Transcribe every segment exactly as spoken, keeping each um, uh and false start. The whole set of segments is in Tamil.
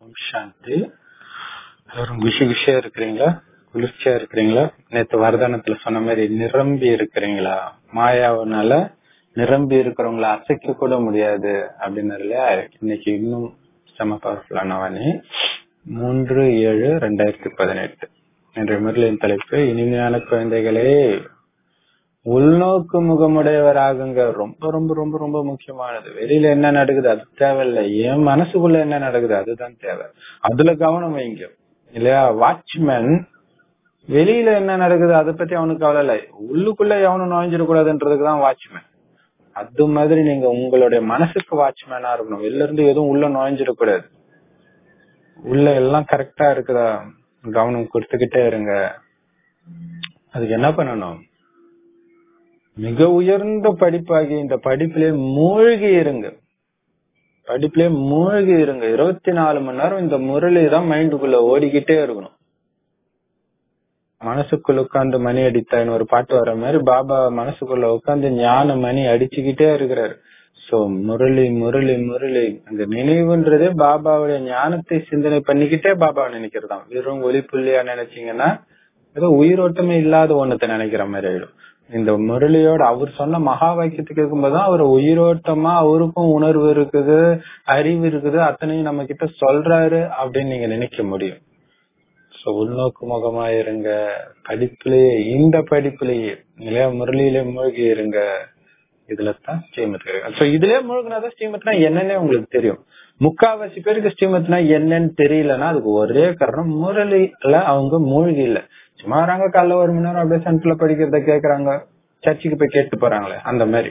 ஓம் சாந்தி. எல்லாரும் குஷி குஷியா இருக்கிறீங்களா? குளிர்ச்சியா இருக்கிறீங்களா? நேத்து வரதானத்துல சொன்ன மாதிரி நிரம்பி இருக்கிறீங்களா? மாயாவனால நிரம்பி இருக்கிறவங்கள அசைக்க கூட முடியாது அப்படின்னு இல்லையா? இன்னைக்கு இன்னும் செம பவர்ஃபுல்லான வாணி. மூன்று ஏழு ரெண்டாயிரத்தி பதினெட்டு என்ற முறையின் தலைப்பு இனிமையான குழந்தைகளே உள்நோக்கு முகமுடையவராகுங்க. ரொம்ப ரொம்ப ரொம்ப ரொம்ப முக்கியமானது. வெளியில என்ன நடக்குது அது தேவையில்லை, என் மனசுக்குள்ள என்ன நடக்குது அதுதான் தேவை. அதுல கவனம் வைங்க இல்லையா? வாட்ச்மேன் வெளியில என்ன நடக்குது அதை பத்தி அவனுக்கு கவலை இல்லை, உள்ளுக்குள்ள எவனும் நுழைஞ்சிடக்கூடாதுன்றதுக்குதான் வாட்ச்மேன். அது மாதிரி நீங்க உங்களுடைய மனசுக்கு வாட்ச்மேனா இருக்கணும். வெளில இருந்து எதுவும் உள்ள நுழைஞ்சிடக்கூடாது. உள்ள எல்லாம் கரெக்டா இருக்குதா கவனம் கொடுத்துக்கிட்டே இருங்க. அதுக்கு என்ன பண்ணணும்? மிக உயர்ந்த படிப்பாகி இந்த படிப்பிலே மூழ்கி இருங்க. படிப்பிலே மூழ்கி இருங்க. இருபத்தி நாலு மணி நேரம் இந்த முரளி தான் மைண்டுக்குள்ள ஓடிக்கிட்டே இருக்கணும். மனசுக்குள்ள உட்காந்து மணி அடித்தான்னு ஒரு பாட்டு வர மாதிரி பாபா மனசுக்குள்ள உட்காந்து ஞான மணி அடிச்சுக்கிட்டே இருக்கிறாரு. சோ முரளி முரளி முரளி அந்த நினைவுன்றதே பாபாவுடைய ஞானத்தை சிந்தனை பண்ணிக்கிட்டே பாபாவை நினைக்கிறதாம். வெறும் ஒளி புள்ளியா நினைச்சீங்கன்னா ஏதோ உயிரோட்டமே இல்லாத ஒன்னத்தை நினைக்கிற மாதிரி ஆயிடும். இந்த முரளியோட அவர் சொன்ன மகா வாக்கியத்துக்கு இருக்கும்போதுதான் அவர் உயிரோட்டமா அவருக்கும் உணர்வு இருக்குது, அறிவு இருக்குது, அத்தனையும் நம்ம கிட்ட சொல்றாரு அப்படின்னு நீங்க நினைக்க முடியும். சோ உள்நோக்கு முகமா இருங்க. படிப்புலயே இந்த படிப்புலயே இல்லையா முரளியிலே மூழ்கி இருங்க. இதுலதான் ஸ்ரீமத் கிடைக்கும். சோ இதுலயே மூழ்கினாதான் ஸ்ரீமத்னா என்னன்னே உங்களுக்கு தெரியும். முக்காவாசி பேருக்கு ஸ்ரீமத்னா என்னன்னு தெரியலன்னா அதுக்கு ஒரே காரணம் முரளில அவங்க மூழ்கி இல்ல. சும்மா வராங்க, காலைல ஒரு மணி நேரம் அப்படியே சென்டர்ல படிக்கிறத கேக்குறாங்க, சர்ச்சுக்கு போய் கேட்டு போறாங்களே அந்த மாதிரி.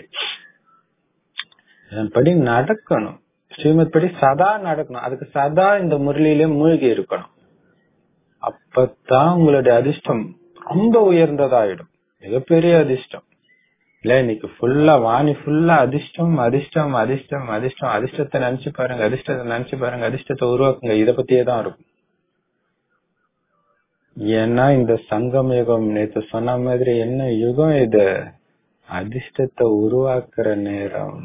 படி நடக்கணும். ஸ்ரீமத் படி சதா நடக்கணும். அதுக்கு சதா இந்த முரளியிலே மூழ்கி இருக்கணும். அப்பதான் உங்களுடைய அதிர்ஷ்டம் ரொம்ப உயர்ந்ததாயிடும். மிகப்பெரிய அதிர்ஷ்டம் இல்ல. இன்னைக்கு ஃபுல்லா வாணி ஃபுல்லா அதிர்ஷ்டம் அதிர்ஷ்டம் அதிர்ஷ்டம் அதிர்ஷ்டம். அதிர்ஷ்டத்தை நினைச்சு பாருங்க, அதிர்ஷ்டத்தை நினைச்சு பாருங்க, அதிர்ஷ்டத்தை உருவாக்குங்க. இத பத்தியே தான் இருக்கும். ஏன்னா இந்த சங்கம் யுகம் நேற்று சொன்ன மாதிரி என்ன யுகம் இது? அதிர்ஷ்டத்தை உருவாக்குற நேரம்,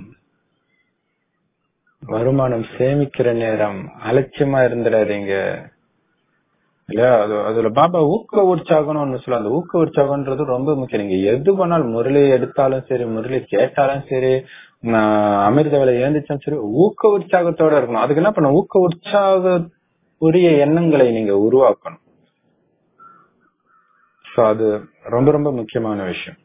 வருமானம் சேமிக்கிற நேரம். அலட்சியமா இருந்துடாதீங்க இல்லையா? அது அதுல பாபா ஊக்க உற்சாகம்னு ஒண்ணு சொல்ல. அந்த ஊக்க உற்சாகம்ன்றது ரொம்ப முக்கியம். நீங்க எது பண்ணாலும், முரளி எடுத்தாலும் சரி, முரளி கேட்டாலும் சரி, அமிர்த வேலை ஏந்திச்சாலும் சரி, ஊக்க உற்சாகத்தோட இருக்கணும். அதுக்கு என்ன பண்ண? ஊக்க உற்சாக உரிய எண்ணங்களை நீங்க உருவாக்கணும். சோ அது ரொம்ப ரொம்ப முக்கியமான விஷயம்.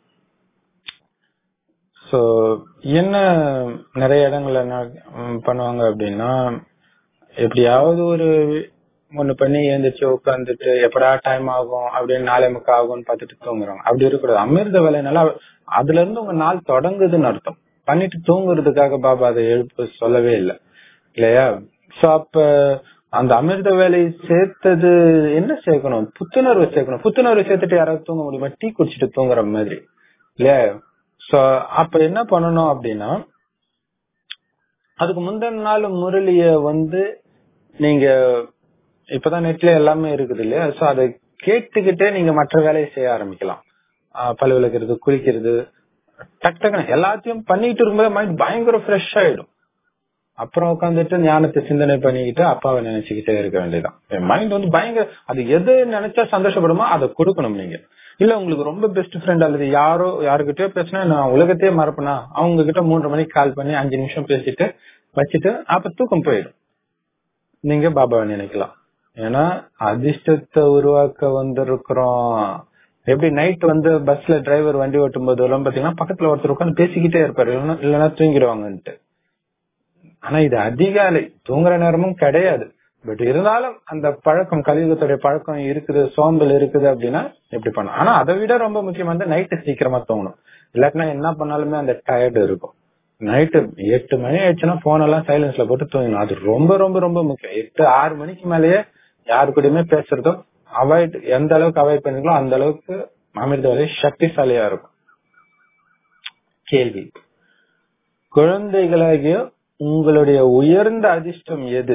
சோ என்ன நிறைய இடங்கள்ல என்ன பண்ணுவாங்க அப்படின்னா, எப்படியாவது ஒரு ஒண்ணு பண்ணி எழுந்திரிச்சு உட்காந்துட்டு எப்படா டைம் ஆகும் அப்படின்னு நாளை முக்கா ஆகும்னு பாத்துட்டு தூங்குறாங்க. அப்படி இருக்கக்கூடாது. அமிர்த வேலைனால அதுல இருந்து உங்க நாள் தொடங்குதுன்னு அர்த்தம். பண்ணிட்டு தூங்குறதுக்காக பாபா அதை எழுப்பு சொல்லவே இல்லை இல்லையா? சோ அப்ப அந்த அமிர்த வேலை சேர்த்தது என்ன சேர்க்கணும்? புத்துணர்வு சேர்க்கணும். புத்துணர்வு சேர்த்துட்டு யாராவது தூங்க முடியுமா? டீ குடிச்சிட்டு தூங்குற மாதிரி இல்லையா? சோ அப்ப என்ன பண்ணணும் அப்படின்னா, அதுக்கு முந்தின நாள் முரளிய வந்து நீங்க இப்பதான் நெட்ல எல்லாமே இருக்குது இல்லையா? சோ அதை கேட்டுக்கிட்டே நீங்க மற்ற வேலையை செய்ய ஆரம்பிக்கலாம். ஆஹ் பல் விளக்குறது, குளிக்கிறது, டக் டக்குன்னு எல்லாத்தையும் பண்ணிட்டு இருக்கும்போது மைண்ட் பயங்கர ஃப்ரெஷ் ஆயிடும். அப்புறம் உட்காந்துட்டு ஞானத்தை சிந்தனை பண்ணிக்கிட்டு அப்பாவை நினைச்சுக்கிட்டே இருக்க வேண்டியதான். மைண்ட் வந்து பயங்கர, அது எது நினைச்சா சந்தோஷப்படுமோ அதை கொடுக்கணும் நீங்க. இல்ல உங்களுக்கு ரொம்ப பெஸ்ட் ஃப்ரெண்ட் அல்லது யாரோ யாருக்கிட்டயோ பேசினா நான் உலகத்தையே மறப்பனா, அவங்க கிட்ட மூன்று மணிக்கு கால் பண்ணி அஞ்சு நிமிஷம் பேசிட்டு வச்சுட்டு அப்ப தூக்கம் போயிடும். நீங்க பாபாவை நினைக்கலாம். ஏன்னா அதிர்ஷ்டத்தை உருவாக்க வந்திருக்கிறோம். எப்படி நைட் வந்து பஸ்ல டிரைவர் வண்டி ஓட்டும் போது எல்லாம் பாத்தீங்கன்னா பக்கத்துல ஒருத்தர் உட்காந்து பேசிக்கிட்டே இருப்பாரு, இல்லைன்னா தூங்கிடுவாங்கன்ட்டு. ஆனா இது அதிகாலை தூங்குற நேரமும் கிடையாது. பட் இருந்தாலும் அந்த பழக்கம், கலியுகத்துடைய பழக்கம் இருக்குது, சோம்பல் இருக்குது அப்படின்னா எப்படி பண்ணும்? ஆனா அதை விட ரொம்ப முக்கியம் வந்து நைட்டு சீக்கிரமா தூங்கணும். இல்லாட்டினா என்ன பண்ணாலுமே அந்த டயர்டு இருக்கும். நைட்டு எட்டு மணி ஆயிடுச்சுன்னா போன் எல்லாம் சைலன்ஸ்ல போட்டு தூங்கணும். அது ரொம்ப ரொம்ப ரொம்ப முக்கியம். எட்டு ஆறு மணிக்கு மேலேயே யாரு கூடயுமே பேசுறதோ அவாய்ட், எந்த அளவுக்கு அவாய்ட் பண்ணிக்கலாம் அந்த அளவுக்கு அமிர்த வேலை சக்திசாலியா இருக்கும். கேள்வி: குழந்தைகளாகிய உங்களுடைய உயர்ந்த அதிர்ஷ்டம் எது?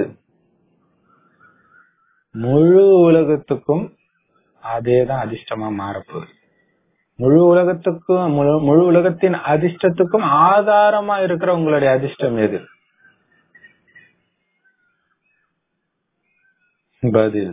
முழு உலகத்துக்கும் அதேதான் அதிர்ஷ்டமா மாறப்போகுது. முழு உலகத்துக்கும் முழு உலகத்தின் அதிர்ஷ்டத்துக்கும் ஆதாரமா இருக்கிற உங்களுடைய அதிர்ஷ்டம் எது? பதில்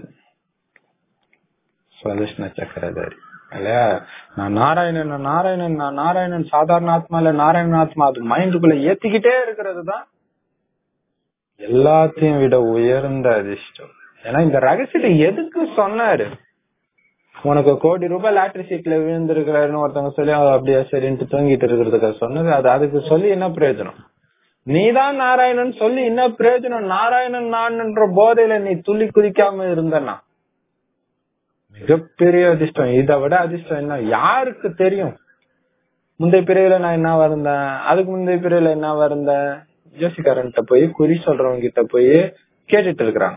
சுதர்சன சக்கரதாரி இல்லையா? நான் நாராயணன் நான் நாராயணன் நான் நாராயணன் சாதாரண ஆத்மா இல்ல, நாராயண ஆத்மா. அது மைண்டுக்குள்ள ஏத்திக்கிட்டே இருக்கிறது தான் எல்லாத்தையும் விட உயர்ந்த அதிர்ஷ்டம். ஏன்னா இந்த ரகசியத்தை எதுக்கு சொன்னாரு? உனக்கு கோடி ரூபாய் லாட்டரி சீட்ல விழுந்திருக்கிறாருன்னு ஒருத்தவங்க சொல்லி அப்படியா சரின்ட்டு தூங்கிட்டு இருக்கிறதுக்காக சொன்னது. அது அதுக்கு சொல்லி என்ன பிரயோஜனம்? நீதான் நாராயணன் சொல்லி என்ன பிரயோஜனம்? நாராயணன் நான்ன்ற போதையில நீ துள்ளி குதிக்காம இருந்தனா மிகப்பெரிய அதிர்ஷ்டம். இதை விட அதிர்ஷ்டம் என்ன யாருக்கு தெரியும்? முந்தைய பிரிவுல நான் என்ன இருந்தேன், அதுக்கு முந்தைய பிரிவுல என்ன இருந்தேன், ஜோசிக்காரன்ட்ட போய் குறி சொல்றவங்க கிட்ட போய் கேட்டுட்டு இருக்கிறாங்க.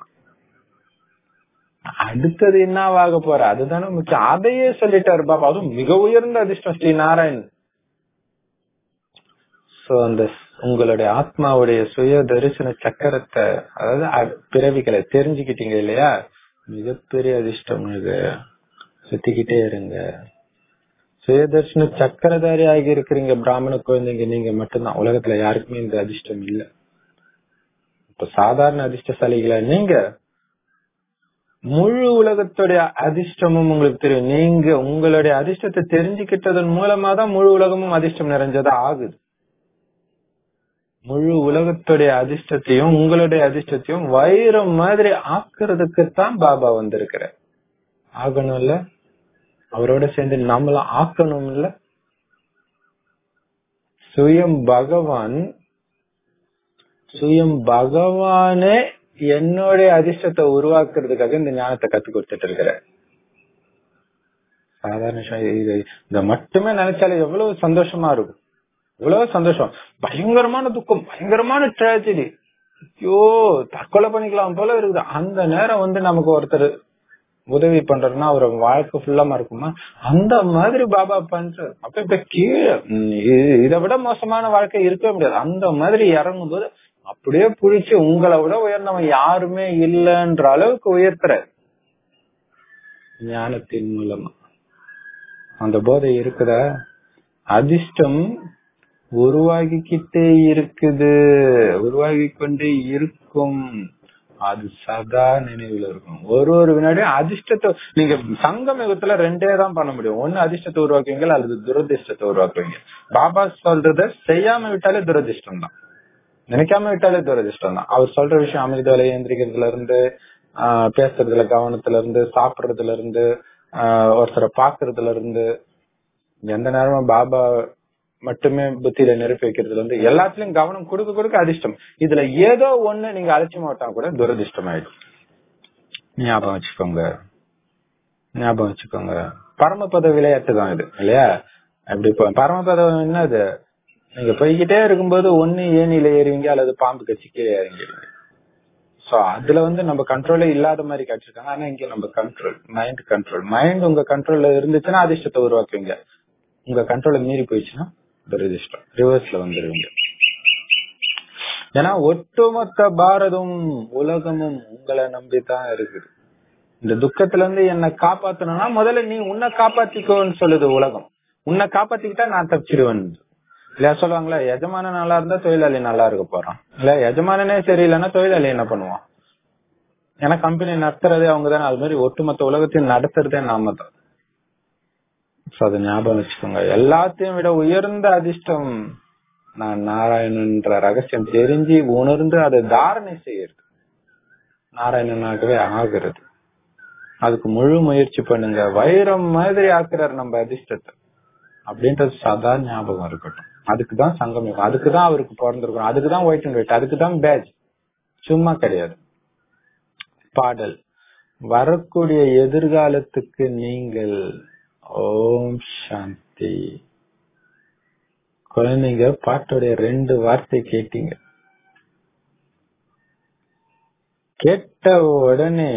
அடுத்தது என்னவாக போற அதுதானே முக்கியம். அதையே சொல்லிட்டாரு பாப்பா. அதுவும் மிக உயர்ந்த அதிர்ஷ்டம் ஸ்ரீ நாராயணன். சோ அந்த உங்களுடைய ஆத்மாவுடைய சுய தரிசன சக்கரத்தை, அதாவது பிறவிகளை தெரிஞ்சுக்கிட்டீங்க இல்லையா? மிகப்பெரிய அதிர்ஷ்டம். இது சுத்திக்கிட்டே இருங்க. சுயதர்ஷன சக்கரதாரி ஆகி இருக்கிறீங்க பிராமண குழந்தைங்க நீங்க மட்டும்தான். உலகத்துல யாருக்குமே இந்த அதிர்ஷ்டம் இல்ல. இப்ப சாதாரண அதிர்ஷ்டசாலிகளா நீங்க, முழு உலகத்துடைய அதிர்ஷ்டமும் உங்களுக்கு தெரியும். நீங்க உங்களுடைய அதிர்ஷ்டத்தை தெரிஞ்சுக்கிட்டதன் மூலமா தான் முழு உலகமும் அதிர்ஷ்டம் நிறைஞ்சதா ஆகுது. முழு உலகத்துடைய அதிர்ஷ்டத்தையும் உங்களுடைய அதிர்ஷ்டத்தையும் வைரம் மாதிரி ஆக்குறதுக்குத்தான் பாபா வந்திருக்கிற. ஆகணும் இல்ல? அவரோட சேர்ந்து நம்மளும் ஆக்கணும் இல்ல? சுயம் பகவான் சுயம் பகவானே என்னுடைய அதிர்ஷ்டத்தை உருவாக்குறதுக்காக இந்த ஞானத்தை கத்து கொடுத்துட்டு இருக்கிற. சாதாரண இத மட்டுமே நினைச்சாலே எவ்வளவு சந்தோஷமா இருக்கும். இவ்வளவு சந்தோஷம். பயங்கரமான துக்கம், பயங்கரமான ட்ராஜடி, ஐயோ தற்கொலை பண்ணிக்கலாம் போல இருக்குது. அந்த நேரம் வந்து நமக்கு ஒருத்தர் உதவி பண்றதுன்னா அவர் வாழ்க்கை ஃபுல்லாம இருக்குமா? அந்த மாதிரி பாபா பண்ற. அப்ப இப்ப கீழே இதை விட மோசமான வாழ்க்கை இருக்கவே முடியாது. அந்த மாதிரி இறங்கும் போது அப்படியே புடிச்சு உங்களை விட உயர்ந்தவன் யாருமே இல்லைன்ற அளவுக்கு உயர்த்துற ஞானத்தின் மூலமா. அந்த போதை இருக்குதா? அதிர்ஷ்டம் உருவாகிக்கிட்டே இருக்குது, உருவாகி கொண்டே இருக்கும். அது சதா நினைவுல இருக்கும். ஒரு ஒரு வினாடியும் அதிர்ஷ்டத்தை நீங்க சங்கம் யுகத்துல ரெண்டே தான் பண்ண முடியும். ஒண்ணு அதிர்ஷ்டத்தை உருவாக்குவீங்க அல்லது துரதிர்ஷ்டத்தை உருவாக்குவீங்க. பாபா சொல்றத செய்யாம விட்டாலே துரதிர்ஷ்டம் தான், நினைக்காம விட்டாலே துரதிர்ஷ்டம் தான். அவர் சொல்ற விஷயம் அமைதியில எந்திரிக்கிறதுல இருந்து, ஆஹ் பேசுறதுல கவனத்துல இருந்து, சாப்பிடுறதுல இருந்து, ஆஹ் ஒருத்தரை பாக்குறதுல இருந்து, எந்த நேரமும் பாபா மட்டுமே புத்தியில நெருப்பி வைக்கிறதுல இருந்து எல்லாத்துலயும் கவனம் கொடுக்க கொடுக்க அதிர்ஷ்டம். இதுல ஏதோ ஒண்ணு நீங்க அலட்சியமா விட்டா கூட துரதிர்ஷ்டம் ஆயிடும். ஞாபகம் வச்சுக்கோங்க, ஞாபகம் வச்சுக்கோங்க. பரமபத விளையாட்டு தான் இது இல்லையா? அப்படி பரமபதம் என்னது? நீங்க போய்கிட்டே இருக்கும்போது ஒண்ணு ஏனில ஏறுவீங்க அல்லது பாம்பு கட்சி கீழே இறங்கிடுவீங்க. சோ அதுல வந்து நம்ம கண்ட்ரோலே இல்லாத மாதிரி காட்டிருக்காங்க. ஆனா இங்க நம்ம கண்ட்ரோல், மைண்ட் கண்ட்ரோல். மைண்ட் உங்க கண்ட்ரோல்ல இருந்துச்சுன்னா அதிர்ஷ்டத்தை உருவாக்குவீங்க. உங்க கண்ட்ரோல மீறி போயிடுச்சுன்னா துரதிர்ஷ்டம், ரிவர்ஸ்ல வந்துருவீங்க. ஏன்னா ஒட்டுமொத்த பாரதம் உலகமும் உங்களை நம்பித்தான் இருக்குது. இந்த துக்கத்துல இருந்து என்ன காப்பாத்தணும்னா முதல்ல நீ உன்னை காப்பாத்திக்கோன்னு சொல்லுது உலகம். உன்னை காப்பாத்திக்கிட்டா நான் தப்பிச்சிடுவேன் இல்லையா? சொல்லுவாங்களா, எஜமான நல்லா இருந்தா தொழிலாளி நல்லா இருக்க போறான் இல்ல, எஜமானனே சரியில்லைன்னா தொழிலாளி என்ன பண்ணுவான்? ஏன்னா கம்பெனி நடத்துறதே அவங்கதானே. அது மாதிரி ஒட்டுமொத்த உலகத்தையும் நடத்துறதே நாம தான். அதை ஞாபகம் வச்சுக்கோங்க. எல்லாத்தையும் விட உயர்ந்த அதிர்ஷ்டம் நான் நாராயணன்ற ரகசியம் தெரிஞ்சு உணர்ந்து அதை தாரணை செய்யறது, நாராயணனாகவே ஆகிறது. அதுக்கு முழு முயற்சி பண்ணுங்க. வைரம் மாதிரி ஆக்குறாரு நம்ம அதிர்ஷ்டத்தை அப்படின்றது சதா ஞாபகம் இருக்கட்டும். அதுக்குதான் சங்கம், அதுக்குதான் அவருக்கு பிறந்திருக்கணும், அதுக்குதான் ஒயிட் அண்ட் ஒயிட், அதுக்குதான் பேட்ச், சும்மா கிடையாது. பாடல் வரக்கூடிய எதிர்காலத்துக்கு நீங்கள். ஓம் சாந்தி. குழந்தைங்க பாட்டோடைய ரெண்டு வார்த்தை கேட்டீங்க. கேட்ட உடனே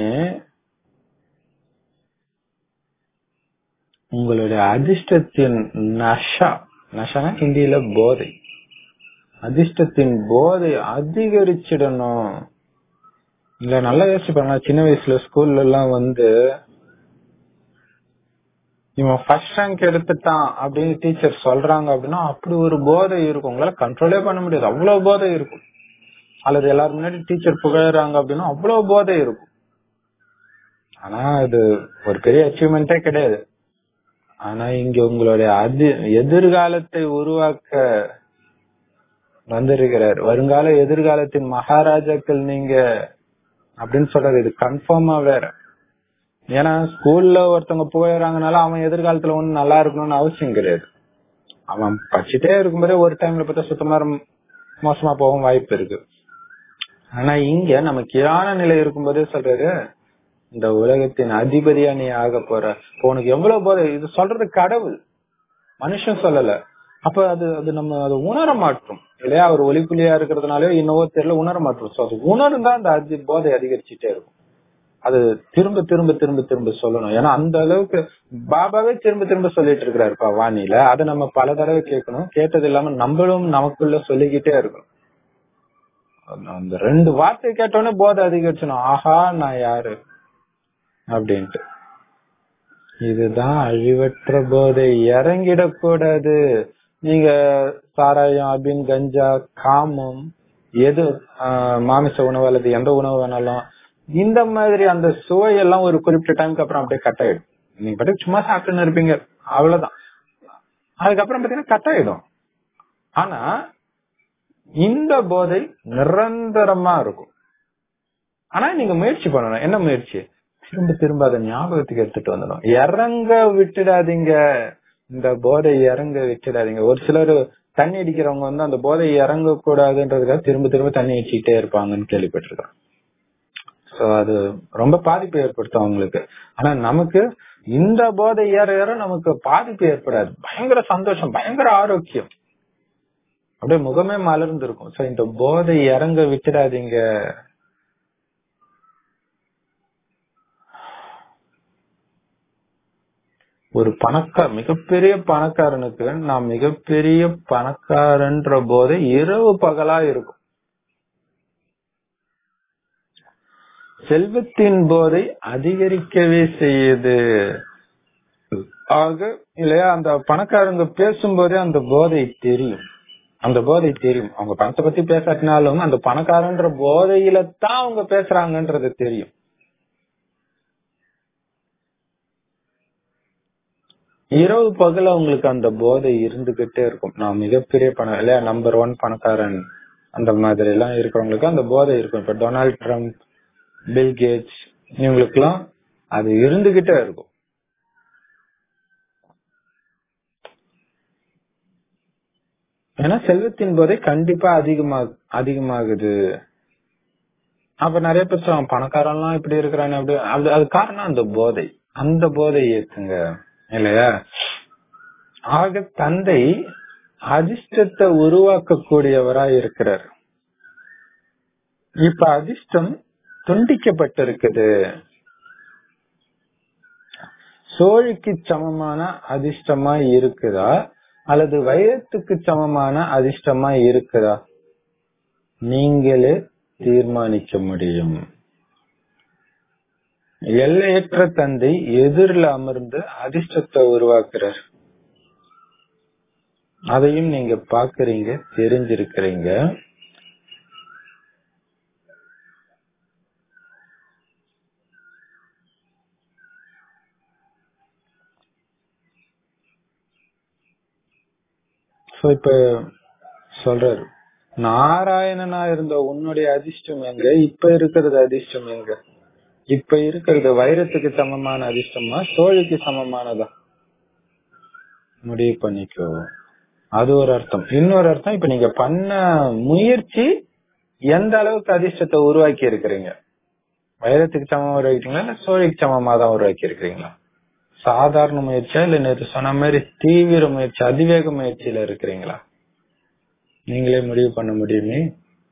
உங்களுடைய அதிர்ஷ்டத்தின் நஷா, நஷானா ஹிந்தியில போதை, அதிர்ஷ்டத்தின் போதை அதிகரிச்சிடணும். இல்ல நல்லா யோசிச்சு பாருங்க. சின்ன வயசுல ஸ்கூல்ல எல்லாம் வந்து இவன் ஃபர்ஸ்ட் ரேங்க் எடுத்துட்டான் அப்படின்னு டீச்சர் சொல்றாங்க அப்படின்னா அப்படி ஒரு போதை இருக்கும். உங்களால கண்ட்ரோலே பண்ண முடியாது, அவ்வளவு போதை இருக்கும். அல்லது எல்லாரும் முன்னாடி டீச்சர் புகழறாங்க அப்படின்னா அவ்வளவு போதை இருக்கும். ஆனா அது ஒரு பெரிய அச்சீவ்மெண்டே கிடையாது. ஆனா இங்க உங்களுடைய அதி எதிர்காலத்தை உருவாக்க வந்திருக்கிறார். வருங்கால எதிர்காலத்தின் மகாராஜாக்கள் நீங்க அப்படின்னு சொல்றது இது கன்ஃபார்மா வேற. ஏன்னா ஸ்கூல்ல ஒருத்தவங்க போயிடறாங்கனால அவன் எதிர்காலத்துல ஒண்ணு நல்லா இருக்கணும்னு அவசியம் கிடையாது. அவன் படிச்சுட்டே இருக்கும்போதே ஒரு டைம்ல பார்த்தா சுத்தமா மோசமா போகவும் வாய்ப்பு இருக்கு. ஆனா இங்க நம்ம கீழான நிலை இருக்கும்போதே சொல்றாரு, இந்த உலகத்தின் அதிபதியா நீ ஆக போற. உனக்கு எவ்வளவு போத இது சொல்றது கடவுள், மனுஷன் சொல்லல. அப்ப அது அது நம்ம அதை உணர மாட்டோம் இல்லையா? அவர் ஒளிப்புள்ளியா இருக்கிறதுனாலயோ இன்னவோ தெரியல உணர மாட்டோம். சோ அது உணர்ந்தா அந்த அதி போதை அதிகரிச்சுட்டே இருக்கும். அது திரும்ப திரும்ப திரும்ப திரும்ப சொல்லணும். ஏன்னா அந்த அளவுக்கு பாபாவே திரும்ப திரும்ப சொல்லிட்டு இருக்கிறாருப்பா வாணியில. அதை நம்ம பல தடவை கேட்கணும். கேட்டது இல்லாம நம்மளும் நமக்குள்ள சொல்லிக்கிட்டே இருக்கணும். அந்த ரெண்டு வார்த்தை கேட்டோன்னே போதை அதிகரிச்சணும். ஆஹா நான் யாரு அப்படின்ட்டு. இதுதான் அழிவற்ற போதை. இறங்கிடக்கூடாது. நீங்க சாராயம், அபின், கஞ்சா, காமம், எது மாமிச உணவு அல்லது எந்த உணவு வேணாலும் இந்த மாதிரி அந்த சுவையெல்லாம் ஒரு குறிப்பிட்ட டைமுக்கு அப்புறம் அப்படியே கட் ஆயிடும். நீங்க பாட்டு சும்மா சாப்பிட்டுன்னு இருப்பீங்க, அவ்வளவுதான். அதுக்கப்புறம் பாத்தீங்கன்னா கட் ஆயிடும். ஆனா இந்த போதை நிரந்தரமா இருக்கும். ஆனா நீங்க முயற்சி பண்ணணும். என்ன முயற்சி? திரும்ப திரும்ப அதை ஞாபகத்துக்கு எடுத்துட்டு வந்துடும். இறங்க விட்டுடாதீங்க, இந்த போதை இறங்க விட்டுடாதீங்க. ஒரு சிலர் தண்ணி அடிக்கிறவங்க வந்து அந்த போதை இறங்க கூடாதுன்றதுக்காக திரும்ப திரும்ப தண்ணி அடிச்சுக்கிட்டே இருப்பாங்கன்னு கேள்விப்பட்டிருக்கேன். சோ அது ரொம்ப பாதிப்பு ஏற்படுத்தும் அவங்களுக்கு. ஆனா நமக்கு இந்த போதை ஏற ஏற நமக்கு பாதிப்பு ஏற்படாது. பயங்கர சந்தோஷம், பயங்கர ஆரோக்கியம், அப்படியே முகமே மலர்ந்து இருக்கும். சோ இந்த போதை இறங்க விட்டுடாதீங்க. ஒரு பணக்கார மிகப்பெரிய பணக்காரனுக்கு நான் மிகப்பெரிய பணக்காரன்ற போதை இரவு பகலா இருக்கும். செல்வத்தின் போதை அதிகரிக்கவே செய்யுது. ஆக இல்லையா, அந்த பணக்காரங்க பேசும்போதே அந்த போதை தெரியும். அந்த போதை தெரியும். அவங்க பணத்தை பத்தி பேசாட்டினாலும் அந்த பணக்காரன்ற போதையில தான் அவங்க பேசுறாங்கன்றது தெரியும். இரவு பகல அவங்களுக்கு அந்த போதை இருந்துகிட்டே இருக்கும். நான் மிகப்பெரிய பணம் இல்லையா, நம்பர் ஒன் பணக்காரன் அந்த மாதிரி எல்லாம் இருக்கிறவங்களுக்கு அந்த போதை இருக்கும். இப்ப டொனால்ட் ட்ரம்ப், பில் கேட்ஸ் இவங்களுக்கு எல்லாம் அது இருந்துகிட்டே இருக்கும். ஏன்னா செல்வத்தின் போதை கண்டிப்பா அதிகமா அதிகமாகுது. அப்ப நிறைய பேர் சொல்லுவாங்க பணக்காரன் எல்லாம் இப்படி இருக்கிறானே அப்படி. அது அது காரணம் அந்த போதை. அந்த போதை ஏத்துங்க இல்லையா. ஆக தந்தை அதிர்ஷ்டத்தை உருவாக்கக்கூடியவரா இருக்கிறார். இப்ப அதிர்ஷ்டம் துண்டிக்கப்பட்டிருக்குது. சோழிக்கு சமமான அதிர்ஷ்டமா இருக்குதா அல்லது வைரத்துக்கு சமமான அதிர்ஷ்டமா இருக்குதா? நீங்களே தீர்மானிக்க முடியும். எல்லையற்ற தந்தை எதிரில் அமர்ந்து அதிர்ஷ்டத்தை உருவாக்குறார். அதையும் நீங்க பாக்குறீங்க, தெரிஞ்சிருக்கிறீங்க. இப்ப சொல்றாரு, நாராயணனா இருந்த உன்னுடைய அதிர்ஷ்டம் எங்க? இப்ப இருக்கிறது அதிர்ஷ்டம் எங்க? இப்ப இருக்கிறது வைரத்துக்கு சமமான அதிர்ஷ்டமா சோழிக்கு சமமானதா? முடிவு பண்ணிக்கோ. அது ஒரு அர்த்தம். இன்னொரு அர்த்தம், இப்ப நீங்க பண்ண முயற்சி எந்த அளவுக்கு அதிர்ஷ்டத்தை உருவாக்கி இருக்கிறீங்க? வைரத்துக்கு சமமா உருவாக்கிட்டீங்களா இல்ல சோழிக்கு சமமா தான் உருவாக்கி இருக்கிறீங்களா? சாதாரண முயற்சியா இல்ல நேற்று சொன்ன மாதிரி தீவிர முயற்சி, அதிவேக முயற்சியில இருக்கிறீங்களா? நீங்களே முடிவு பண்ண முடியுமே.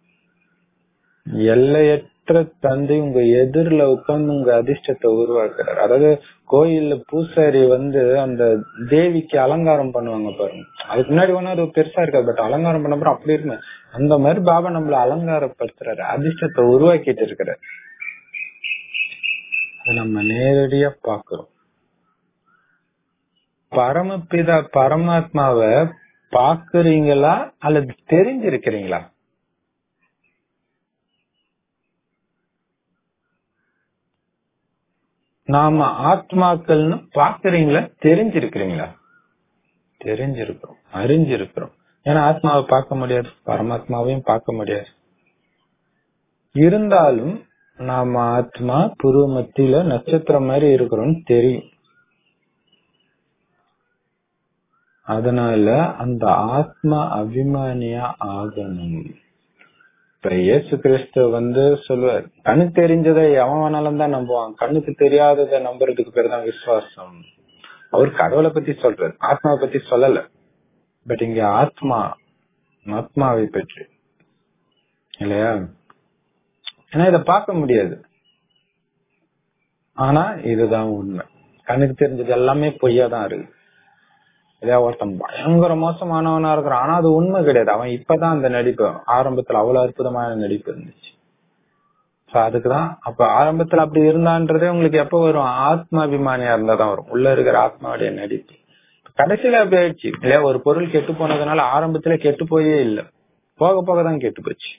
எல்லையற்ற தந்தை உங்க எதிரில உட்கார்ந்து உங்க அதிர்ஷ்டத்தை உருவாக்குறாரு. அதாவது கோயில்ல பூசாரி வந்து அந்த தேவிக்கு அலங்காரம் பண்ணுவாங்க பாருங்க, அதுக்கு முன்னாடி ஒன்னும் அது பெருசா இருக்காது, பட் அலங்காரம் பண்ண அப்படி இருக்குமே, அந்த மாதிரி பாபா நம்மள அலங்காரப்படுத்துறாரு, அதிர்ஷ்டத்தை உருவாக்கிட்டு இருக்கிறாரு. அதை நம்ம நேரடியா பாக்குறோம். பரமபிதா பரமாத்மாவை பாக்குறீங்களா அல்லது தெரிஞ்சிருக்கிறீங்களா? நாம ஆத்மாக்கள்னு பாக்குறீங்களா, தெரிஞ்சிருக்கிறீங்களா? தெரிஞ்சிருக்கிறோம், அறிஞ்சிருக்கிறோம். ஏன்னா ஆத்மாவை பார்க்க முடியாது, பரமாத்மாவையும் பார்க்க முடியாது. இருந்தாலும் நாம ஆத்மா புருவ மத்தியில நட்சத்திரம் மாதிரி இருக்கிறோம் தெரியும். அதனால அந்த ஆத்மா அபிமானியா ஆகணும். இப்ப இயேசு கிறிஸ்து வந்து சொல்லுவார், கண்ணுக்கு தெரிஞ்சதை எவன் வேணாலும் தான் நம்புவான், கண்ணுக்கு தெரியாததை நம்புறதுக்கு பேர் தான் விசுவாசம். அவர் கடவுளை பத்தி சொல்றாரு, ஆத்மாவை பத்தி சொல்லல. பட் இங்க ஆத்மா ஆத்மாவை பற்றி இல்லையா? ஏன்னா இத பார்க்க முடியாது. ஆனா இதுதான் உண்மை. கண்ணுக்கு தெரிஞ்சது எல்லாமே பொய்யா தான் இருக்கு. இதே ஒருத்தன் பயங்கர மோசமானவனா இருக்கிறான், ஆனா அது உண்மை கிடையாது. அவன் இப்பதான் அந்த நடிப்பு, ஆரம்பத்துல அவ்வளவு அற்புதமான நடிப்பு இருந்துச்சு. அதுக்குதான் அப்ப ஆரம்பத்துல அப்படி இருந்தான்றதே உங்களுக்கு எப்ப வரும்? ஆத்மாபிமானியா இருந்தாதான் வரும், உள்ள இருக்கிற ஆத்மாவுடைய நடிப்பு. கடைசியில அப்படி ஆயிடுச்சு இல்லையா? ஒரு பொருள் கெட்டு போனதுனால ஆரம்பத்துல கெட்டு போயே இல்லை, போக போகதான் கெட்டு போச்சு.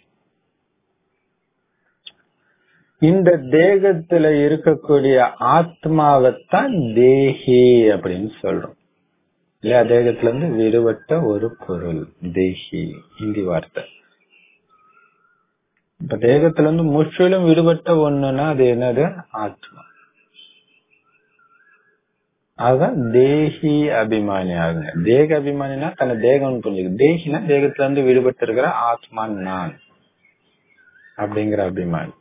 இந்த தேகத்துல இருக்கக்கூடிய ஆத்மாவைத்தான் தேகி அப்படின்னு சொல்றோம் இல்லையா? தேகத்துல இருந்து விடுபட்ட ஒரு பொருள் தேகி, இந்தி வார்த்தை. இப்ப தேகத்துல இருந்து முற்றிலும் விடுபட்ட ஒண்ணுன்னா அது என்னது? ஆத்மா. அதுதான் தேகி அபிமானி ஆகுங்க. தேக அபிமானினா தன்னை தேகம் புரிஞ்சுக்கு, தேகினா தேகத்துல இருந்து விடுபட்டு இருக்கிற ஆத்மா நான் அப்படிங்கிற அபிமானி.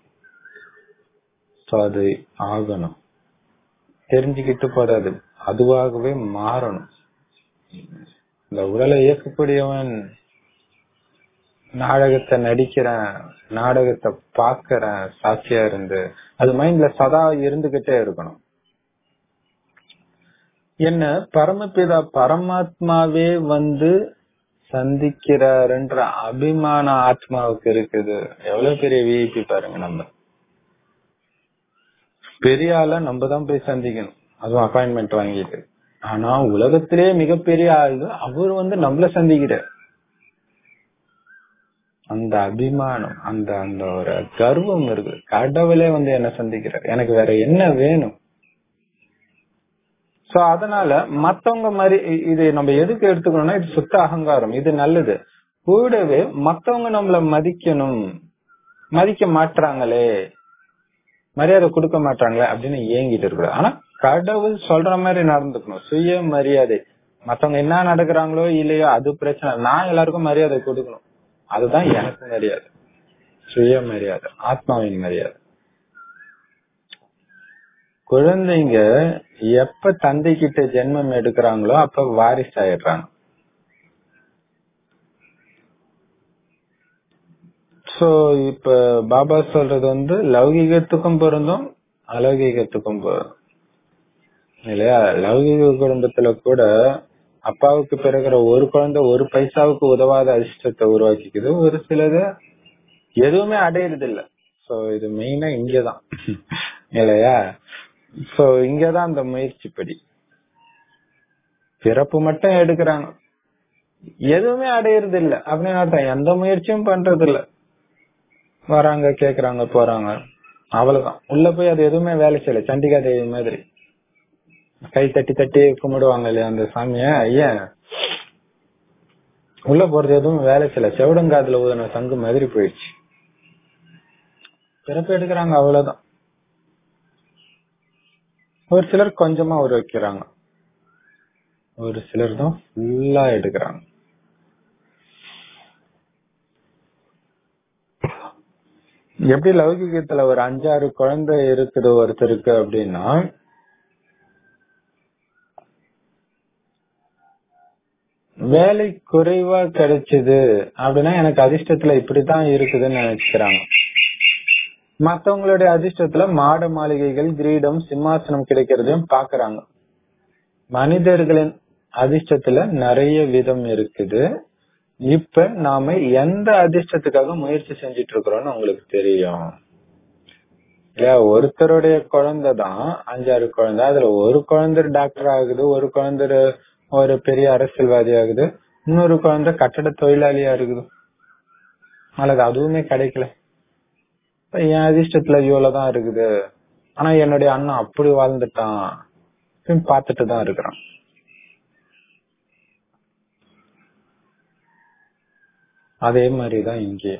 அது ஆகணும், தெரிஞ்சுக்கிட்டு போறது, அதுவாகவே மாறணும். இந்த உடலை இயக்கக்கூடியவன் நாடகத்தை நடிக்கிறேன், நாடகத்தை பாக்கிறேன் சாட்சியா இருந்து, அது மைண்ட்ல சதா இருந்துகிட்டே இருக்கணும். என்ன பரமபிதா பரமாத்மாவே வந்து சந்திக்கிறாருன்ற அபிமான ஆத்மாவுக்கு இருக்குது. எவ்வளவு பெரிய விஐபி பாருங்க. நம்ம பெரிய ஆள நம்ம தான் போய் சந்திக்கணும், அதுவும் அப்பாயின்மெண்ட் வாங்கிட்டு. ஆனா உலகத்திலே மிகப்பெரிய ஆளு அவர் வந்து நம்மள சந்திக்கிறார். அந்த அபிமானம், அந்த அந்த ஒரு கர்வம் இருக்கு. கடவுளே வந்து என்ன சந்திக்கிறார், எனக்கு வேற என்ன வேணும்? சோ அதனால மத்தவங்க மாதிரி இது நம்ம எதுக்கு எடுத்துக்கணும்னா, இது சுத்த அகங்காரம், இது நல்லது. கூடவே மத்தவங்க நம்மள மதிக்கணும், மதிக்க மாட்டாங்களே, மரியாதை கொடுக்க மாட்டாங்களே அப்படின்னு ஏங்கிட்டு இருக்கக்கூடாது. ஆனா கடவுள் சொல்ற மாதிரி நடந்துக்கணும், சுய மரியாதை. மத்தவங்க என்ன நடக்கிறாங்களோ இல்லையோ அது பிரச்சனை, நான் எல்லாருக்கும் மரியாதை கொடுக்கணும், அதுதான் எனக்கு மரியாதை. சுய மரியாதை, ஆத்மாவின் மரியாதை. குழந்தைங்க எப்ப தந்தை கிட்ட ஜென்மம் எடுக்கிறாங்களோ அப்ப வாரிசு ஆயிடுறாங்க. சோ இப்ப பாபா சொல்றது வந்து லௌகிகத்துக்கும் பொருந்தும் அலௌகிகத்துக்கும் பொருந்தும் இல்லையா? லௌகிக குடும்பத்துல கூட அப்பாவுக்கு பிறகுற ஒரு குழந்தை ஒரு பைசாவுக்கு உதவாத அதிர்ஷ்டத்தை உருவாக்கிக்குது, ஒரு சிலது எதுவுமே அடையிறது இல்ல. சோ இது மெயினா இங்கதான் இல்லையா? சோ இங்கதான் அந்த முயற்சி படி பிறப்பு மட்டும் எடுக்கிறாங்க, எதுவுமே அடையிறது இல்ல அப்படின்னு அர்த்தம். எந்த முயற்சியும் பண்றது இல்ல, வராங்க கேக்குறாங்க போறாங்க, அவ்வளவுதான். உள்ள போய் அது எதுவுமே வேலை செய்யல. சண்டிகா தேவி மாதிரி கை தட்டி தட்டி கும்பிடுவாங்க இல்லையா அந்த சாமிய, ஐயா உள்ள போறது எதுவும் வேலை செய்யல, செவடங்காதுல ஊதின சங்கு மாதிரி போயிடுச்சு. பிறப்பு எடுக்கிறாங்க, அவ்வளவுதான். ஒரு சிலர் கொஞ்சமா உருவாக்கிறாங்க, ஒரு சிலர் தான் ஃபுல்லா எடுக்கிறாங்க. எப்படி லௌகிகத்துல ஒரு அஞ்சாறு குழந்தை இருக்குது ஒருத்தருக்கு அப்படின்னா, வேலை குறைவா கிடைச்சது அப்படின்னா எனக்கு அதிர்ஷ்டத்துல இப்படித்தான் இருக்குதுன்னு நினைச்சுக்கிறாங்க. மத்தவங்களுடைய அதிர்ஷ்டத்துல மாட மாளிகைகள், கிரீடம், சிம்மாசனம் கிடைக்கிறதையும் பாக்குறாங்க. மனிதர்களின் அதிர்ஷ்டத்துல நிறைய விதம் இருக்குது. இப்ப நாம எந்த அதிர்ஷ்டத்துக்காக முயற்சி செஞ்சிட்டு இருக்கிறோம்னு உங்களுக்கு தெரியும் இல்லையா? ஒருத்தருடைய குழந்தை தான் அஞ்சாறு குழந்தை, அதுல ஒரு குழந்தை டாக்டர் ஆகுது, ஒரு குழந்தை ஒரு பெரிய அரசியல்வாதி ஆகுது, இன்னொரு குழந்தை கட்டட தொழிலாளியா இருக்குது, அல்லது அதுவுமே கிடைக்கல. என் அதிர்ஷ்டத்துல இவ்வளவுதான் இருக்குது ஆனா என்னுடைய அண்ணன் அப்படி வாழ்ந்துட்டான் பார்த்துட்டு தான் இருக்கிறான். அதே மாதிரிதான் இங்கே.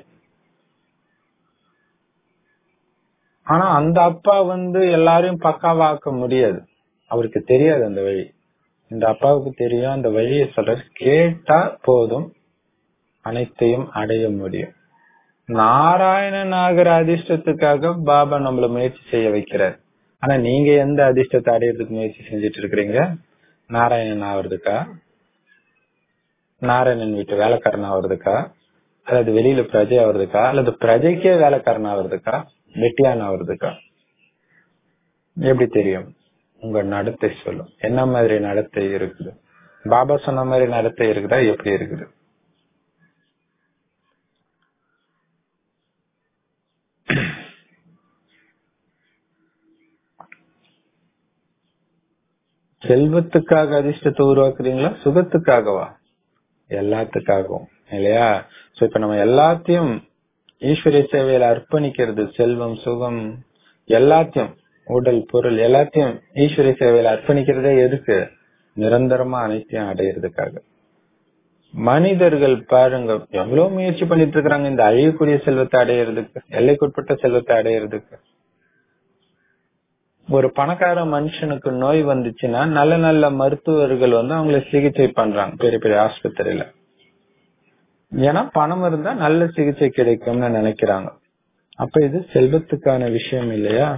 ஆனா அந்த அப்பா வந்து எல்லாரையும் பக்காவாக்க முடியாது, அவருக்கு தெரியாது அந்த வழி. இந்த அப்பாவுக்கு தெரியும், அந்த வழியை சொல்ற கேட்டா போதும் அனைத்தையும் அடைய முடியும். நாராயணன் ஆகிற அதிர்ஷ்டத்துக்காக பாபா நம்மள முயற்சி செய்ய வைக்கிறார். ஆனா நீங்க எந்த அதிர்ஷ்டத்தை அடையிறதுக்கு முயற்சி செஞ்சுட்டு இருக்கிறீங்க? நாராயணன் ஆவறதுக்கா, நாராயணன் வீட்டு வேலைக்காரன் ஆவறதுக்கா, அல்லது வெளியில பிரஜை ஆவறதுக்கா, அல்லது பிரஜைக்கே வேலைக்காரன் ஆவறதுக்கா, வெட்டியான் ஆவறதுக்கா? எப்படி தெரியும்? உங்க நடத்தை சொல்லும். என்ன மாதிரி நடத்தை இருக்குது? பாபா சொன்ன மாதிரி நடத்தை இருக்குதா? எப்படி இருக்குது? செல்வத்துக்காக அதிர்ஷ்டத்தை உருவாக்குறீங்களா, சுகத்துக்காகவா? எல்லாத்துக்காகவும் இல்லையா? சோ இப்ப நம்ம எல்லாத்தையும் ஈஸ்வரிய சேவையில அர்ப்பணிக்கிறது, செல்வம் சுகம் எல்லாத்தையும், உடல் பொருள் எல்லாத்தையும் ஈஸ்வரிய சேவையில அர்ப்பணிக்கிறதே எதுக்கு? நிரந்தரமா அனைத்தையும் அடையிறதுக்காக. மனிதர்கள் பாருங்க எவ்வளவு முயற்சி பண்ணிட்டு இருக்கிறாங்க இந்த அழியக்கூடிய செல்வத்தை அடையிறதுக்கு, எல்லைக்குட்பட்ட செல்வத்தை அடையிறதுக்கு. ஒரு பணக்கார மனுஷனுக்கு நோய் வந்துச்சுன்னா நல்ல நல்ல மருத்துவர்கள் வந்து அவங்களை சிகிச்சை பண்றாங்க பெரிய பெரிய ஆஸ்பத்திரியில. ஏன்னா பணம் இருந்தா நல்ல சிகிச்சை கிடைக்கும்னு நினைக்கிறாங்க. அப்ப இது செல்வத்துக்கான விஷயம் இல்லையா?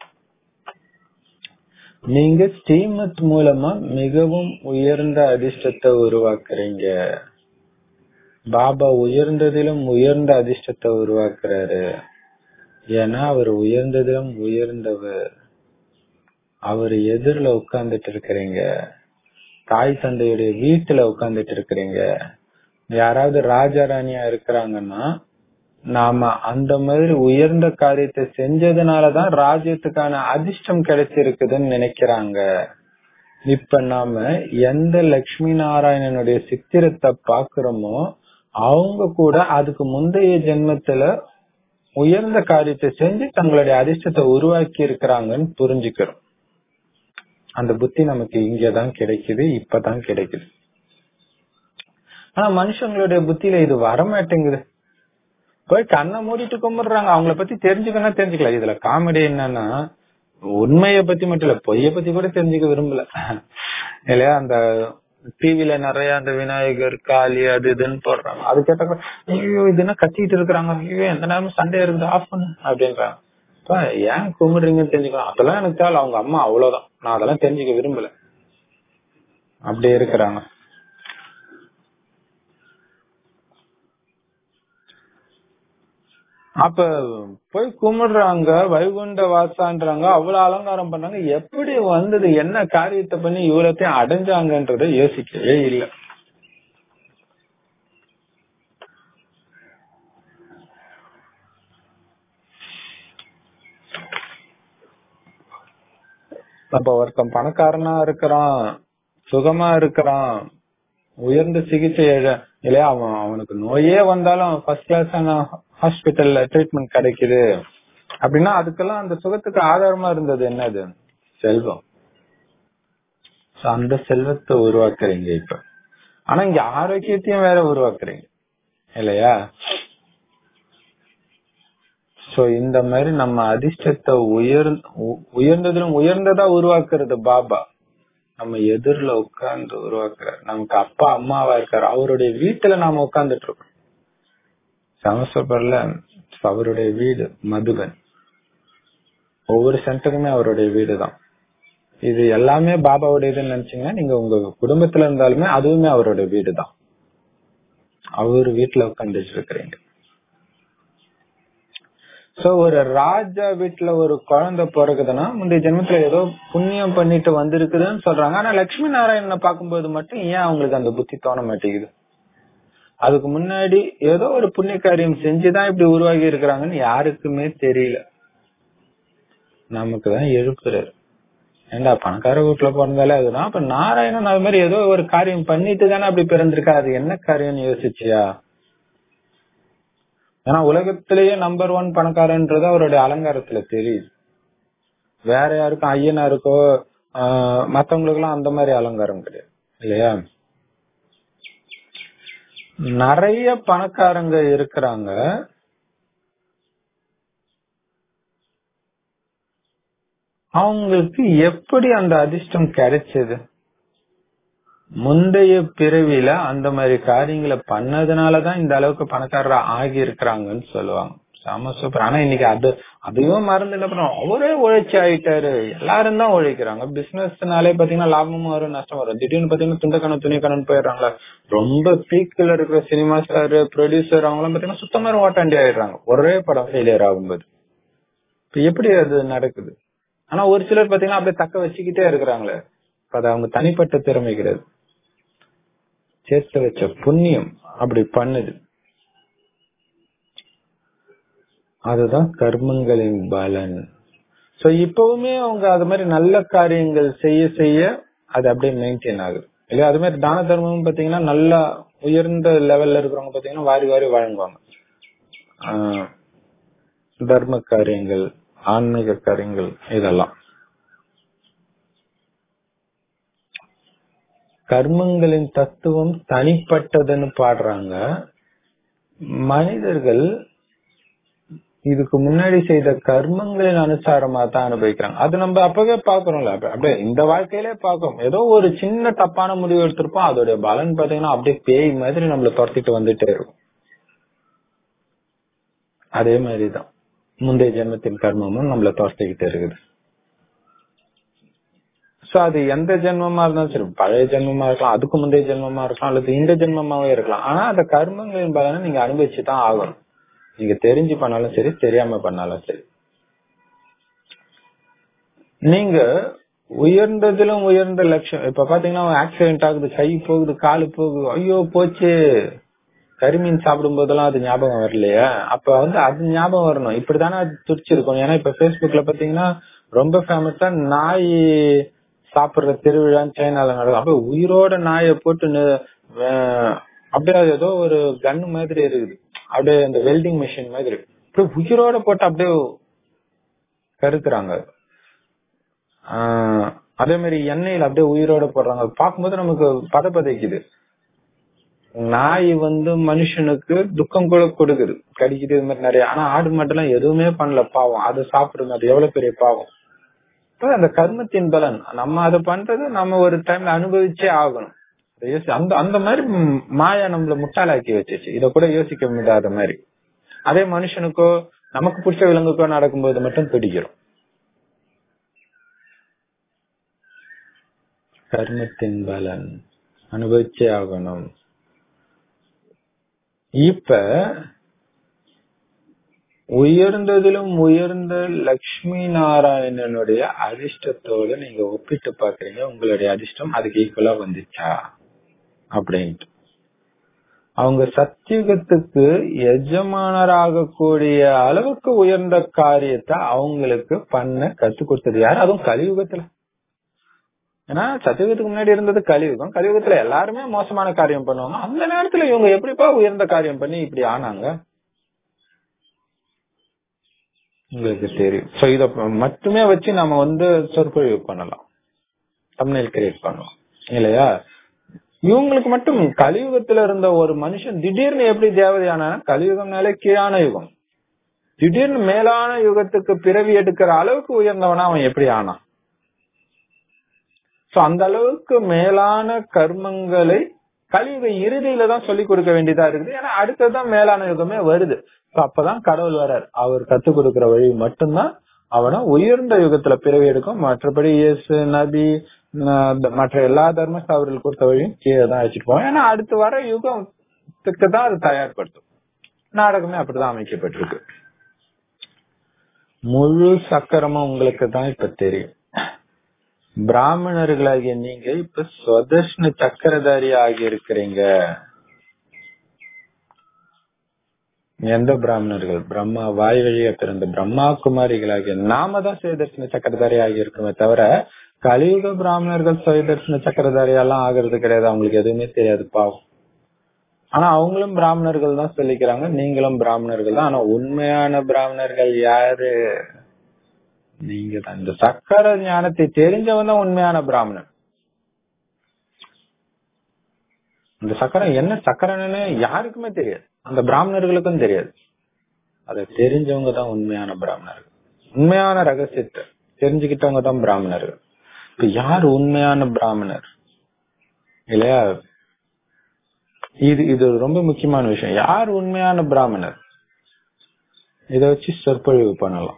நீங்க ஸ்ரீமத் மூலமா மிகவும் உயர்ந்த அதிர்ஷ்டத்தை உருவாக்குறீங்க. பாபா உயர்ந்ததிலும் உயர்ந்த அதிர்ஷ்டத்தை உருவாக்குறாரு. ஏன்னா அவர் உயர்ந்ததிலும் உயர்ந்தவர். அவர் எதிரில உட்கார்ந்துட்டு இருக்கிறீங்க, தாய் தந்தையுடைய வீட்டுல உட்கார்ந்துட்டு இருக்கிறீங்க. யாராவது ராஜா ராணியா இருக்கிறாங்கன்னா நாம அந்த மாதிரி உயர்ந்த காரியத்தை செஞ்சதுனாலதான் ராஜ்யத்துக்கான அதிர்ஷ்டம் கிடைச்சிருக்குதுன்னு நினைக்கிறாங்க. இப்ப நாம எந்த லட்சுமி நாராயணனுடைய சித்திரத்தை பாக்குறோமோ அவங்க கூட அதுக்கு முந்தைய ஜென்மத்துல உயர்ந்த காரியத்தை செஞ்சு தங்களுடைய அதிர்ஷ்டத்தை உருவாக்கி இருக்கிறாங்கன்னு புரிஞ்சுக்கிறோம். அந்த புத்தி நமக்கு இங்கதான் கிடைக்குது, இப்பதான் கிடைக்குது. ஆனா மனுஷங்களுடைய புத்தியில இது வரமாட்டேங்குது. போய் கண்ணை மூடிட்டு கும்பிடுறாங்க. அவங்கள பத்தி தெரிஞ்சுக்கணும் தெரிஞ்சுக்கலாம். இதுல காமெடி என்னன்னா உண்மைய பத்தி மட்டும் இல்ல, பொய்ய பத்தி கூட தெரிஞ்சுக்க விரும்பல இல்லையா? அந்த டிவில நிறைய அந்த விநாயகர் காளி அது இதுன்னு போடுறாங்க. அது கேட்டாக்க ஐயோ இது என்ன கத்திட்டு இருக்கிறாங்க, ஐயோ எந்த நேரமும் சண்டே இருக்குது ஆஃப் பண்ணு அப்படின்றாங்க. ஏன் கும்பிடுறீங்கன்னு தெரிஞ்சுக்கலாம். அதெல்லாம் எனக்கு தேவை, அவங்க அம்மா அவ்வளவுதான், நான் அதெல்லாம் தெரிஞ்சுக்க விரும்பல. அப்படியே இருக்கிறாங்க. அப்ப போய் கும்பிடுறாங்க, வைகுண்ட வாசான்றாங்க, அவ்வளவு அலங்காரம் பண்ணாங்க. எப்படி வந்தது, என்ன காரியத்தை பண்ணி இவ்வளத்தையும் அடைஞ்சாங்கன்றத யோசிக்கவே இல்லை. அப்ப ஒருத்தன் பணக்காரனா இருக்கிறான், சுகமா இருக்கிறான், உயர்ந்த சிகிச்சை இல்லையா, அவன் அவனுக்கு நோயே வந்தாலும் ஃபர்ஸ்ட் கிளாஸான ஹாஸ்பிட்டல்ல ட்ரீட்மெண்ட் கிடைக்குது அப்படின்னா அதுக்கெல்லாம் அந்த சுகத்துக்கு ஆதாரமா இருந்தது என்னது? செல்வம். அந்த செல்வத்தை உருவாக்குறீங்க இப்ப. ஆனா இங்க ஆரோக்கியத்தையும் வேற உருவாக்குறீங்க இல்லையா? சோ இந்த மாதிரி நம்ம அதிர்ஷ்டத்தை உயர் உயர்ந்ததிலும் உயர்ந்ததா உருவாக்குறது பாபா. நம்ம எதிரில உட்கார்ந்து உருவாக்குறாரு. நமக்கு அப்பா அம்மாவா இருக்காரு, அவருடைய வீட்டுல நாம உட்கார்ந்துட்டு இருக்கோம். சமஸ்வரப்பர்ல அவருடைய வீடு மதுபன், ஒவ்வொரு சென்டருமே அவருடைய வீடுதான். இது எல்லாமே பாபாவுடையதுன்னு நினைச்சீங்கன்னா நீங்க உங்க குடும்பத்துல இருந்தாலுமே அதுவுமே அவருடைய வீடுதான். அவரு வீட்டுல உட்காந்துட்டு இருக்கிறீங்க. சோ ஒரு ராஜா வீட்டுல ஒரு குழந்தை பிறகுதுன்னா முந்தைய ஜென்மத்துல ஏதோ புண்ணியம் பண்ணிட்டு வந்திருக்குதுன்னு சொல்றாங்க. ஆனா லட்சுமி நாராயணனை பார்க்கும்போது மட்டும் ஏன் அவங்களுக்கு அந்த புத்தி தோண மாட்டேங்குது? அதுக்கு முன்னாடி ஏதோ ஒரு புண்ணிய காரியம் செஞ்சுதான் இப்படி உருவாகி இருக்கிறாங்கன்னு யாருக்குமே தெரியல. நமக்குதான் எழுப்புறாரு, ஏண்டா பணக்கார வீட்டுல பிறந்தாலே அதுதான். அப்ப நாராயணன் அது மாதிரி ஏதோ ஒரு காரியம் பண்ணிட்டு தானே அப்படி பிறந்திருக்கா, அது என்ன காரியம்னு யோசிச்சியா? ஏன்னா உலகத்திலேயே நம்பர் ஒன் பணக்காரன்றது அவருடைய அலங்காரத்துல தெரியுது. வேற யாருக்கும் ஐயனாருக்கோ ஆஹ் மத்தவங்களுக்கு எல்லாம் அந்த மாதிரி அலங்காரம் கிடையாது இல்லையா. நிறைய பணக்காரங்க இருக்கிறாங்க, அவங்களுக்கு எப்படி அந்த அதிர்ஷ்டம் கிடைச்சது? முந்தைய பிறவில அந்த மாதிரி காரியங்களை பண்ணதுனாலதான் இந்த அளவுக்கு பணக்காரர் ஆகி இருக்கிறாங்கன்னு சொல்லுவாங்க. செம சூப்பர். ஆனா இன்னைக்கு அது அதையும் மறந்து என்ன பண்றோம், அவரே உழைச்சி ஆயிட்டாரு. எல்லாரும் தான் உழைக்கிறாங்க. பிசினஸ்னாலே பாத்தீங்கன்னா லாபமும் வரும் நஷ்டம் வரும். திடீர்னு பாத்தீங்கன்னா துண்டக்கணம் துணிக்கணம் போயிடுறாங்களா. ரொம்ப பீக்ல இருக்கிற சினிமா ஸ்டார் ப்ரொடியூசர் அவங்க எல்லாம் பாத்தீங்கன்னா சுத்தமா ஓட்டாண்டி ஆயிடுறாங்க ஒரே படம் ஃபெயிலியர் ஆகும்போது. இப்ப எப்படி அது நடக்குது? ஆனா ஒரு சிலர் பாத்தீங்கன்னா அப்படியே தக்க வச்சுக்கிட்டே இருக்கிறாங்களே, அது அவங்க தனிப்பட்ட திறமை கிடையாது, சேர்த்து வச்ச புண்ணியம் அப்படி பண்ணுது. அதுதான் கர்மங்களின் பலன். சோ இப்பவுமே அவங்க அது மாதிரி நல்ல காரியங்கள் செய்ய செய்ய அது அப்படியே மெயின்டைன் ஆகுது இல்லையா. அது மாதிரி தான தர்மம் பாத்தீங்கன்னா நல்லா உயர்ந்த லெவல்ல இருக்கிறவங்க பாத்தீங்கன்னா வாரி வாரி வழங்குவாங்க. ஆஹ் தர்ம காரியங்கள், ஆன்மீக காரியங்கள், இதெல்லாம் கர்மங்களின் தத்துவம் தனிப்பட்டதுன்னு பாடுறாங்க. மனிதர்கள் இதுக்கு முன்னாடி செய்த கர்மங்களின் அனுசாரமா தான் அனுபவிக்கிறாங்க. அது நம்ம அப்பவே பாக்குறோம்ல, அப்படியே இந்த வாழ்க்கையிலே பாக்கும். ஏதோ ஒரு சின்ன தப்பான முடிவு எடுத்திருப்போம், அதோட பலன் பாத்தீங்கன்னா அப்படியே பேய் மாதிரி நம்மள துரத்திட்டு வந்துட்டே இருக்கும். அதே மாதிரிதான் முந்தைய ஜென்மத்தின் கர்மமும் நம்மள துரத்திக்கிட்டே இருக்குது. சோ அது எந்த ஜென்மமா இருந்தாலும் சரி, பழைய ஜென்மமா இருக்கலாம், அதுக்கு முந்தைய ஜென்மமா இருக்கலாம், அல்லது இந்த ஜென்மமாவே இருக்கலாம். ஆனா அந்த கர்மங்களின் பலனை நீங்க அனுபவிச்சுதான் ஆகணும். நீங்க தெரிஞ்சு பண்ணாலும் சரி, தெரியாம பண்ணாலும் சரி. நீங்க உயர்ந்ததிலும் உயர்ந்த லட்சம், இப்ப பாத்தீங்கன்னா ஆக்சிடென்ட் ஆகுது, கை போகுது, காலு போகுது, ஐயோ போச்சு, கரிமீன் சாப்பிடும் போதெல்லாம் அது ஞாபகம் வரலையா? அப்ப வந்து அது ஞாபகம் வரணும். இப்படித்தானே அது துடிச்சிருக்கும். ஏன்னா இப்ப பேஸ்புக்ல பாத்தீங்கன்னா ரொம்ப ஃபேமஸா நாய் சாப்பிடுற திருவிழான்னு சைனால நடக்கும். அப்ப உயிரோட நாயை போட்டு அப்படியே ஏதோ ஒரு கன் மாதிரி இருக்குது, அப்படியே இந்த வெல்டிங் மிஷின் மாதிரி அப்படியே உயிரோட போட்டு அப்படியே கருக்குறாங்க. ஆஹ் அதே மாதிரி எண்ணெயில அப்படியே உயிரோட போடுறாங்க. பார்க்கும்போது நமக்கு பதப்பதைக்குது. நாய் வந்து மனுஷனுக்கு துக்கம் கூட கொடுக்குது, கடிக்குது, இது மாதிரி நிறைய. ஆனா ஆடு மட்டும் எல்லாம் எதுவுமே பண்ணல, பாவம். அது சாப்பிடுங்க, அது எவ்வளவு பெரிய பாவம். அந்த கர்மத்தின் பலன் நம்ம அதை பண்றது நம்ம ஒரு டைம்ல அனுபவிச்சே ஆகணும். அந்த அந்த மாதிரி மாயா நம்மள முட்டாளாக்கி வச்சிச்சு, இத கூட யோசிக்க முடியாத மாதிரி. அதே மனுஷனுக்கோ நமக்கு பிடிச்ச விலங்குக்கோ நடக்கும்போது மட்டும் பிடிக்கிறோம். கர்மத்தின் பலன் அனுபவிச்சே ஆகணும். இப்ப உயர்ந்ததிலும் உயர்ந்த லட்சுமி நாராயணனுடைய அதிர்ஷ்டத்தோட நீங்க ஒப்பிட்டு பாக்குறீங்க, உங்களுடைய அதிர்ஷ்டம் அதுக்கு ஈக்குவலா வந்துச்சா அப்படின்ட்டு. அவங்க சத்தியுகத்துக்கு எஜமானராக கூடிய அளவுக்கு உயர்ந்த காரியத்தை அவங்களுக்கு பண்ண கத்து கொடுத்தது யாரு? அதுவும் கலியுகத்துல. ஏன்னா சத்தியுகத்துக்கு முன்னாடி இருந்தது கலியுகம். கலியுகத்துல எல்லாருமே மோசமான காரியம் பண்ணுவாங்க. அந்த நேரத்துல இவங்க எப்படிப்பா உயர்ந்த காரியம் பண்ணி இப்படி ஆனாங்க? உங்களுக்கு தெரியும். சோ இத மட்டுமே வச்சு நம்ம வந்து சொற்பொழிவு பண்ணலாம், தம்ப்நெயில் கிரியேட் பண்ணலாம் இல்லையா? இவங்களுக்கு மட்டும் கலியுகத்துல இருந்த ஒரு மனுஷன் திடீர்னு எப்படி தேவதையான, கலியுகம்னாலே கீழான யுகம், திடீர்னு மேலான யுகத்துக்கு பிறவி எடுக்கிற அளவுக்கு உயர்ந்தவனா அவன் எப்படி ஆனான்? சோ அந்த அளவுக்கு மேலான கர்மங்களை கலியுக இறுதியில தான் சொல்லிக் கொடுக்க வேண்டியதா இருக்குது. ஏன்னா அடுத்ததான் மேலான யுகமே வருது. அப்பதான் கடவுள் வர்றார். அவர் கத்துக் கொடுக்கிற வழி மட்டும்தான் அவனை உயர்ந்த யுகத்துல பிறவி எடுக்கும். மற்றபடி இயேசு, நபி, மற்ற எல்லா தர்ம அவர்கள் கொடுத்த வழியும் கீழே தான் வச்சுட்டு போவோம். ஏன்னா அடுத்து வர யுகத்துக்கு தான் அது தயார்படுத்தும். நாடகமே அப்படிதான் அமைக்கப்பட்டிருக்கு. முழு சக்கரமும் உங்களுக்கு தான் இப்ப தெரியும். பிராமணர்களாகிய நீங்க இப்ப ஸ்வதர்ஷ்ண சக்கரதாரி ஆகி இருக்கிறீங்க. எந்த பிராமணர்கள்? பிரம்மா வாய் வழியா பிறந்த பிரம்மா குமாரிகளாகிய நாம தான் சுயதர்ஷன சக்கரதாரி ஆகி இருக்கோமே தவிர, கலியுக பிராமணர்கள் சுயதர்ஷன சக்கரதாரி எல்லாம் ஆகிறது கிடையாது. அவங்களுக்கு எதுவுமே தெரியாது, பாவம். ஆனா அவங்களும் பிராமணர்கள் தான் சொல்லிக்கிறாங்க, நீங்களும் பிராமணர்கள் தான். ஆனா உண்மையான பிராமணர்கள் யாரு? நீங்க தான். இந்த சக்கர ஞானத்தை தெரிஞ்சவன் தான் உண்மையான பிராமணன். இந்த சக்கரம் என்ன சக்கரன்னு யாருக்குமே தெரியாது, அந்த பிராமணர்களுக்கும் தெரியாது. அதை தெரிஞ்சவங்க தான் உண்மையான பிராமணர்கள். உண்மையான ரகசியத்தை தெரிஞ்சுக்கிட்டவங்க தான் பிராமணர்கள். இப்ப யார் உண்மையான பிராமணர் இல்லையா? இது இது ரொம்ப முக்கியமான விஷயம். யார் உண்மையான பிராமணர்? இத வச்சு சொற்பொழிவு பண்ணலாம்.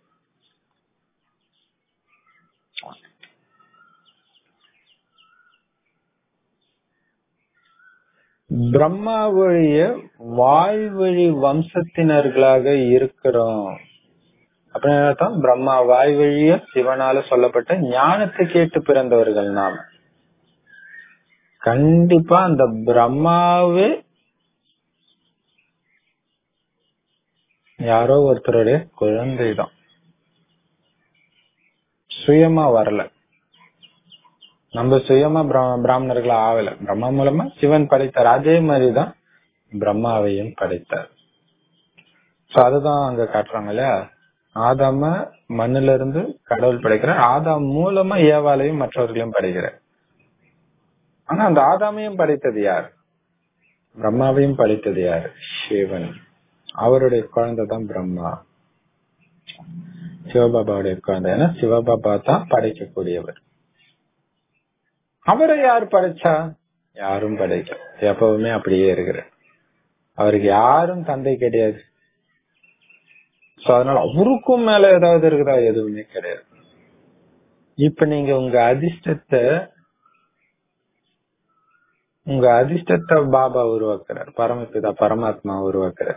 பிரம்மா வழிய வாய்வழி வம்சத்தினர்களாக இருக்கிறோம் அப்படின்னு பிரம்மா வாய் வழிய சிவனால சொல்லப்பட்ட ஞானத்தை கேட்டு பிறந்தவர்கள் நாம. கண்டிப்பா அந்த பிரம்மாவே யாரோ ஒருத்தருடைய குழந்தைதான், சுயமா வரல. நம்ம சுயமா பிராமணர்களா ஆகல, பிரம்மா மூலமா சிவன் படைத்தார். அதே மாதிரிதான் பிரம்மாவையும் படைத்தார். அதுதான் அங்க காட்டுறாங்க இல்லையா? ஆதாம மண்ணுல இருந்து கடவுள் படைக்கிறார், ஆதாம் மூலமா ஏவாளையும் மற்றவர்களையும் படைக்கிறார். ஆனா அந்த ஆதாமையும் படைத்தது யார்? பிரம்மாவையும் படைத்தது யாரு? சிவன். அவருடைய குழந்தை தான் பிரம்மா, சிவபாபாவுடைய குழந்தை. ஏன்னா சிவபாபா தான் படைக்கக்கூடியவர். அவரை யார் படைச்சா? யாரும் படைக்க, எப்பவுமே அப்படியே இருக்கிற. அவருக்கு யாரும் தந்தை கிடையாது. அதனால அவருக்கும் மேல ஏதாவது இருக்குதா? எதுவுமே கிடையாது. இப்ப நீங்க உங்க அதிர்ஷ்டத்தை உங்க அதிர்ஷ்டத்தை பாபா உருவாக்குறார், பரமபிதா பரமாத்மா உருவாக்குறார்.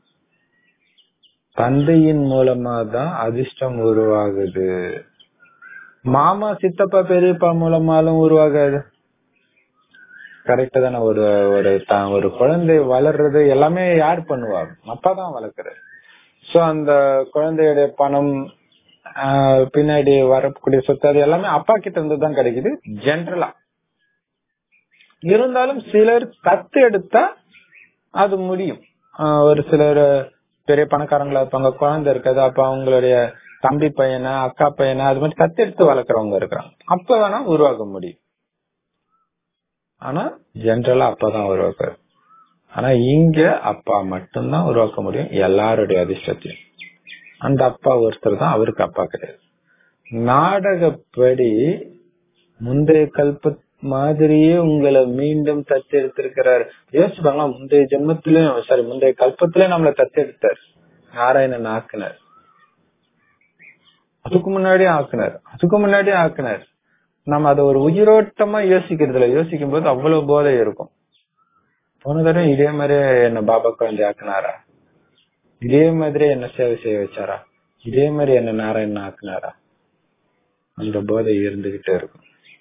தந்தையின் மூலமா தான் அதிர்ஷ்டம் உருவாகுது. மாமா சித்தப்பா பெரியப்பா மூலமாலும் உருவாகாது. கரெக்டா தானே? ஒரு ஒரு ஒரு குழந்தை வளர்றது எல்லாமே யார் பண்ணுவாங்க? அப்பா தான் வளர்க்கிறார். சோ அந்த குழந்தையுடைய பணம், பின்னாடி வரக்கூடிய சொத்து, அது எல்லாமே அப்பா கிட்ட இருந்து தான் கிடைக்குது ஜென்ரலா. இருந்தாலும் சிலர் தத்து எடுத்தா அது முடியும். ஒரு சிலர் பெரிய பணக்காரங்களா இருப்பாங்க, குழந்தை இருக்காது, அப்ப அவங்களுடைய தம்பி பையனா அக்கா பையனா அது மாதிரி தத்து எடுத்து வளர்க்கறவங்க இருக்கிறாங்க. அப்ப வேணா உருவாக்க முடியும். ஆனா ஜென்ரலா அப்பதான் உருவாக்குறாரு. ஆனா இங்க அப்பா மட்டும்தான் உருவாக்க முடியும் எல்லாருடைய அதிர்ஷ்டத்தையும். அந்த அப்பா ஒருத்தர் தான், அவருக்கு அப்பா கிடையாது. நாடகப்படி முந்தைய கல்ப மாதிரியே உங்களை மீண்டும் தத்தெடுத்திருக்கிறார். யோசிப்பாங்களா? முந்தைய ஜென்மத்திலயும் சாரி முந்தைய கல்பத்திலயும் நம்மளை தத்தெடுத்தார், நாராயணன் ஆக்குனார். அதுக்கு முன்னாடியே ஆக்குனார், அதுக்கு முன்னாடியே ஆக்குனார். நம்ம அதை ஒரு உயிரோட்டமா யோசிக்கிறதுல யோசிக்கும் போது அவ்வளவு போதை இருக்கும். போன தடவை இதே மாதிரி என்ன பாபா குழந்தை ஆக்குனாரா? இதே மாதிரி என்ன சேவை செய்ய வச்சாரா? இதே மாதிரி என்ன நாராயணன் ஆக்குனாரா? அந்த போதை இருந்துகிட்டே இருக்கும்.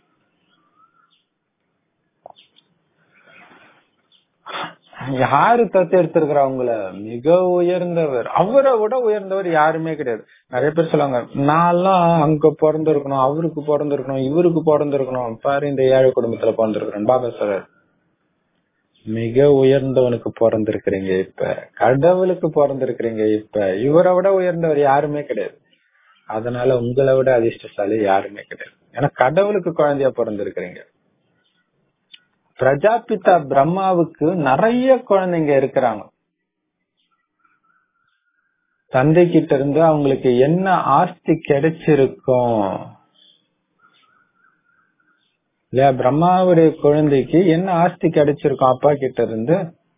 யாரு தத்து எடுத்திருக்கிறவங்கள? மிக உயர்ந்தவர், அவரை விட உயர்ந்தவர் யாருமே கிடையாது. நிறைய பேர் சொல்லுவாங்க, நான்லாம் அங்க பிறந்திருக்கணும், அவருக்கு பிறந்திருக்கணும், இவருக்கு பிறந்திருக்கணும், பாரு இந்த ஏழை குடும்பத்துல பிறந்திருக்கிறேன். பாபா சொல்றாரு, மிக உயர்ந்தவனுக்கு பிறந்திருக்கிறீங்க, இப்ப கடவுளுக்கு பிறந்திருக்கிறீங்க. இப்ப இவரை விட உயர்ந்தவர் யாருமே கிடையாது. அதனால உங்களை விட அதிர்ஷ்டசாலி யாருமே கிடையாது. ஏன்னா கடவுளுக்கு குழந்தையா பிறந்திருக்கிறீங்க. பிரஜாபிதா பிரம்மாவுக்கு நிறைய குழந்தைங்க இருக்கிறாங்க. தந்தை கிட்ட இருந்து அவங்களுக்கு என்ன ஆஸ்தி கிடைச்சிருக்கும் இல்லையா? பிரம்மாவுடைய குழந்தைக்கு என்ன ஆஸ்தி கிடைச்சிருக்கும் அப்பா கிட்ட இருந்து?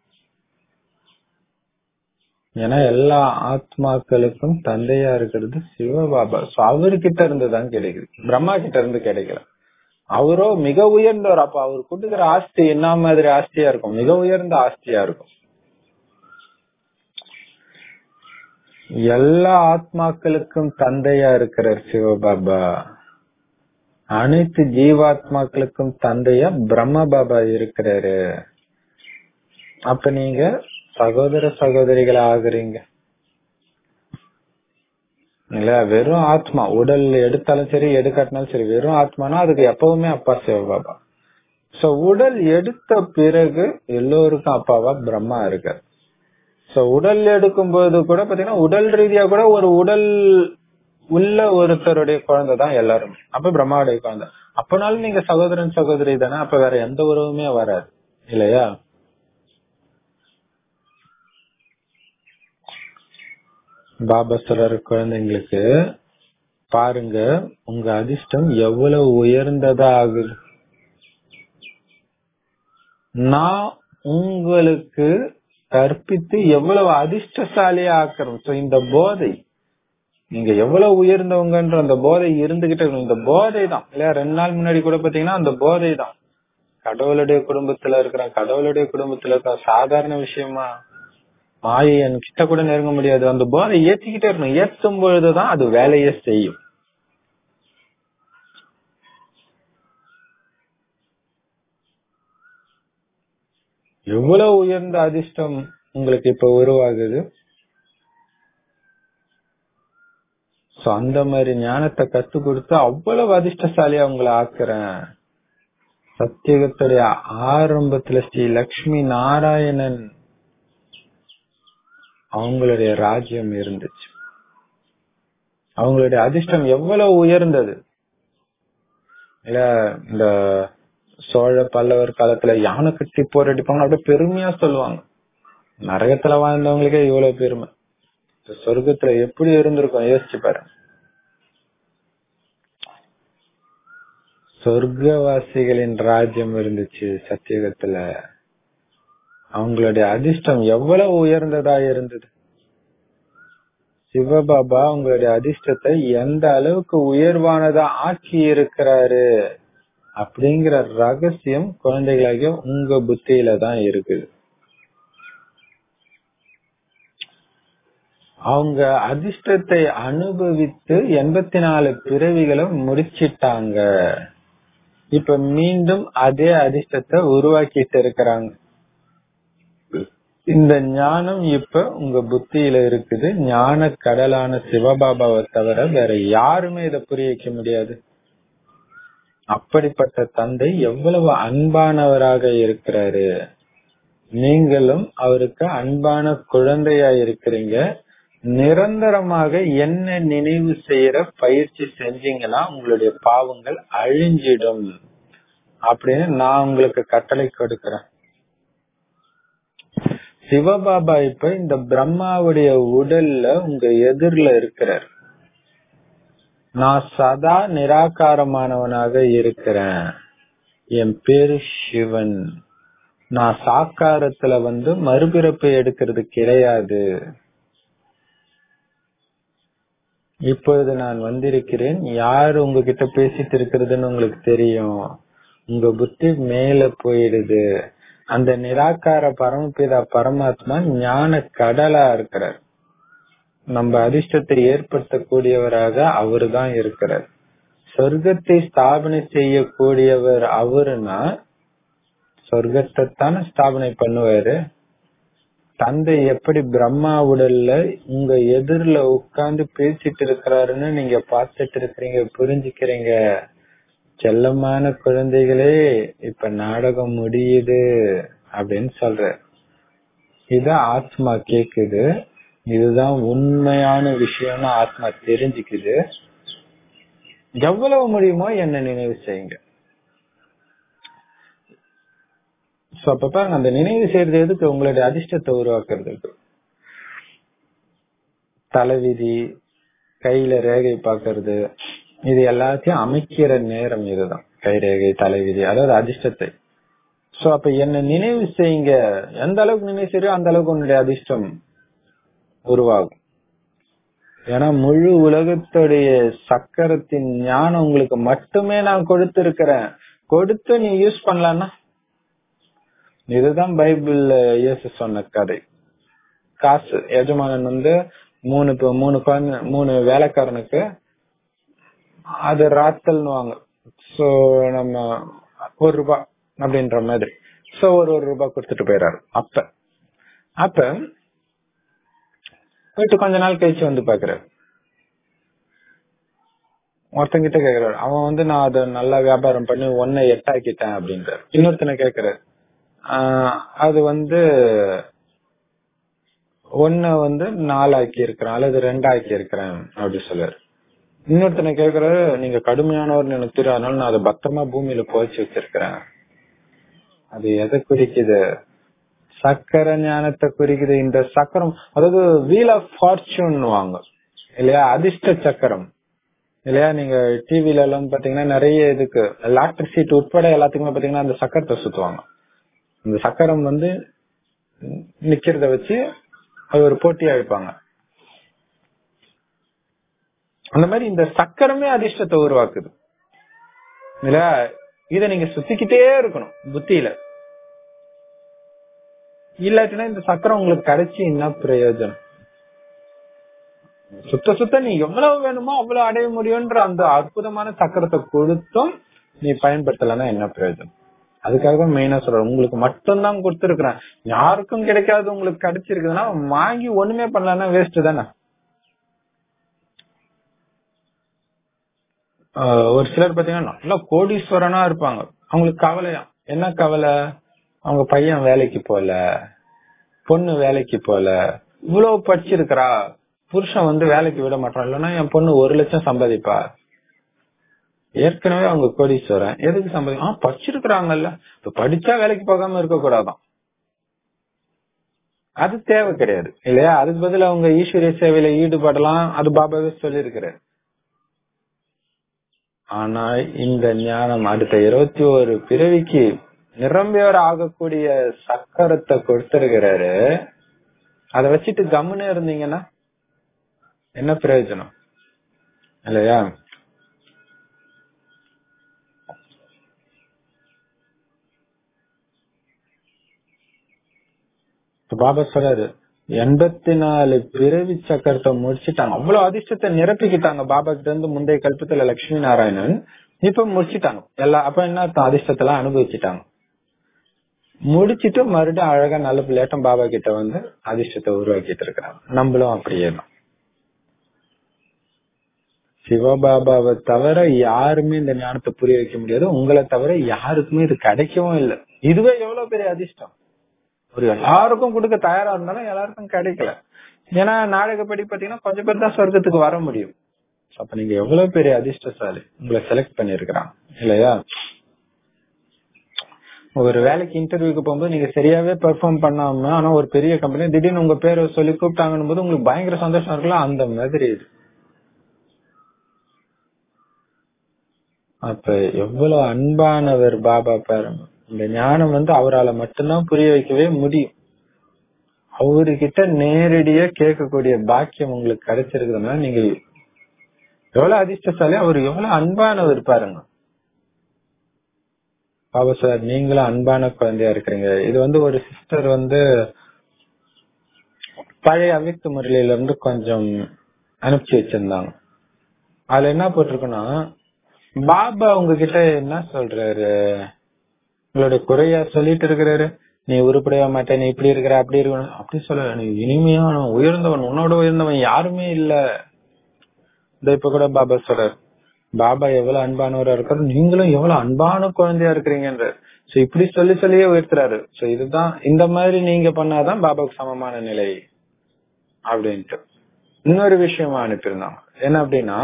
ஏன்னா எல்லா ஆத்மாக்களுக்கும் தந்தையா இருக்கிறது சிவபாபா. அவர்கிட்ட இருந்துதான் கிடைக்குது, பிரம்மா கிட்ட இருந்து கிடைக்கல. அவரோ மிக உயர்ந்தவர். அப்ப அவர் கொடுக்கிற ஆஸ்தி என்ன மாதிரி ஆஸ்தியா இருக்கும்? மிக உயர்ந்த ஆஸ்தியா இருக்கும். எல்லா ஆத்மாக்களுக்கும் தந்தையா இருக்கிறார் சிவபாபா. அனைத்து ஜீவாத்மாக்களுக்கும் தந்தையா பிரம்ம பாபா இருக்கிறாரு. அப்ப நீங்க சகோதர சகோதரிகள் ஆகுறீங்க இல்ல? வெறும் ஆத்மா, உடல் எடுத்தாலும் சரி எடுக்காட்டினாலும் சரி, வெறும் ஆத்மானா அதுக்கு எப்பவுமே அப்பா சிவபாபா. சோ உடல் எடுத்த பிறகு எல்லோருக்கும் அப்பாவா பிரம்மா இருக்காரு. சோ உடல் எடுக்கும் போது கூட பாத்தீங்கன்னா உடல் ரீதியா கூட ஒரு உடல் உள்ள ஒருத்தருடைய குழந்தை தான் எல்லாரும். அப்ப பிரம்மாவுடைய குழந்தை. அப்பனாலும் நீங்க சகோதரன் சகோதரி தானே. அப்ப வேற எந்த உறவுமே வராது இல்லையா? பாபா சொல்ற குழந்தைங்களுக்கு பாருங்க, உங்க அதிர்ஷ்டம் எவ்வளவு உயர்ந்ததா ஆகுது. நான் உங்களுக்கு கற்பித்து எவ்வளவு அதிர்ஷ்டசாலியா ஆக்குறோம். இந்த போதை, நீங்க எவ்வளவு உயர்ந்தவங்கன்ற அந்த போதை இருந்துகிட்டே இருக்கும். இந்த போதை தான் இல்லையா? ரெண்டு நாள் முன்னாடி கூட பாத்தீங்கன்னா அந்த போதை தான். கடவுளுடைய குடும்பத்துல இருக்கிற கடவுளுடைய குடும்பத்துல இருக்கிற சாதாரண விஷயமா மாயை என் கிட்ட கூட நெருங்க முடியாது. அந்த போதை ஏற்றிக்கிட்டே இருக்கணும். ஏற்றும் பொழுதுதான் அது வேலையே செய்யும். எவ்வளவு உயர்ந்த அதிர்ஷ்டம் உங்களுக்கு இப்ப உருவாகுது. அந்த மாதிரி ஞானத்தை கத்து கொடுத்து அவ்வளவு அதிர்ஷ்டசாலியா உங்களை ஆக்குறேன். சத்தியகத்துடைய ஆரம்பத்துல ஸ்ரீ லட்சுமி நாராயணன் அவங்களுடைய ராஜ்யம் இருந்துச்சு. அவங்களுடைய அதிர்ஷ்டம் எவ்வளவு உயர்ந்தது இல்ல. இந்த சோழ பல்லவர் காலத்துல யானை கட்டி போராடிப்பாங்க, அப்படியே பெருமையா சொல்லுவாங்க. நரகத்துல வாழ்ந்தவங்களுக்கே இவ்வளவு பெருமை. சொர்க்கத்துல எப்படி இருந்திருக்கும் யோசிச்சு பாருங்க. சொர்க்கவாசிகளின் ராஜ்யம் இருந்துச்சு சத்தியகத்துல. அவங்களுடைய அதிர்ஷ்டம் எவ்வளவு உயர்ந்ததா இருந்தது. சிவபாபா உங்களுடைய அதிர்ஷ்டத்தை எந்த அளவுக்கு உயர்வானதா ஆக்கி இருக்கிறாரு அப்படிங்கிற ரகசியம் குழந்தைகளாகிய உங்க புத்தியில தான் இருக்குது. அவங்க அதிர்ஷ்டத்தை அனுபவித்து எண்பத்தி நாலு பிறவிகளை முடிச்சிட்டாங்க. இப்ப மீண்டும் அதே அதிர்ஷ்டத்தை உருவாக்கிட்டு இருக்கிறாங்க. இந்த ஞானம் இப்ப உங்க புத்தியில இருக்குது. ஞான கடலான சிவபாபாவை தவிர வேற யாருமே இதை புரிய வைக்க முடியாது. அப்படிப்பட்ட தந்தை எவ்வளவு அன்பானவராக இருக்கிறாரு. நீங்களும் அவருக்கு அன்பான குழந்தையா இருக்கிறீங்க. நிரந்தரமாக என்ன நினைவு செய்யற பயிற்சி செஞ்சீங்கன்னா உங்களுடைய பாவங்கள் அழிஞ்சிடும் அப்படின்னு நான் உங்களுக்கு கட்டளை கொடுக்கிறேன். சிவபாபா இப்ப இந்த பிரம்மாவுடைய உடல்ல உங்க எதிரில இருக்கிறார். நான் சதா நிராகாரமானவனாக இருக்கிறேன். என் பேரு சிவன். நான் சாக்காரத்துல வந்து மறுபிறப்பு எடுக்கிறது கிடையாது. இப்பொழுது நான் வந்திருக்கிறேன். யாரு உங்ககிட்ட பேசிட்டு இருக்கிறதுன்னு உங்களுக்கு தெரியும். உங்க புத்தி மேல போயிடுது. அந்த நிராகார பரமபிதா பரமாத்மா ஞான கடலா இருக்கிறார். நம்ம அதிர்ஷ்டத்தை ஏற்படுத்தக்கூடியவராக அவரு தான் இருக்கிறார். சொர்க்கத்தை ஸ்தாபனை செய்யக்கூடியவர் அவருன்னா சொர்க்கத்தை தானே ஸ்தாபனை பண்ணுவாரு. தந்தை எப்படி பிரம்மா உடல்ல உங்க எதிரில உட்கார்ந்து பேசிட்டு இருக்கிறாருன்னு நீங்க பார்த்துட்டு இருக்கிறீங்க, புரிஞ்சுக்கிறீங்க. செல்லமான குழந்தைகளே, இப்ப நாடகம் முடியுது அப்படின்னு சொல்ற. இத ஆத்மா கேக்குது. இதுதான் உண்மையான விஷயம்னு ஆத்மா தெரிஞ்சுக்குது. எவ்வளவு முடியுமோ என்ன நினைவு செய்யுங்க. அந்த நினைவு செய்யறது எதுக்கு? உங்களுடைய அதிர்ஷ்டத்தை உருவாக்குறதுக்கு. தலைவிதி, கையில ரேகை பாக்குறது, இது எல்லாத்தையும் அமைக்கிற நேரம் இதுதான். கை ரேகை, தலைவிதி, அதாவது அதிர்ஷ்டத்தை. சோ அப்ப என்ன நினைவு செய்யுங்க. எந்த அளவுக்கு நினைவு செய்யறோ அந்த அளவுக்கு உன்னுடைய அதிர்ஷ்டம் உருவாகும். ஏன்னா முழு உலகத்துடைய சக்கரத்தின் ஞானம் உங்களுக்கு மட்டுமே நான் கொடுத்திருக்கிறேன். கொடுத்து நீ யூஸ் பண்ணலான்னா, இதுதான் பைபிள்ல இயேசு சொன்ன கதை. காசு எஜமானன் வந்து மூணு மூணு மூணு வேலைக்காரனுக்கு அது ராத்தல்னுவாங்க. சோ நம்ம ஒரு ரூபாய் அப்படின்ற மாதிரி சோ ஒரு ஒரு ரூபாய் கொடுத்துட்டு போயிடாரு. அப்ப அப்ப போயிட்டு கொஞ்ச நாள் கழிச்சு வந்து பாக்குறாரு. ஒருத்தங்கிட்ட கேக்குறாரு. அவன் வந்து நான் அதை நல்லா வியாபாரம் பண்ணி ஒன்ன எட்டாக்கிட்டேன் அப்படின்றாரு. இன்னொருத்தனை கேக்குறாரு. ஆஹ் அது வந்து ஒன்ன வந்து நாலாக்கி இருக்கிறேன் அல்லது ரெண்டாக்கி இருக்கிறேன் அப்படி சொல்றாரு. இன்னொருத்தனை கேக்குறாரு, நீங்க கடுமையானவர்னு எனக்கு தெரியும், அதனால நான் அதை பத்திரமா பூமியில புதைச்சு வச்சிருக்கிறேன். அது எதை குறிக்குது? சக்கர ஞானத்தை குறிக்குது. இந்த சக்கரம் அதாவது வீல் ஆஃப் ஃபார்ச்சூன் வாங்க இல்லையா, அதிர்ஷ்ட சக்கரம் இல்லையா. நீங்க டிவில எல்லாம் பாத்தீங்கன்னா நிறைய இதுக்கு லாட்டரி சீட் உட்பட எல்லாத்துக்குமே பாத்தீங்கன்னா அந்த சக்கரத்தை சுத்துவாங்க. இந்த சக்கரம் வந்து நிக்கிறத வச்சு அது ஒரு போட்டியா வைப்பாங்க. அந்த மாதிரி இந்த சக்கரமே அதிர்ஷ்டத்தை உருவாக்குது இல்லையா. இத நீங்க சுத்திக்கிட்டே இருக்கணும் புத்தியில. இல்லாட்டினா இந்த சக்கரம் உங்களுக்கு கிடைச்சி என்ன பிரயோஜனம்? சுத்த சுத்த நீ எவ்வளவு வேணுமோ அவ்வளவு அடைய முடியும்ன்ற அந்த அற்புதமான சக்கரத்தை கொடுத்தும் நீ பயன்படுத்தலன்னா என்ன பிரயோஜனம்? அதுக்காக தான் மெயினா சொல்றேன், உங்களுக்கு மட்டும்தான் கொடுத்துருக்கிறேன், யாருக்கும் கிடைக்காது உங்களுக்கு கிடைச்சிருக்குதுன்னா வாங்கி ஒண்ணுமே பண்ணலன்னா வேஸ்ட் தானே. ஒரு சிலர் பாத்தீங்கன்னா நல்லா கோடீஸ்வரனா இருப்பாங்க, அவங்களுக்கு கவலையா. என்ன கவலை? அவங்க பையன் வேலைக்கு போல, பொண்ணு வேலைக்கு போல, இவ்வளவு படிச்சிருக்கிறா, புருஷன் வந்து வேலைக்கு விட மாட்டான், இல்லைன்னா என் பொண்ணு ஒரு லட்சம் சம்பாதிப்பா. ஏற்கனவே அவங்க கோடீஸ்வரன், எதுக்கு சம்பாதி படிச்சிருக்கிறாங்கல்ல, இப்ப படிச்சா வேலைக்கு போகாம இருக்க கூடாதான். அது தேவை கிடையாது இல்லையா. அதுக்கு பதில் அவங்க ஈஸ்வரிய சேவையில ஈடுபடலாம், அது பாபாவே சொல்லி இருக்கிறார். ஆனா இந்த ஞானம் அடுத்த இருபத்தி ஒரு பிறவிக்கு நிரம்பியவர் ஆகக்கூடிய சக்கரத்தை கொடுத்திருக்கிறாரு. அதை வச்சுட்டு கம்முன்னு இருந்தீங்கன்னா என்ன பிரயோஜனம் இல்லையா. பாபா சொல்றாரு, எண்பத்தி நாலு பிறவி சக்கரத்தை முடிச்சுட்டாங்க, அவ்வளவு அதிர்ஷ்டத்தை நிரப்பிக்கிட்டாங்க பாபா கிட்ட இருந்து முந்தைய கல்பத்துல லட்சுமி நாராயணன். இப்ப முடிச்சுட்டாங்க எல்லா. அப்ப என்ன அதிர்ஷ்டத்தெல்லாம் அனுபவிச்சுட்டாங்க. முடிச்சிட்டு மறுபடியும் அழகா நல்ல பிள்ளையாட்டம் பாபா கிட்ட வந்து அதிர்ஷ்டத்தை உருவாக்கிட்டு இருக்கிறாங்க. நம்மளும் அப்படியே தான். சிவபாபாவை தவிர யாருமே இந்த ஞானத்தை புரிய வைக்க முடியாது, உங்களை தவிர யாருக்குமே இது கிடைக்கவும் இல்லை. இதுவே எவ்வளவு பெரிய அதிர்ஷ்டம். ஒரு எல்லாருக்கும் கொடுக்க தயாரா இருந்தாலும் எல்லாருக்கும் கிடைக்கல. ஏன்னா நாடகப்படி பாத்தீங்கன்னா கொஞ்சம் பேர் தான் சொர்க்கத்துக்கு வர முடியும். அப்ப நீங்க எவ்வளவு பெரிய அதிர்ஷ்டசாலி, உங்களை செலக்ட் பண்ணிருக்கிறான் இல்லையா. ஒரு வேலைக்கு இன்டர்வியூக்கு போகும்போது நீங்க சரியாவே பெர்ஃபார்ம் பண்ணாம ஆனா ஒரு பெரிய கம்பெனி திடீர்னு உங்க பேரை சொல்லி கூப்பிட்டாங்கன்னு போது உங்களுக்கு பயங்கர சந்தோஷம் இருக்கலாம். அந்த மாதிரி இது. அப்ப எவ்வளவு அன்பானவர் பாபா பாருங்க. இந்த ஞானம் வந்து அவரால் மட்டும்தான் புரிய வைக்கவே முடியும். அவர்கிட்ட நேரடியா கேட்கக்கூடிய பாக்கியம் உங்களுக்கு கிடைச்சிருக்குதுன்னா நீங்க எவ்வளவு அதிர்ஷ்டசாலி, அவர் எவ்வளவு அன்பானவர் பாருங்க. பாபா சார் நீங்களும் அன்பான குழந்தையா இருக்கிறீங்க. இது வந்து ஒரு சிஸ்டர் வந்து பழைய அவ்யக்த முறையில இருந்து கொஞ்சம் அனுப்பிச்சு வச்சிருந்தாங்க. அதுல என்ன போட்டிருக்குன்னா, பாபா உங்ககிட்ட என்ன சொல்றாரு, உங்களோட குறையா சொல்லிட்டு இருக்கிறாரு. நீ உருப்படவே மாட்டே, நீ இப்படி இருக்கிற அப்படி இருக்கணும் அப்படி சொல்ல. நீ இனிமையான உயர்ந்தவன், உன்னோட உயர்ந்தவன் யாருமே இல்ல. இந்த இப்ப கூட பாபா சொல்றாரு, பாபா எவ்வளவு அன்பானவரா இருக்காரு, நீங்களும் எவ்வளவு அன்பான குழந்தையா இருக்கிறீங்கன்ற. சோ இப்படி சொல்லி சொல்லியே உயர்த்துறாரு. சோ இதுதான், இந்த மாதிரி நீங்க பண்ணாதான் பாபாவுக்கு சமமான நிலை அப்படின்ட்டு. இன்னொரு விஷயமா அனுப்பியிருந்தாங்க. என்ன அப்படின்னா,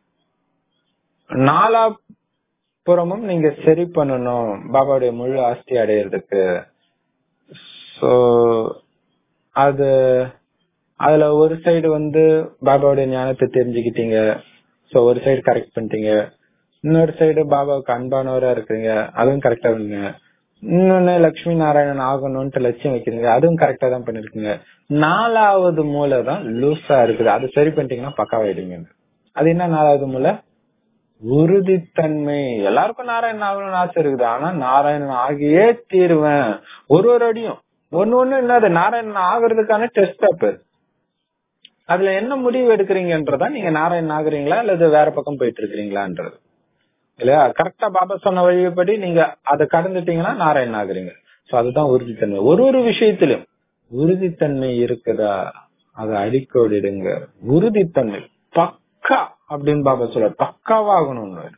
நாலா புறமும் நீங்க சரி பண்ணணும் பாபாவுடைய முழு ஆஸ்தி அடையிறதுக்கு. சோ அது அதுல ஒரு சைடு வந்து பாபாவுடைய ஞானத்தை தெரிஞ்சுக்கிட்டீங்க, சோ ஒரு சைடு கரெக்ட் பண்ணிட்டீங்க. இன்னொரு சைடு பாபாவுக்கு அன்பானவரா இருக்கிறீங்க, அதுவும் கரெக்டா பண்ணுங்க. இன்னொன்னு லட்சுமி நாராயணன் ஆகணும்னு லட்சியம் வைக்கிறீங்க, அதுவும் கரெக்டா தான் பண்ணிருக்கீங்க. நாலாவது மூளை தான் லூஸா இருக்குது, அது சரி பண்ணிட்டீங்கன்னா பக்காவாயிடுங்க. அது என்ன நாலாவது மூளை? உறுதித்தன்மை. எல்லாருக்கும் நாராயணன் ஆகணும்னு ஆசை இருக்குது, ஆனா நாராயணன் ஆகியே தீருவேன். ஒரு ஒரு அடியும் ஒன்னு ஒண்ணு என்னது நாராயணன் ஆகுறதுக்கான டெஸ்ட் பேப்பர். அதுல என்ன முடிவு எடுக்கிறீங்கன்றதா நீங்க நாராயணன் ஆகுறீங்களா அல்லது வேற பக்கம் போயிட்டு இருக்கிறீங்களான்றது இல்லையா. கரெக்டா பாபா சொன்ன வழிபடி நீங்க அதை கடந்துட்டீங்கன்னா நாராயணன் ஆகுறீங்க. சோ அதுதான் உறுதித்தன்மை. ஒரு ஒரு விஷயத்திலும் உறுதித்தன்மை இருக்குதா, அதை அடிக்கோடிடுங்க. உறுதித்தன்மை பக்கா அப்படின்னு பாபா சொல்ற, பக்காவாகணும்.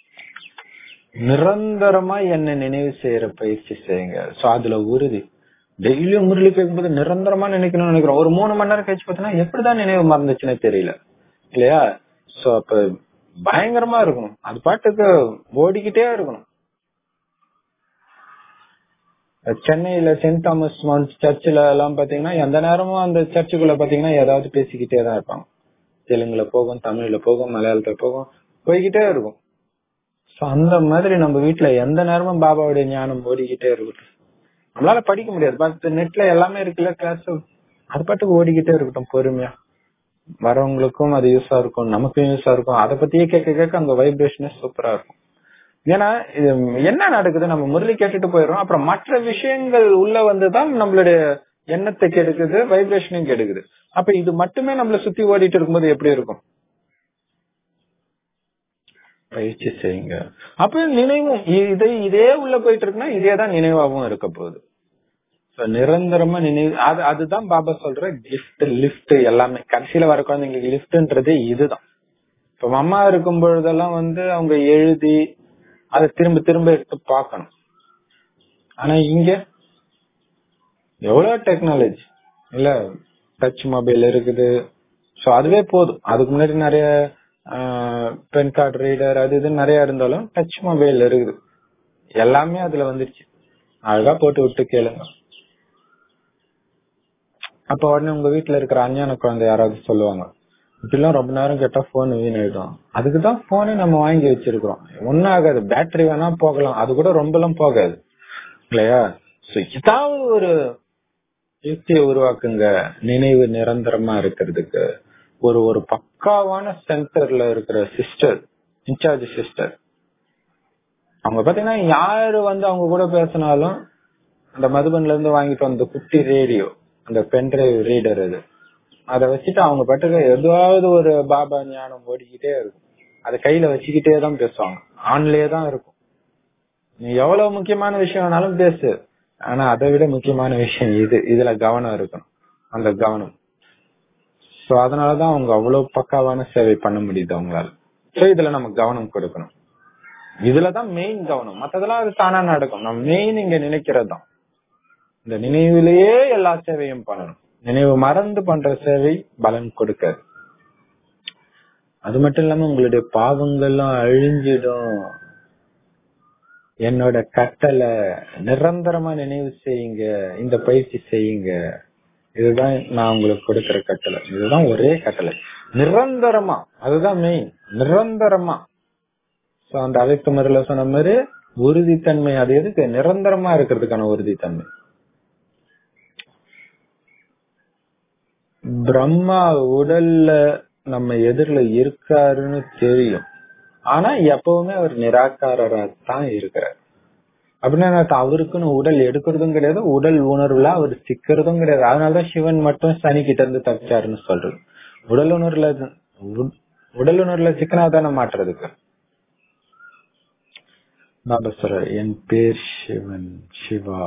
நிரந்தரமா என்ன நினைவு செய்யற பயிற்சி செய்யுங்க. சோ அதுல உறுதி. டெய்லியும் முரளி கேட்கும்போது நிரந்தரமா நினைக்கணும்னு நினைக்கிறோம். ஒரு மூணு மணி நேரம் கழிச்சு பார்த்தீங்கன்னா எப்படிதான் நினைவு மறந்துச்சுன்னே தெரியல இல்லையா? சோ அப்ப பயங்கரமா இருக்கணும், அது பாட்டுக்கு ஓடிக்கிட்டே இருக்கணும். சென்னையில சென்ட் தாமஸ் மவுண்ட் சர்ச்சில் எல்லாம் பாத்தீங்கன்னா எந்த நேரமும் அந்த சர்ச்சுக்குள்ள பாத்தீங்கன்னா ஏதாவது பேசிக்கிட்டே தான் இருப்பாங்க. தெலுங்குல போகும், தமிழ்ல போகும், மலையாளத்துல போகும், போய்கிட்டே இருக்கும். அந்த மாதிரி நம்ம வீட்டுல எந்த நேரமும் பாபாவுடைய ஞானம் ஓடிக்கிட்டே இருக்கட்டும். நம்மளால படிக்க முடியாது, பட் நெட்ல எல்லாமே இருக்குல்ல கிளாஸ், அது பாட்டுக்கு ஓடிக்கிட்டே இருக்கட்டும். பொறுமையா வரவங்களுக்கும் அது யூஸா இருக்கும், நமக்கும் யூஸா இருக்கும். அதை பத்தியே கேட்க கேட்க அந்த வைப்ரேஷனே சூப்பரா இருக்கும். ஏன்னா இது என்ன நடக்குது, நம்ம முரளி கேட்டுட்டு போயிடுறோம், அப்புறம் மற்ற விஷயங்கள் உள்ள வந்துதான் நம்மளுடைய எண்ணத்தை கெடுக்குது, வைப்ரேஷனையும் கெடுக்குது. அப்ப இது மட்டுமே நம்மள சுத்தி ஓடிட்டு இருக்கும்போது எப்படி இருக்கும்? பயிற்சி செய்யுங்க. அப்ப நினைவும் இதை இதே உள்ள போயிட்டு இருக்குன்னா இதேதான் நினைவாகவும் இருக்க போகுது. நிரந்தரமா நினைவு, அது அதுதான் பாபா சொல்ற கிஃப்ட் லிஃப்ட் எல்லாமே. கடைசியில வர குழந்தைங்களுக்கு லிஃப்ட்ன்றது இதுதான். இப்ப அம்மா இருக்கும் பொழுதெல்லாம் வந்து அவங்க எழுதி அதை திரும்ப திரும்ப எடுத்து பார்க்கணும். ஆனா இங்க எவ்வளவு டெக்னாலஜி இல்ல, டச் மொபைல் இருக்குது, சோ அதுவே போதும். அதுக்கு முன்னாடி நிறைய பென் கார்டு ரீடர் அது இது நிறைய இருந்தாலும் டச் மொபைல் இருக்குது, எல்லாமே அதுல வந்துருச்சு. அழகா போட்டு விட்டு கேளுங்க. அப்ப உடனே உங்க வீட்டுல இருக்கிற அஞ்ஞான குழந்தை யாராவது சொல்லுவாங்க, இப்படிலாம் ரொம்ப நேரம் கேட்டா போன் வீணாயிடும். அதுக்குதான் போனே நம்ம வாங்கி வச்சிருக்கிறோம். ஒன்னும் ஆகாது, பேட்டரி வேணா போகலாம், அது கூட ரொம்ப எல்லாம் போகாது இல்லையா? ஏதாவது ஒரு யுக்தியை உருவாக்குங்க நினைவு நிரந்தரமா இருக்கிறதுக்கு. ஒரு ஒரு பக்காவான சென்டர்ல இருக்கிற சிஸ்டர், இன்சார்ஜ் சிஸ்டர், அவங்க பாத்தீங்கன்னா யாரு வந்து அவங்க கூட பேசினாலும் அந்த மதுபன்ல இருந்து வாங்கிட்டு வந்த குட்டி ரேடியோ, அந்த பென்டிரைவ் ரீடர், அது அதை வச்சுட்டு அவங்க பாட்டுக்கு ஏதாவது ஒரு பாபா ஞானம் ஓடிக்கிட்டே இருக்கும். அதை கையில வச்சுக்கிட்டே தான் பேசுவாங்க, ஆன்லயே தான் இருக்கும். நீ எவ்வளவு முக்கியமான விஷயம் வேணாலும் பேசு, ஆனா அதை விட முக்கியமான விஷயம் இது, இதுல கவனம் இருக்கணும், அந்த கவனம். சோ அதனாலதான் அவங்க அவ்வளவு பக்காவான சேவை பண்ண முடியுது அவங்களால. சோ இதுல நம்ம கவனம் கொடுக்கணும், இதுலதான் மெயின் கவனம். மத்ததெல்லாம் அது தானா நடக்கும். நம்ம மெயின் இங்க நினைக்கிறதுதான். இந்த நினைவிலேயே எல்லா சேவையும் பண்ணணும். நினைவு மறந்து பண்ற சேவை பலன் கொடுக்காது. அது மட்டும் இல்லாம உங்களுடைய பாவங்கள்லாம் அழிஞ்சிடும். என்னோட கட்டளை நிரந்தரமா நினைவு செய்யுங்க, இந்த பயிற்சி செய்யுங்க, இதுதான் நான் உங்களுக்கு கொடுக்கிற கட்டளை. இதுதான் ஒரே கட்டளை, நிரந்தரமா. அதுதான் மெயின், நிரந்தரமா. அந்த அழைப்பு முறையில சொன்ன மாதிரி உறுதித்தன்மை. அது எதுக்கு? நிரந்தரமா இருக்கிறதுக்கான உறுதித்தன்மை. பிரம்மா உடல்ல நம்ம எதிரில இருக்காருன்னு தெரியும், ஆனா எப்பவுமே அவர் நிராகாரரா தான் இருக்கிறார். அப்படின்னா அவருக்குன்னு உடல் எடுக்கிறதும் கிடையாது, உடல் உணர்வுல அவர் சிக்கிறதும் கிடையாது. அதனாலதான் சிவன் மட்டும் சனி கிட்ட இருந்து தப்பிச்சாருன்னு சொல்றது. உடல் உணர்வுல உடல் உணர்வுல சிக்கனாதான மாற்றுறதுக்கு. பாபா சொல்ற, என் பேர் சிவன், சிவா.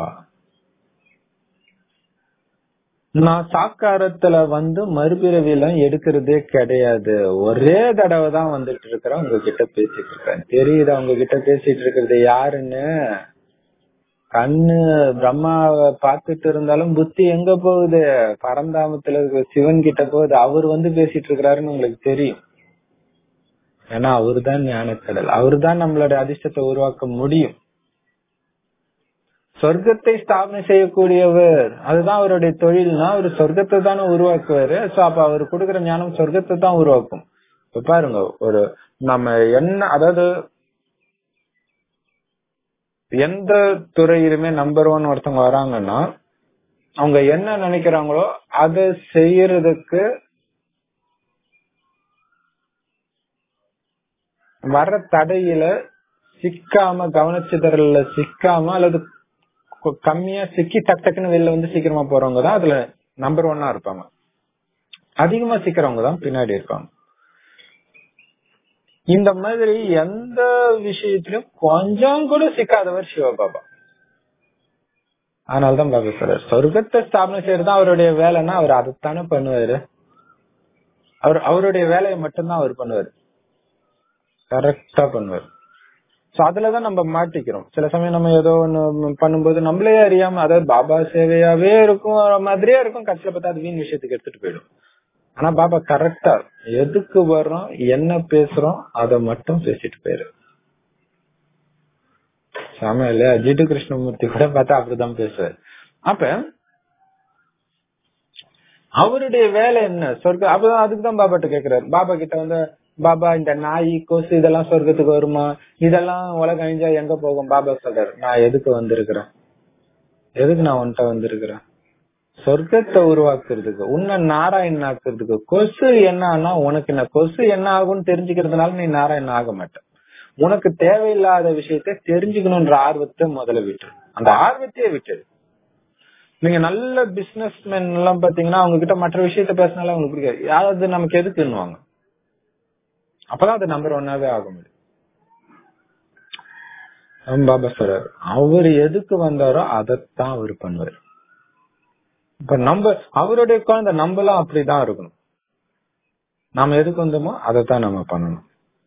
நான் சாக்காரத்துல வந்து மறுபிறவில எடுக்கிறதே கிடையாது, ஒரே தடவை தான் வந்துட்டு இருக்கிறேன், உங்ககிட்ட பேசிட்டு இருக்கேன். தெரியுது உங்ககிட்ட பேசிட்டு இருக்கிறது யாருன்னு? கண்ணு பிரம்மாவை பார்த்துட்டு இருந்தாலும் புத்தி எங்க போகுது? பரந்தாமத்துல இருக்கிற சிவன் கிட்ட போகுது. அவர் வந்து பேசிட்டு இருக்கிறாருன்னு உங்களுக்கு தெரியும். ஏன்னா அவரு தான் ஞானக்கடல், அவரு தான் நம்மளோட அதிர்ஷ்டத்தை உருவாக்க முடியும். சொர்க்கத்தை ஸ்தாபனை செய்யக்கூடியவர், அதுதான் அவருடைய தொழில்னா அவர் சொர்க்கத்தை தானே உருவாக்குவாரு. சோ அப்ப அவர் கொடுக்கிற ஞானம் சொர்க்கத்தை தான் உருவாக்கும். இப்ப பாருங்க, ஒரு நம்ம என்ன, அதாவது எந்த துறையிலுமே நம்பர் ஒன் ஒருத்தவங்க வராங்கன்னா அவங்க என்ன நினைக்கிறாங்களோ அதை செய்யறதுக்கு வர தடையில சிக்காம, கவனச்சிதறல சிக்காம, அல்லது கம்மியா சிக்கி டக் டக்குன்னு வெளில வந்து சீக்கிரமா போறவங்க தான் அதுல நம்பர் ஒன்னா இருப்பாங்க. அதிகமா சிக்கிறவங்க தான் பின்னாடி இருப்பாங்க. இந்த மாதிரி எந்த விஷயத்திலும் கொஞ்சம் கூட சிக்காதவர் சிவபாபா. அதனாலதான் பாபா சொல்றார், சொர்க்கத்தை ஸ்தாபனை செய்யறதுதான் அவருடைய வேலைன்னா அவர் அதைத்தானே பண்ணுவாரு. அவர் அவருடைய வேலையை மட்டும்தான் அவர் பண்ணுவாரு, கரெக்டா பண்ணுவார். சோ அதுலதான் நம்ம மாட்டிக்கிறோம். சில சமயம் நம்ம ஏதோ ஒண்ணு பண்ணும்போது நம்மளே அறியாம, அதாவது பாபா சேவையாவே இருக்கும் மாதிரியே இருக்கும், கட்சியில பார்த்தா அது வீண் விஷயத்துக்கு எடுத்துட்டு போயிடும். ஆனா பாபா கரெக்டா எதுக்கு வர்றோம், என்ன பேசுறோம், அதை மட்டும் பேசிட்டு போயிரு. சாம இல்லையா, ஜிட்டு கிருஷ்ணமூர்த்தி கூட பார்த்தா அப்படிதான் பேசுவாரு. அப்ப அவருடைய வேலை என்ன, சொர்க்க அப்பதான் அதுக்குதான் பாபாட்ட கேக்குறாரு. பாபா கிட்ட வந்து, பாபா இந்த நாய் கொசு இதெல்லாம் சொர்க்கத்துக்கு வருமா, இதெல்லாம் உலகம் அழிஞ்சா எங்க போகும்? பாபா சொல்றாரு, நான் எதுக்கு வந்திருக்கிறேன், எதுக்கு நான் உன்கிட்ட வந்திருக்கிறேன்? சொர்க்கத்தை உருவாக்குறதுக்கு, உன்னை நாராயணன் ஆக்குறதுக்கு. கொசு என்னன்னா உனக்கு என்ன, கொசு என்ன ஆகும்னு தெரிஞ்சுக்கிறதுனால நீ நாராயணன் ஆக மாட்ட. உனக்கு தேவையில்லாத விஷயத்த தெரிஞ்சுக்கணும்ன்ற ஆர்வத்தை முதல்ல விட்டு, அந்த ஆர்வத்தையே விட்டுடு. நீங்க நல்ல பிசினஸ் மேன் எல்லாம் பாத்தீங்கன்னா அவங்க கிட்ட மற்ற விஷயத்த பேசினாலும் அவங்களுக்கு பிடிக்காது. யாராவது நமக்கு எதுக்குன்னுவாங்க. அப்பதான் அது நம்பர் ஒன்னாவே ஆக முடியும். பாபா சொல்றாரு, அவரு எதுக்கு வந்தாரோ அதைத்தான் அவரு பண்ணுவாரு. இப்ப நம்ம அவருடைய குழந்தை, நம்மளாம் அப்படிதான் இருக்கணும். நாம எதுக்கு வந்தோமோ அதைத்தான் நம்ம பண்ணணும்.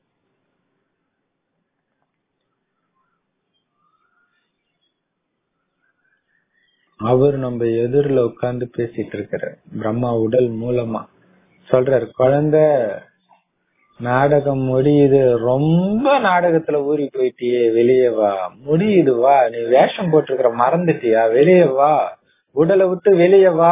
அவர் நம்ம எதிரில உட்கார்ந்து பேசிட்டு இருக்கிறார், பிரம்மா உடல் மூலமா சொல்றாரு, குழந்தை நாடகம் முடியுது, ரொம்ப நாடகத்துல ஊறி போயிட்டியே, வெளியே வா, முடியுது வா, நீ வேஷம் போட்டிருக்கிற மறந்துட்டியா, வெளியே வா, உடலை விட்டு வெளியே வா,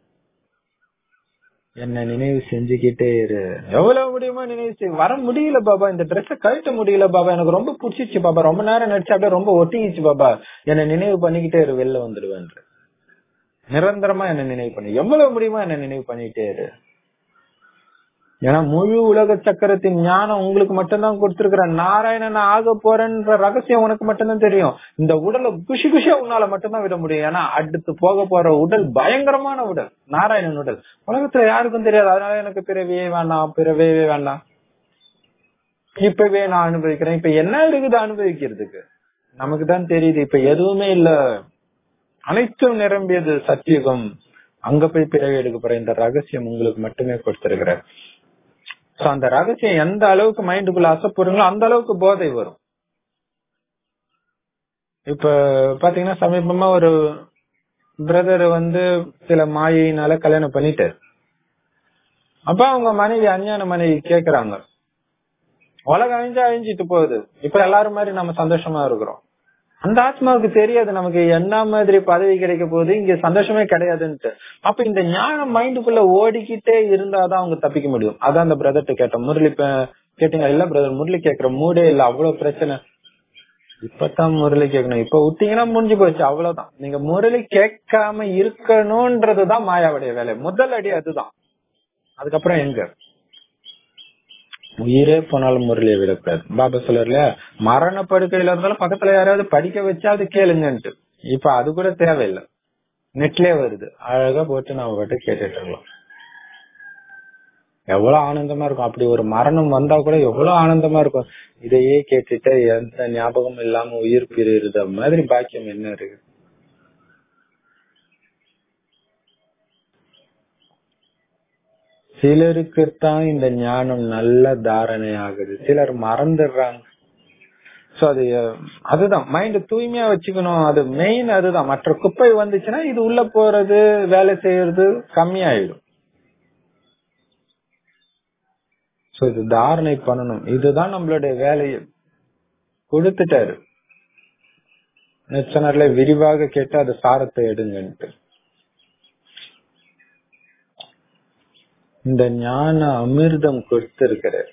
என்ன நினைவு செஞ்சுக்கிட்டே இரு, எவ்வளவு முடியுமோ நினைவு செய். வர முடியல பாபா, இந்த ட்ரெஸ்ஸ கழட்ட முடியல பாபா, எனக்கு ரொம்ப பிடிச்சிச்சு பாபா, ரொம்ப நேரம் நடிச்சா அப்படியே ரொம்ப ஒட்டிக்கிச்சு பாபா, என்ன நினைவு பண்ணிக்கிட்டே இரு, வெளில வந்துடுவேன். நிரந்தரமா என்ன நினைவு பண்ணி, எவ்வளவு முடியுமோ என்ன நினைவு பண்ணிட்டே இரு. ஏன்னா முழு உலக சக்கரத்தின் ஞானம் உங்களுக்கு மட்டும்தான் கொடுத்திருக்கிற. நாராயணன் ஆக போறன்ற ரகசியம் உனக்கு மட்டும்தான் தெரியும். இந்த உடலை குஷி குஷியா உன்னால மட்டும்தான் விட முடியும். ஏன்னா அடுத்து போக போற உடல் பயங்கரமான உடல், நாராயணன் உடல். உலகத்துல யாருக்கும் தெரியாது. அதனால எனக்கு பிறவியே வேண்டாம், பிறவே வேண்டாம், இப்பவே நான் அனுபவிக்கிறேன். இப்ப என்ன இருக்குது அனுபவிக்கிறதுக்கு? நமக்கு தான் தெரியுது இப்ப எதுவுமே இல்ல, அனைத்தும் நிரம்பியது சத்தியுகம், அங்க போய் பிறவி எடுக்க போற இந்த ரகசியம் உங்களுக்கு மட்டுமே கொடுத்திருக்கிற. அந்த ரகசியம் எந்த அளவுக்கு மைண்டுக்குள்ள அசைப்படுறீங்களோ அந்த அளவுக்கு போதை வரும். இப்ப பாத்தீங்கன்னா சமீபமா ஒரு பிரதர் வந்து சில மாயினால கல்யாணம் பண்ணிட்டாரு. அப்ப அவங்க மனைவி, அஞ்ஞான மனைவி கேக்குறாங்க, உலகம் அழிஞ்சா அழிஞ்சிட்டு போகுது, இப்ப எல்லாரும் மாதிரி நம்ம சந்தோஷமா இருக்கிறோம். அந்த ஆத்மாவுக்கு தெரியாது நமக்கு என்ன மாதிரி பதவி கிடைக்க போகுது, இங்க சந்தோஷமே கிடையாதுன்ட்டு. அப்ப இந்த ஞானம் மைண்டுக்குள்ள ஓடிக்கிட்டே இருந்தாதான் அவங்க தப்பிக்க முடியும். அதான் அந்த பிரதர்ட்ட கேட்டோம், முரளி கேட்டீங்க இல்ல பிரதர், முரளி கேக்குற மூடே இல்ல, அவ்வளவு பிரச்சனை. இப்பதான் முரளி கேட்கணும், இப்ப விட்டீங்கன்னா முடிஞ்சு போச்சு, அவ்வளவுதான். நீங்க முரளி கேட்காம இருக்கணும்ன்றதுதான் மாயாவுடைய வேலை. முதல் அடி அதுதான். அதுக்கப்புறம் எங்க உயிரே போனாலும் முரளியை விடக்கூடாது. பாபா சொல்லல, மரண படுக்கையில இருந்தாலும் பக்கத்துல யாராவது படிக்க வச்சா அது கேளுங்கன்ட்டு. இப்ப அது கூட தேவையில்லை, நெட்லயே வருது, அழகா போட்டு நம்ம பாட்டு கேட்டுட்டு இருக்கலாம். எவ்வளவு ஆனந்தமா இருக்கும். அப்படி ஒரு மரணம் வந்தா கூட எவ்வளவு ஆனந்தமா இருக்கும். இதையே கேட்டுட்டு எந்த ஞாபகம் இல்லாம உயிர் பிரியுறது மாதிரி பாக்கியம் என்ன இருக்கு? சிலருக்குத்தான் இந்த ஞானம் நல்ல தாரணை ஆகுது, சிலர் மறந்துடுறாங்க. சோ அது அதுதான் மைண்ட் தூய்மையா வச்சுக்கணும், அது மெயின் அதுதான். மற்ற குப்பை வந்துச்சுன்னா இது உள்ள போறது, வேலை செய்யறது கம்மியாயிடும். சோ இது தாரணை பண்ணணும், இதுதான் நம்மளுடைய வேலையை கொடுத்துட்டாரு. சொன்னார்ல, விரிவாக கேட்டு அது சாரத்தை எடுங்கன்ட்டு. இந்த ஞான அமிர்தம் கொடுத்திருக்கிறார்,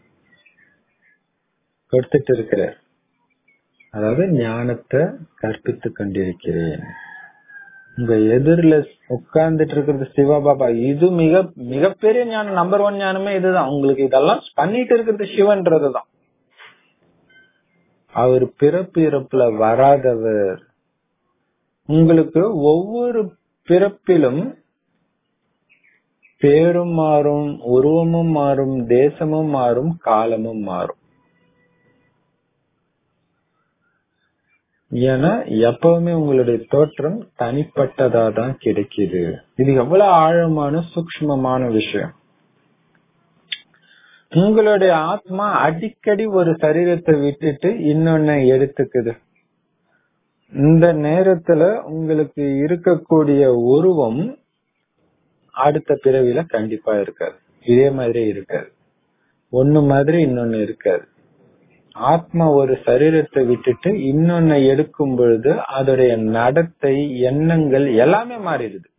கொடுத்துட்டு இருக்கிறார். அதாவது ஞானத்தை கற்பித்து கொண்டிருக்கிறேன். உங்க எதிரில உட்கார்ந்துட்டு இருக்கிறது சிவபாபா. இது மிக மிகப்பெரிய ஞானம், நம்பர் ஒன் ஞானமே இதுதான். உங்களுக்கு இதெல்லாம் பண்ணிட்டு இருக்கிறது சிவன்றதுதான். அவர் பிறப்பு இறப்புல வராதவர். உங்களுக்கு ஒவ்வொரு பிறப்பிலும் பேரும் மாறும், உருவமும் மாறும், தேசமும் மாறும், காலமும் மாறும். ஏன்னா எப்பவுமே உங்களுடைய தோற்றம் தனிப்பட்டதா தான் கிடைக்குது. இது எவ்வளவு ஆழமான சூக்ஷ்மமான விஷயம். உங்களுடைய ஆத்மா அடிக்கடி ஒரு சரீரத்தை விட்டுட்டு இன்னொன்னு எடுத்துக்குது. இந்த நேரத்துல உங்களுக்கு இருக்கக்கூடிய உருவம் அடுத்த பிறவில கண்டிப்பா இருக்காது. இதே மாதிரி இருக்காது. ஒண்ணு மாதிரி இன்னொன்னு இருக்காது. ஆத்மா ஒரு சரீரத்தை விட்டுட்டு இன்னொன்னு எடுக்கும் பொழுது அதோடைய நடத்தை, எண்ணங்கள் எல்லாமே மாறிடுது.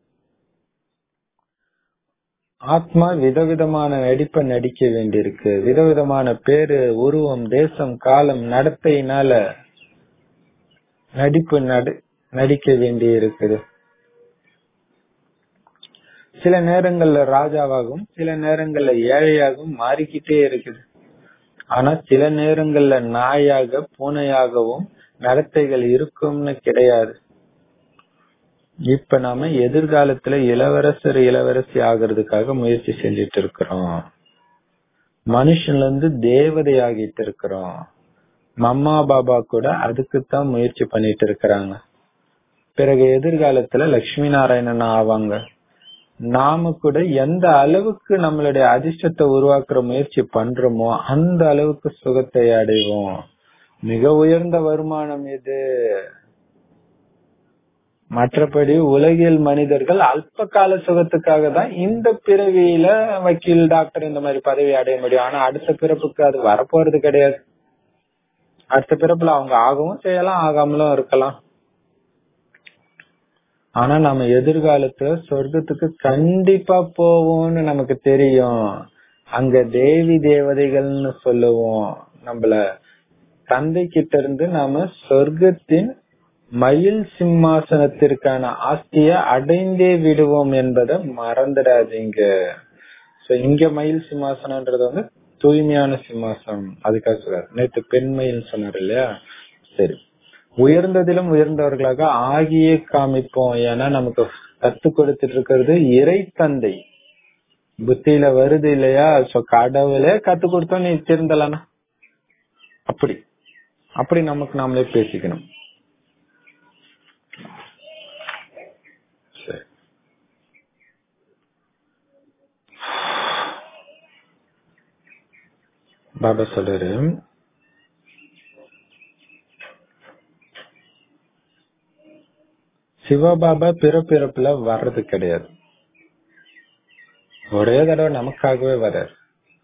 ஆத்மா விதவிதமான நடிப்பை நடிக்க வேண்டியிருக்கு. விதவிதமான பேரு, உருவம், தேசம், காலம், நடத்தையினால நடிப்பு நடி நடிக்க வேண்டி இருக்குது. சில நேரங்கள்ல ராஜாவாகவும் சில நேரங்கள்ல ஏழையாகவும் மாறிக்கிட்டே இருக்குது. ஆனா சில நேரங்கள்ல நாயாக பூனையாகவும் நடத்தைகள் இருக்கும்னு கிடையாது. இப்ப நாம எதிர்காலத்துல இளவரசர் இளவரசி ஆகிறதுக்காக முயற்சி செஞ்சிட்டு இருக்கிறோம். மனுஷன்ல இருந்து தேவதை ஆகிட்டு இருக்கிறோம். மம்மா பாபா கூட அதுக்குத்தான் முயற்சி பண்ணிட்டு இருக்கிறாங்க. பிறகு எதிர்காலத்துல லட்சுமி நாராயணன் ஆவாங்க. நாம கூட எந்த அளவுக்கு நம்மளுடைய அதிர்ஷ்டத்தை உருவாக்குற முயற்சி பண்றோமோ அந்த அளவுக்கு சுகத்தை அடைவோம். மிக உயர்ந்த வருமானம் இது. மற்றபடி உலகில் மனிதர்கள் அல்ப கால சுகத்துக்காக தான் இந்த பிறவியில வக்கீல், டாக்டர் இந்த மாதிரி பதவி அடைய முடியும். ஆனா அடுத்த பிறப்புக்கு அது வரப்போறது கிடையாது. அடுத்த பிறப்புல அவங்க ஆகவும் செய்யலாம், ஆகாமலும் இருக்கலாம். ஆனா நம்ம எதிர்காலத்துல சொர்க்கத்துக்கு கண்டிப்பா போவோம்னு நமக்கு தெரியும். அங்க தேவி தேவதைகள்னு சொல்லுவோம். நம்மள தந்தை கிட்ட இருந்து நாம சொர்க்கத்தின் மயில் சிம்மாசனத்திற்கான ஆஸ்திய அடைந்தே விடுவோம் என்பதை மறந்துடாதீங்க. இங்க மயில் சிம்மாசனம்ன்றது வந்து தூய்மையான சிம்மாசனம். அதுக்காக சொல்றாரு. நேற்று பெண்மயில் சொன்னார் இல்லையா? சரி, உயர்ந்ததிலும் உயர்ந்தவர்களாக ஆகியே காமிப்போம். ஏன்னா நமக்கு கத்து கொடுத்துட்டு இருக்கிறது இறை தந்தை. புத்தியில வருது இல்லையா? சோ கடவுளே கத்து கொடுத்தோம், நீ திருந்தலானா அப்படி அப்படி நமக்கு நாமளே பேசிக்கணும். சரி, பாபா சொல்றாரு, சிவபாபா பிறப்பிறப்புல வர்றது கிடையாது. ஒரே தடவை நமக்காகவே வர்றாரு.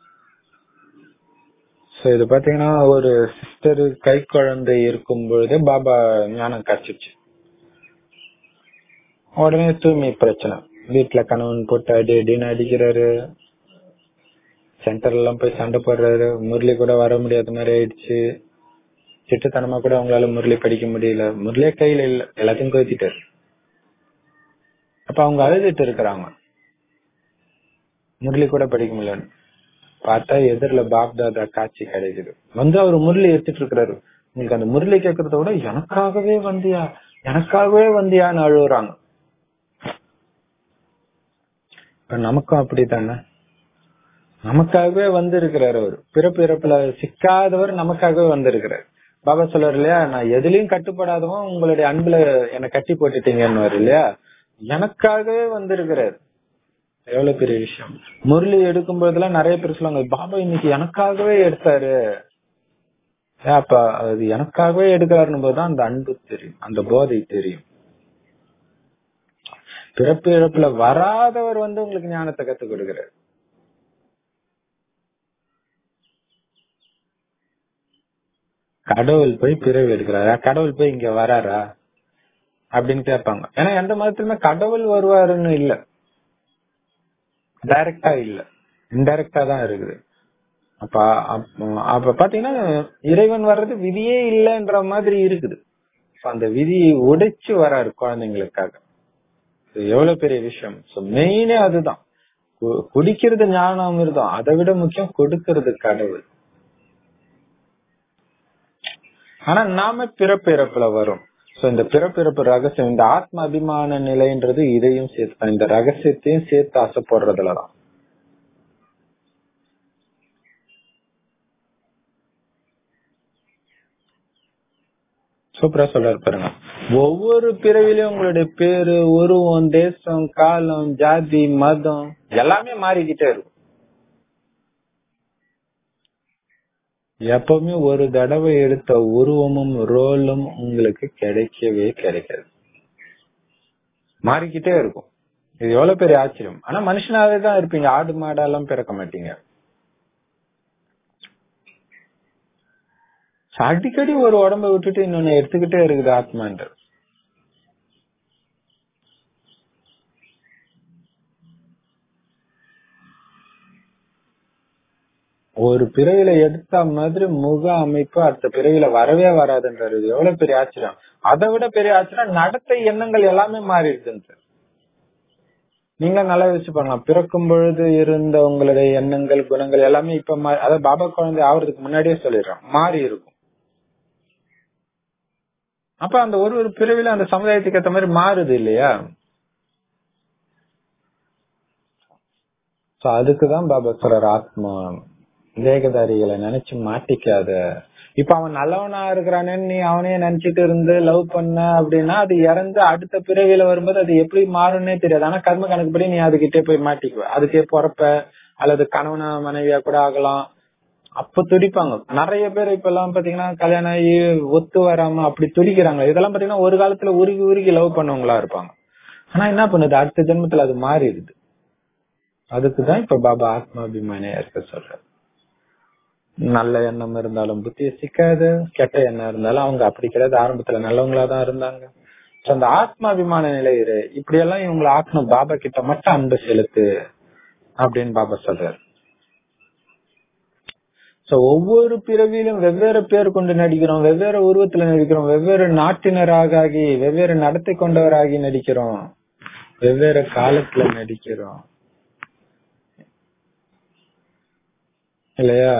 இது பாத்தீங்கன்னா ஒரு சிஸ்டர் கை குழந்தை இருக்கும் பொழுது பாபா ஞானம் காய்ச்சிச்சு. உடனே தூய்மை பிரச்சனை. வீட்டுல கணவன் போட்டு அடி அடின்னு அடிக்கிறாரு. சென்டர்ல எல்லாம் போய் சண்டை போடுறாரு. முரளி கூட வர முடியாத மாதிரி ஆயிடுச்சு. சிட்டுத்தனமா கூட அவங்களால முரளி படிக்க முடியல. முரளியே கையில இல்ல, எல்லாத்தையும் கோத்திட்டாரு. அப்ப அவங்க அழுதுட்டு இருக்கிறாங்க, முரளி கூட படிக்க முடியலன்னு. பார்த்தா எதிரில பாப்தாதா காட்சி கிடைக்குது. வந்து அவர் முரளி எடுத்துட்டு இருக்கிறாரு. உங்களுக்கு அந்த முரளி கேட்கறத விட எனக்காகவே வந்தியா எனக்காகவே வந்தியான்னு அழுகுறாங்க. இப்ப நமக்கும் அப்படித்தானே? நமக்காகவே வந்திருக்கிறார் அவர். பிறப்பு இறப்புல சிக்காதவர் நமக்காகவே வந்திருக்கிறார். பாபா சொல்றாரு இல்லையா, நான் எதுலயும் கட்டுப்படாதவன் உங்களுடைய அன்புல என்னை கட்டி போட்டுட்டீங்கன்னு இல்லையா? எனக்காகவே வந்திருக்கிறார். எவ்வளவு பெரிய விஷயம். முரளி எடுக்கும் போதெல்லாம் நிறைய பேர் சொல்லுவாங்க, பாபா இன்னைக்கு எனக்காகவே எடுத்தாரு. அப்ப அது எனக்காகவே எடுக்கிறாருன்னு போதுதான் அந்த அன்பு தெரியும், அந்த போதை தெரியும். பிறப்பு இழப்புல வராதவர் வந்து உங்களுக்கு ஞானத்தை கத்துக் கொடுக்கிறார். கடவுள் போய் பிறவி எடுக்கிறாரா? கடவுள் போய் இங்க வராரா அப்படின்னு கேட்பாங்க. ஏன்னா எந்த மதத்திலுமே கடவுள் வருவாருன்னு இல்ல, டைரக்டா இல்ல, இன்டைரக்டா தான் இருக்குது. அப்ப அப்ப பாத்தீங்கன்னா இறைவன் வர்றது விதியே இல்லைன்ற மாதிரி இருக்குது. அந்த விதியை உடைச்சு வராரு குழந்தைங்களுக்காக. எவ்வளவு பெரிய விஷயம். மெயினே அதுதான். குடிக்கிறது ஞானம் அமிர்தம், அதை விட முக்கியம் கொடுக்கிறது கடவுள். ஆனா நாம பிறப்பு இறப்புல வரும். இந்த பிறப்பிறப்பு ரகசியம், இந்த ஆத்ம அபிமான நிலைன்றது இதையும் சேர்த்து, இந்த ரகசியத்தையும் சேர்த்து ஆசைப்படுறதுலதான். சூப்பரா சொல்றாரு பாருங்க. ஒவ்வொரு பிறவிலையும் உங்களுடைய பேரு, உருவம், தேசம், காலம், ஜாதி, மதம் எல்லாமே மாறிக்கிட்டே இருக்கும். எப்பவுமே ஒரு தடவை எடுத்த உருவமும் ரோலும் உங்களுக்கு கிடைக்கவே கிடைக்காது, மாறிக்கிட்டே இருக்கும். இது எவ்வளவு பெரிய ஆச்சரியம். ஆனா மனுஷனாவே தான் இருப்பீங்க, ஆடு மாடெல்லாம் பிறக்க மாட்டீங்க. அடிக்கடி ஒரு உடம்ப விட்டுட்டு இன்னொன்னு எடுத்துக்கிட்டே இருக்குது ஆத்மான்ற. ஒரு பிறவில எடுத்த மாதிரி முக அமைப்பு அடுத்த பிறவில வரவே வராதுன்றாரு. இது எவ்வளவு பெரிய ஆச்சரியம். அதை விட பெரிய ஆச்சரியம் நடத்தை எண்ணங்கள் எல்லாமே மாறிடுதுன்னு. நீங்க நல்லா யோசிச்சு பாருங்க, பிறக்கும் பொழுது இருந்த உங்களுடைய எண்ணங்கள் குணங்கள் எல்லாமே இப்ப அதாவது பாபா குழந்தை ஆகுறதுக்கு முன்னாடியே சொல்லிடுறோம் மாறி இருக்கும். அப்ப அந்த ஒரு ஒரு பிறவில அந்த சமுதாயத்துக்கு ஏற்ற மாதிரி மாறுது இல்லையா? அதுக்குதான் பாபா சொல்ற ஆத்மா தேகதாரிகளை நினைச்சு மாட்டிக்காத. இப்ப அவன் நல்லவனா இருக்கிறானு நீ அவனையே நினைச்சிட்டு இருந்து லவ் பண்ண அப்படின்னா அது இறந்து அடுத்த பிறவியில வரும்போது அது எப்படி மாறும்னே தெரியாது. ஆனா கர்ம கணக்குப்படி நீ அதுகிட்டே போய் மாட்டிக்குவ, அதுக்கே பொறப்ப அல்லது கணவனா மனைவியா கூட ஆகலாம். அப்ப துடிப்பாங்க நிறைய பேர். இப்ப எல்லாம் பாத்தீங்கன்னா கல்யாணம் ஆகி ஒத்து வராம அப்படி துடிக்கிறாங்க. இதெல்லாம் பாத்தீங்கன்னா ஒரு காலத்துல உருகி உருகி லவ் பண்ணவங்களா இருப்பாங்க. ஆனா என்ன பண்ணுது, அடுத்த ஜென்மத்துல அது மாறிடுது. அதுக்குதான் இப்ப பாபா ஆத்மாபிமானியா இருக்க சொல்ற. நல்ல எண்ணம் இருந்தாலும் புத்திய சிக்காது, கெட்ட எண்ணம் இருந்தாலும் அவங்க அப்படி கிடையாது, ஆரம்பத்துல நல்லவங்களாதான் இருந்தாங்க. அந்த ஆத்மாபிமான நிலை இப்படி எல்லாம் இவங்களை ஆத்மா பாபா கிட்ட மட்டும் அன்பு செலுத்து அப்படின்னு பாபா சொல்றாரு. ஒவ்வொரு பிறவியிலும் வெவ்வேறு பேர் கொண்டு நடிக்கிறோம், வெவ்வேறு உருவத்துல நடிக்கிறோம், வெவ்வேறு நாட்டினராக ஆகி வெவ்வேறு நடத்தை கொண்டவராகி நடிக்கிறோம், வெவ்வேறு காலத்துல நடிக்கிறோம் இல்லையா?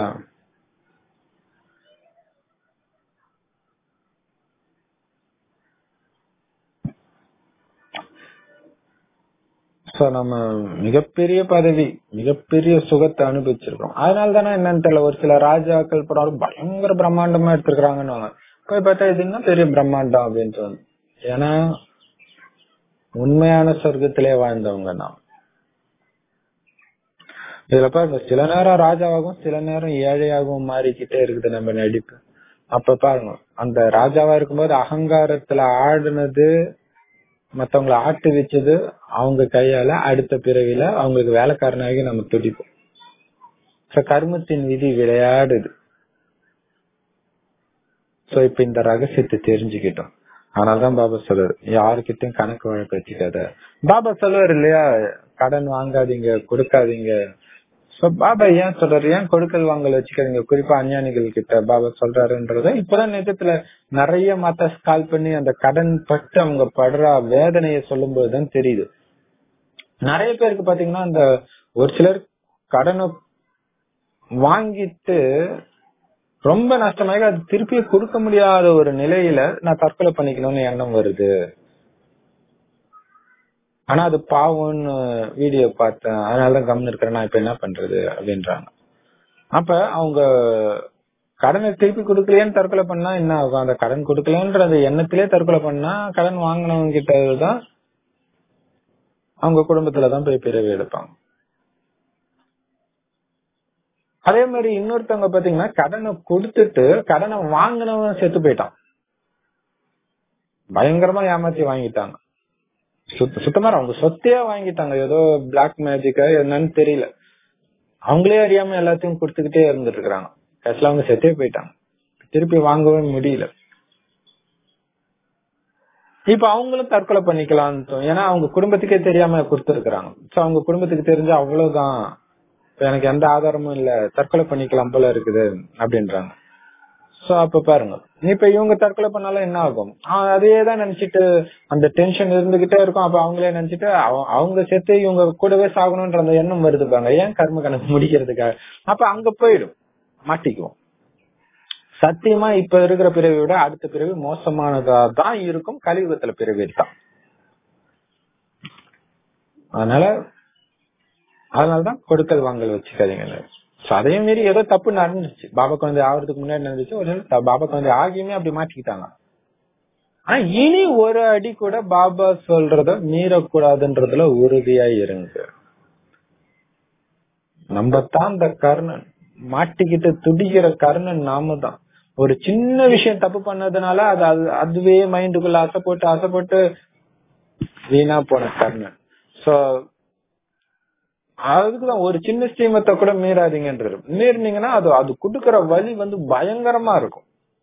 நம்ம மிகப்பெரிய பதவி மிகப்பெரிய சுகத்தை அனுபவிச்சிருக்கோம். அதனால தானே என்னன்னு தெரியல, ஒரு சில ராஜாக்கள் படம் பயங்கர பிரம்மாண்டமா எடுத்துக்கிறாங்கன்னு போய் பார்த்தா இதுன்னா பெரிய பிரம்மாண்டம் அப்படின்னு சொல்லு. ஏன்னா உண்மையான சொர்க்கத்திலே வாழ்ந்தவங்க நாம். இதுல பாருங்க, சில நேரம் ராஜாவாகவும் சில நேரம் ஏழையாகவும் மாறிக்கிட்டே இருக்குது நம்ம நடிப்பு. அப்ப பாருங்க, அந்த ராஜாவா இருக்கும்போது அகங்காரத்துல ஆடுனது, மத்தவங்களை ஆட்டு வச்சது அவங்க கையால, அடுத்த பிறவில அவங்களுக்கு வேலைக்காரனாகி நம்ம துடிப்போம். கர்மத்தின் விதி விளையாடுது. சோ இப்ப இந்த ரகசியத்தை தெரிஞ்சுக்கிட்டோம். அதனாலதான் பாபா சொல்றாரு, யாருக்கிட்டையும் கணக்கு வழக்கு வச்சுக்காத. பாபா சொல்லுவாரு இல்லையா, கடன் வாங்காதீங்க, கொடுக்காதீங்க. பாபா ஏன் சொல்றாரு, ஏன் கொடுக்கல் வாங்கல் வச்சுக்காதீங்க, குறிப்பா அஞ்ஞானிகள் கிட்ட பாபா சொல்றாருன்றத இப்பதான் நிஜத்துல நிறைய மாத்த கால் பண்ணி அந்த கடன் பட்டு அவங்க படுற வேதனையை சொல்லும் போதுதான் தெரியுது. நிறைய பேருக்கு பாத்தீங்கன்னா அந்த ஒரு சிலர் கடனை வாங்கிட்டு ரொம்ப நஷ்டமாக அது திருப்பி கொடுக்க முடியாத ஒரு நிலையில நான் தற்கொலை பண்ணிக்கணும்னு எண்ணம் வருது. ஆனா அது பாவம்னு வீடியோ பார்த்தேன், அதனாலதான் கம்னு இருக்கிறேன், நான் இப்ப என்ன பண்றது அப்படின்றாங்க. அப்ப அவங்க கடனை திருப்பி கொடுக்கலையேன்னு தற்கொலை பண்ணா என்ன ஆகும்? அந்த கடன் கொடுக்கலன்ற அந்த எண்ணத்திலே தற்கொலை பண்ணா கடன் வாங்கினவங்க கிட்டதான் அவங்க குடும்பத்துலதான் போய் பிறவி எடுப்பாங்க. அதே மாதிரி இன்னொருத்தவங்க பாத்தீங்கன்னா கடனை கொடுத்துட்டு கடனை வாங்கினவன் செத்து போயிட்டான், பயங்கரமா ஏமாத்தி வாங்கிட்டாங்க. சுத்த சுத்தமா அவங்க சொத்தையா வாங்கிட்டாங்க, ஏதோ பிளாக் மேஜிக்கா என்னன்னு தெரியல. அவங்களே அறியாம எல்லாத்தையும் கொடுத்துக்கிட்டே இருந்துட்டு இருக்காங்க. கடைசியில அவங்க செத்தே போயிட்டாங்க, திருப்பி வாங்கவே முடியல. இப்ப அவங்களும் தற்கொலை பண்ணிக்கலாம், ஏன்னா அவங்க குடும்பத்துக்கே தெரியாம கொடுத்துருக்காங்க. சோ அவங்க குடும்பத்துக்கு தெரிஞ்சு அவ்வளவுதான், எனக்கு எந்த ஆதாரமும் இல்ல, தற்கொலை பண்ணிக்கலாம் போல இருக்குது அப்படின்றாங்க. சோ அப்ப பாருங்க, இப்ப இவங்க தற்கொலை பண்ணாலும் என்ன ஆகும்? அதையேதான் நினைச்சிட்டு அந்த டென்ஷன் இருந்துகிட்டே இருக்கும். அப்ப அவங்களே நினைச்சிட்டு அவங்க செத்து இவங்க கூடவே சாகணும்ன்ற அந்த எண்ணம் வருது பாங்க, ஏன் கர்ம கணக்கு முடிக்கிறதுக்காக. அப்ப அங்க போயிடும், மாட்டிக்குவோம். சத்தியமா இப்ப இருக்கிற பிறவி விட அடுத்த பிறவி மோசமானதா தான் இருக்கும், கலியுகத்துல பிறவி தான். அதனால அதனாலதான் கொடுக்கல் வாங்கல் வச்சுக்காதீங்க. அதே மாரி ஏதோ தப்பு நடந்துச்சு, பாபா குழந்தை ஆகிறதுக்கு முன்னாடி நடந்துச்சு, ஒரு பாபா குழந்தை ஆகியுமே அப்படி மாட்டிக்கிட்டாங்க. ஆனா இனி ஒரு அடி கூட பாபா சொல்றத மீறக்கூடாதுன்றதுல உறுதியா இருங்க. நம்ம தான் இந்த கர்ணன், மாட்டிக்கிட்டு துடிக்கிற கர்ணன் நாம தான். ஒரு சின்ன விஷயம் தப்பு பண்ணதுனால அது அது- அதுவே மைண்டுக்குள்ள ஆசைப்பட்டு ஆசைப்பட்டு வீணா போன கர்ணன். சோ அதுக்குதான் ஒரு சின்ன ஸ்ரீமத்தை கூட மீறாதீங்கன்றது. மீறினீங்கன்னா அது அது கொடுக்கற வலி வந்து பயங்கரமா இருக்கும்.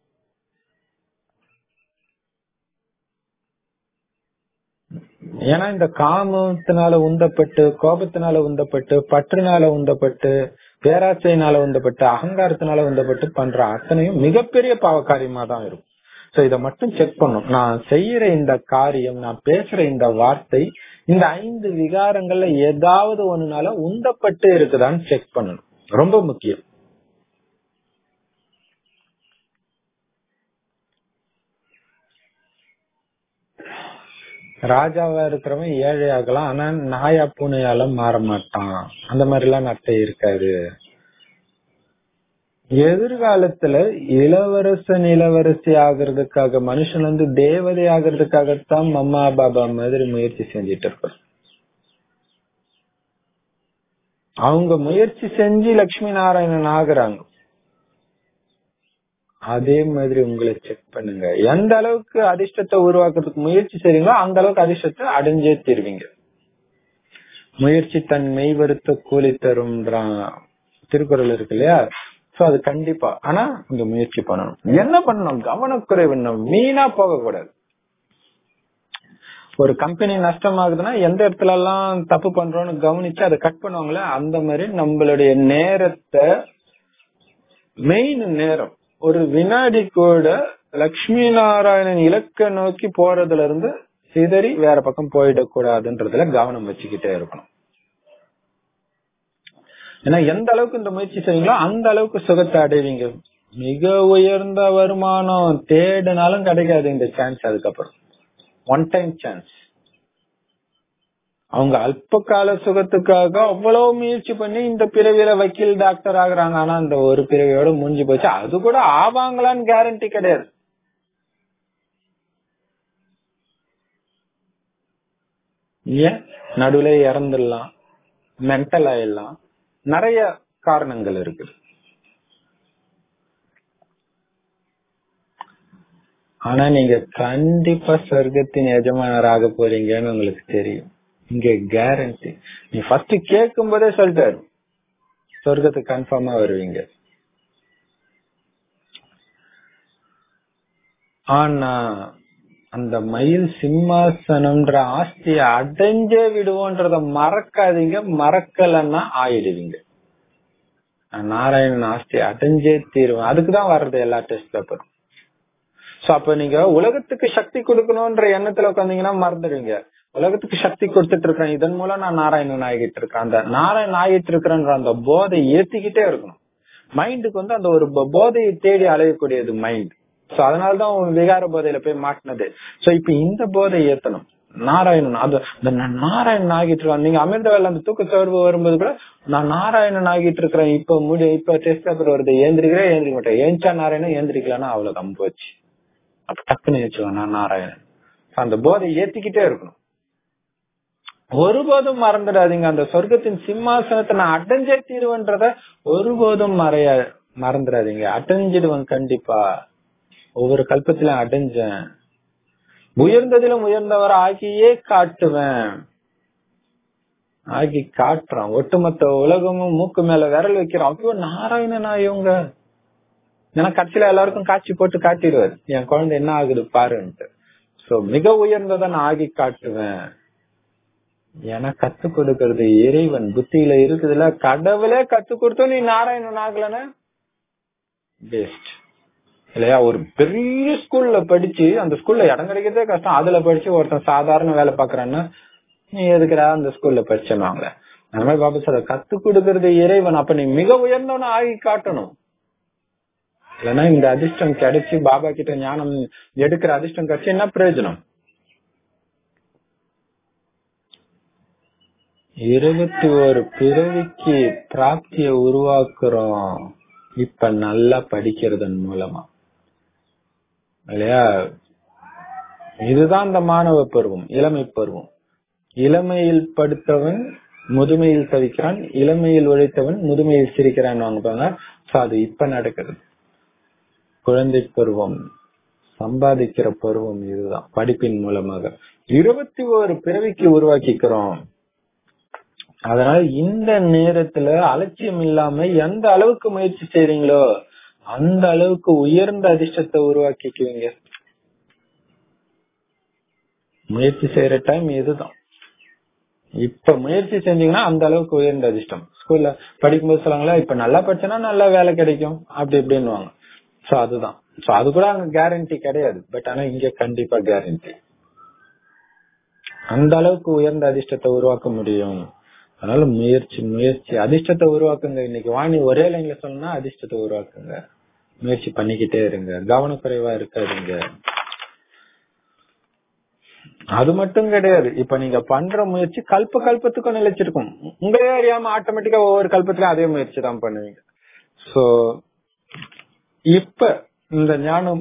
ஏன்னா இந்த காமத்தினால உந்தப்பட்டு, கோபத்தினால உந்தப்பட்டு, பற்றுனால உந்தப்பட்டு, பேராசையினால உந்தப்பட்டு, அகங்காரத்தினால உந்தப்பட்டு பண்ற அத்தனையும் மிகப்பெரிய பாவ காரியமா தான் இருக்கும். சோ இத மட்டும் செக் பண்ணும். நான் செய்யற இந்த காரியம், நான் பேசுற இந்த வார்த்தை, இந்த ஐந்து விகாரங்கள்ல ஏதாவது ஒண்ணுனால உந்தப்பட்டு இருக்குதான்னு செக் பண்ணணும். ரொம்ப முக்கியம். ராஜாவா இருக்கிறவன் ஏழை ஆகலாம், ஆனா நாயா பூனையால மாற மாட்டான். அந்த மாதிரி எல்லாம் நட்டை இருக்காது. எதிர்காலத்துல இளவரசன் இளவரசி ஆகிறதுக்காக, மனுஷன் வந்து தேவதை ஆகிறதுக்காகத்தான் அம்மா பாபா மாதிரி முயற்சி செஞ்சிட்டு இருப்பார். அவங்க முயற்சி செஞ்சு லட்சுமி நாராயணன் ஆகுறாங்க. அதே மாதிரி உங்களை செக் பண்ணுங்க. எந்த அளவுக்கு அதிர்ஷ்டத்தை உருவாக்குறதுக்கு முயற்சி செய்றீங்களோ அந்த அளவுக்கு அதிர்ஷ்டத்தை அடைஞ்சே தருவீங்க. முயற்சி தன் மெய் வருத்த கூலி தரும் திருக்குறள் இருக்கு இல்லையா? சோ அது கண்டிப்பா. ஆனா இங்க முயற்சி பண்ணணும். என்ன பண்ணணும்? கவனக்குறைவு, வீணா போக கூடாது. ஒரு கம்பெனி நஷ்டம் ஆகுதுன்னா எந்த இடத்துல எல்லாம் தப்பு பண்றோம்னு கவனிச்சு அதை கட் பண்ணுவாங்களே, அந்த மாதிரி நம்மளுடைய நேரத்தை, மெயின் நேரம் ஒரு வினாடி கூட லட்சுமி நாராயணன் இலக்க நோக்கி போறதுல இருந்து சிதறி வேற பக்கம் போயிடக்கூடாதுன்றதுல கவனம் வச்சுக்கிட்டே இருக்கணும். ஏன்னா எந்த அளவுக்கு இந்த முயற்சி செய்வீங்களோ அந்த அளவுக்கு சுகத்தை அடைவீங்க. மிக உயர்ந்த வருமானம் தேடினாலும் கிடைக்காது இந்த சான்ஸ். அதுக்கப்புறம் ஒன் டைம் சான்ஸ். அவங்க அல்ப கால சுகத்துக்காக அவ்வளவு முயற்சி பண்ணி இந்த பிறவியில வக்கீல் டாக்டர் ஆகுறாங்க. ஆனா அந்த ஒரு பிறவியோட முடிஞ்சு போச்சு. அது கூட ஆவாங்களான்னு கேரண்டி கிடையாது. ஏன் நடுவுல இறந்துடலாம், மென்டல் ஆயிடலாம், நிறைய காரணங்கள் இருக்கு. ஆனா நீங்க கண்டிப்பா சொர்க்கத்தின் எஜமானராக போறீங்கன்னு உங்களுக்கு தெரியும். இங்க கேரண்டி. நீ ஃபர்ஸ்ட் கேட்கும் போதே சொல்லிட்டாரு சொர்க்கத்துக்கு கன்ஃபார்மா வருவீங்க. ஆனா அந்த மயில் சிம்மாசனம்ன்ற ஆஸ்திய அடைஞ்சே விடுவோன்றத மறக்காதீங்க. மறக்கலன்னா ஆயிடுவீங்க. நாராயணன் ஆஸ்தியை அடைஞ்சே தீருவேன். அதுக்குதான் வர்றது எல்லா டெஸ்ட் பேப்பரும். சோ அப்ப நீங்க உலகத்துக்கு சக்தி கொடுக்கணும்ன்ற எண்ணத்துல உட்காந்தீங்கன்னா மறந்துடுவீங்க. உலகத்துக்கு சக்தி கொடுத்துட்டு இருக்கேன், இதன் மூலம் நான் நாராயணன் ஆகிட்டு இருக்கேன். அந்த நாராயணன் ஆகிட்டு இருக்கிறேன்ற அந்த போதை ஏத்திக்கிட்டே இருக்கணும். மைண்டுக்கு வந்து அந்த ஒரு போதையை தேடி அலையக்கூடியது மைண்ட். சோ அதனாலதான் விகார போதையில போய் மாட்டினது. சோ இப்ப இந்த போதை ஏத்தணும். நாராயணன் அது நாராயணன் ஆகிட்டு இருக்கான். நீங்க அமிர்தவேல அந்த தூக்க சோர்வு வரும்போது கூட நான் நாராயணன் ஆகிட்டு இருக்கிறேன். இப்ப முடி இப்ப டெஸ்ட் பேப்பர் வருது, ஏந்திரிக்கிறேன் ஏந்திரிக்க மாட்டேன். ஏஞ்சா நாராயணன், ஏந்திரிக்கலன்னா அவ்வளவு போச்சு. அப்ப டக்குன்னு ஏச்சுவேன் நான் நாராயணன். அந்த போதை ஏத்திக்கிட்டே இருக்கணும். ஒருபோதும் மறந்துடாதீங்க. அந்த சொர்க்கத்தின் சிம்மாசனத்தை நான் அடைஞ்சே தீருவன்றத ஒருபோதும் மறைய மறந்துடாதீங்க. அடைஞ்சிடுவேன் கண்டிப்பா. ஒவ்வொரு கல்பத்திலும் அடைஞ்சேன். உயர்ந்ததிலும் உயர்ந்தவர் ஆகியே காட்டுவேன். ஆகி காட்டுறான். ஒட்டுமொத்த உலகமும் மூக்கு மேல விரல் வைக்கிறோம். அப்போ நாராயணனா இவங்க. ஏன்னா கட்சியில எல்லாருக்கும் காட்சி போட்டு காட்டிடுவாரு, என் குழந்தை என்ன ஆகுது பாருன்ட்டு. சோ மிக உயர்ந்ததை நான் ஆகி காட்டுவேன். ஏன்னா கத்து கொடுக்கறது இறைவன் புத்தியில இருக்குதுல. கடவுளே கத்து கொடுத்தோம் நீ நாராயணன் ஆகலன்னா பெஸ்ட் இல்லையா? ஒரு பெரிய ஸ்கூல்ல படிச்சு அந்த ஸ்கூல்ல இடம் கிடைக்கிறதே கஷ்டம். அதுல படிச்சு ஒருத்தன் சாதாரண வேலை பாக்குறான்னா நீ எதுக்குறா அந்த ஸ்கூல்ல படிச்சுவாங்க. அந்த மாதிரி பாபா சார் கத்து கொடுக்கறது இறைவன். அப்ப நீ மிக உயர்ந்தவன ஆகி காட்டணும். இல்லைன்னா இந்த அதிர்ஷ்டம் கிடைச்சு பாபா கிட்ட ஞானம் எடுக்கிற அதிர்ஷ்டம் கிடைச்சு என்ன பிரயோஜனம்? இருபத்தி ஒரு பிறவிக்கு பிராப்திய உருவாக்குறோம் இப்ப நல்லா படிக்கிறதன் மூலமா இல்லையா? இதுதான் இந்த மாணவ பருவம், இளமை பருவம். இளமையில் படுத்தவன் முதுமையில் தவிக்கிறான், இளமையில் உழைத்தவன் முதுமையில் சிரிக்கிறான் வாங்குவாங்க. சோ அது இப்ப நடக்கிறது. குழந்தை பருவம், சம்பாதிக்கிற பருவம் இதுதான். படிப்பின் மூலமாக இருபத்தி ஒரு பிறவிக்கு உருவாக்கிக்கிறோம். அதனால இந்த நேரத்துல அலட்சியம் இல்லாம எந்த அளவுக்கு முயற்சி செய்றீங்களோ அந்த அளவுக்கு உயர்ந்த அதிர்ஷ்டத்தை உருவாக்கிக்குவீங்க. முயற்சி செய்யற டைம் இதுதான். இப்ப முயற்சி செஞ்சீங்கன்னா அந்த அளவுக்கு உயர்ந்த அதிர்ஷ்டம். ஸ்கூல்ல படிக்கும்போது சொல்லுவாங்களா, இப்ப நல்லா படிச்சனா நல்லா வேலை கிடைக்கும் அப்படி இப்படின்னு. சோ அதுதான். சோ அது கூட அங்க கேரண்டி கிடையாது. பட் ஆனா இங்க கண்டிப்பா கேரண்டி. அந்த அளவுக்கு உயர்ந்த அதிர்ஷ்டத்தை உருவாக்க முடியும். அதனால முயற்சி முயற்சி அதிர்ஷ்டத்தை உருவாக்குங்க. இன்னைக்கு வாணி ஒரே லைன்ல சொன்னா அதிர்ஷ்டத்தை உருவாக்குங்க. முயற்சி பண்ணிக்கிட்டே இருங்க, கவனக்குறைவா இருக்காதுங்க. அது மட்டும் கிடையாது, இப்ப நீங்க பண்ற முயற்சி கல்ப கல்பத்துக்கும் நிலைச்சிருக்கும். உங்களே அறியாம ஆட்டோமேட்டிக்கா ஒவ்வொரு கல்பத்திலும் அதே முயற்சி தான் பண்ணுவீங்க. சோ இப்ப இந்த ஞானம்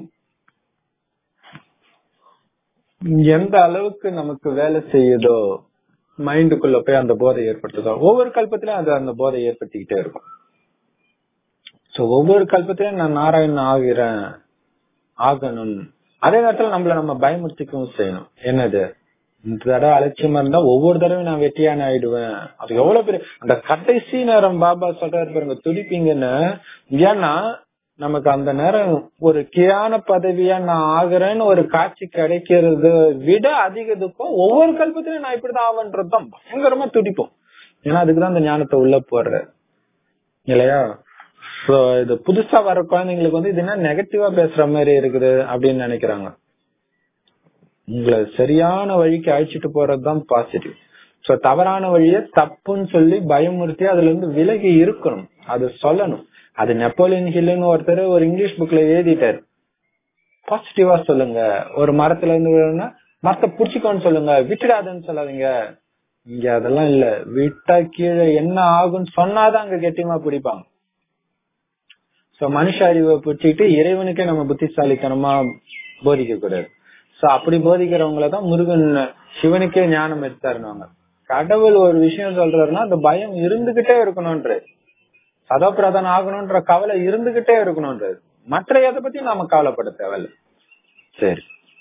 எந்த அளவுக்கு நமக்கு வேலை செய்யுதோ, மைண்டுக்குள்ள போய் அந்த போதை ஏற்படுத்துதோ, ஒவ்வொரு கல்பத்திலும் அது அந்த போதை ஏற்படுத்திக்கிட்டே இருக்கும். சோ ஒவ்வொரு கல்பத்திலும் நான் நாராயணன் ஆகிறேன், ஆகணும். அதே நேரத்துல நம்மள நம்ம பயமுறுத்திக்கவும் செய்யணும். என்னது, இந்த தடவை அலட்சியமா இருந்தா ஒவ்வொரு தடவையும் நான் வெற்றியான ஆயிடுவேன். அது எவ்வளவு பெரிய அந்த கடைசி நேரம் பாபா சொல்றாரு பாருங்க, துடிப்பீங்கன்னு. ஏன்னா நமக்கு அந்த நேரம் ஒரு கியான பதவியா நான் ஆகுறேன்னு ஒரு காட்சி கிடைக்கிறது விட அதிக துக்கம் ஒவ்வொரு கல்பத்திலும் நான் இப்படிதான் ஆவன்றதுதான் பயங்கரமா துடிப்போம். ஏன்னா அதுக்குதான் அந்த ஞானத்தை உள்ள போடுற இல்லையா. சோ இது புதுசா வர குழந்தைங்களுக்கு வந்து இது என்ன நெகட்டிவா பேசுற மாதிரி இருக்குது அப்படின்னு நினைக்கிறாங்க. உங்களை சரியான வழிக்கு அழைச்சிட்டு போறதுதான் பாசிட்டிவ். சோ தவறான வழிய தப்புன்னு சொல்லி பயமுறுத்தி அதுல இருந்து விலகி இருக்கணும், அது சொல்லணும். அது நெப்போலியன் ஹில்லுன்னு ஒருத்தர் ஒரு இங்கிலீஷ் புக்ல எழுதிட்டாரு. பாசிட்டிவா சொல்லுங்க. ஒரு மரத்துல இருந்து விழுந்தா மரத்தை புடிச்சுக்கோன்னு சொல்லுங்க, விட்டுடாதுன்னு சொல்லாதீங்க. இங்க அதெல்லாம் இல்ல. விட்டா கீழே என்ன ஆகும்னு சொன்னாதான் அங்க கெட்டியமா பிடிப்பாங்க. சோ மனுஷ அறிவை பிடிச்சிட்டு இறைவனுக்கே நம்ம புத்திசாலித்தனமா போதிக்க கூடாது. சோ அப்படி போதிக்கிறவங்களதான் முருகன் சிவனுக்கே ஞானம் எடுத்தாருன்னு. கடவுள் ஒரு விஷயம் சொல்றாருன்னா அந்த பயம் இருந்துகிட்டே இருக்கணும்ன்ற, சதோபிரதானம் ஆகணும்ன்ற கவலை இருந்துகிட்டே இருக்கணும்ன்றது. மற்ற எதை பத்தி நாம கவலைப்பட தேவையில்ல. சரி.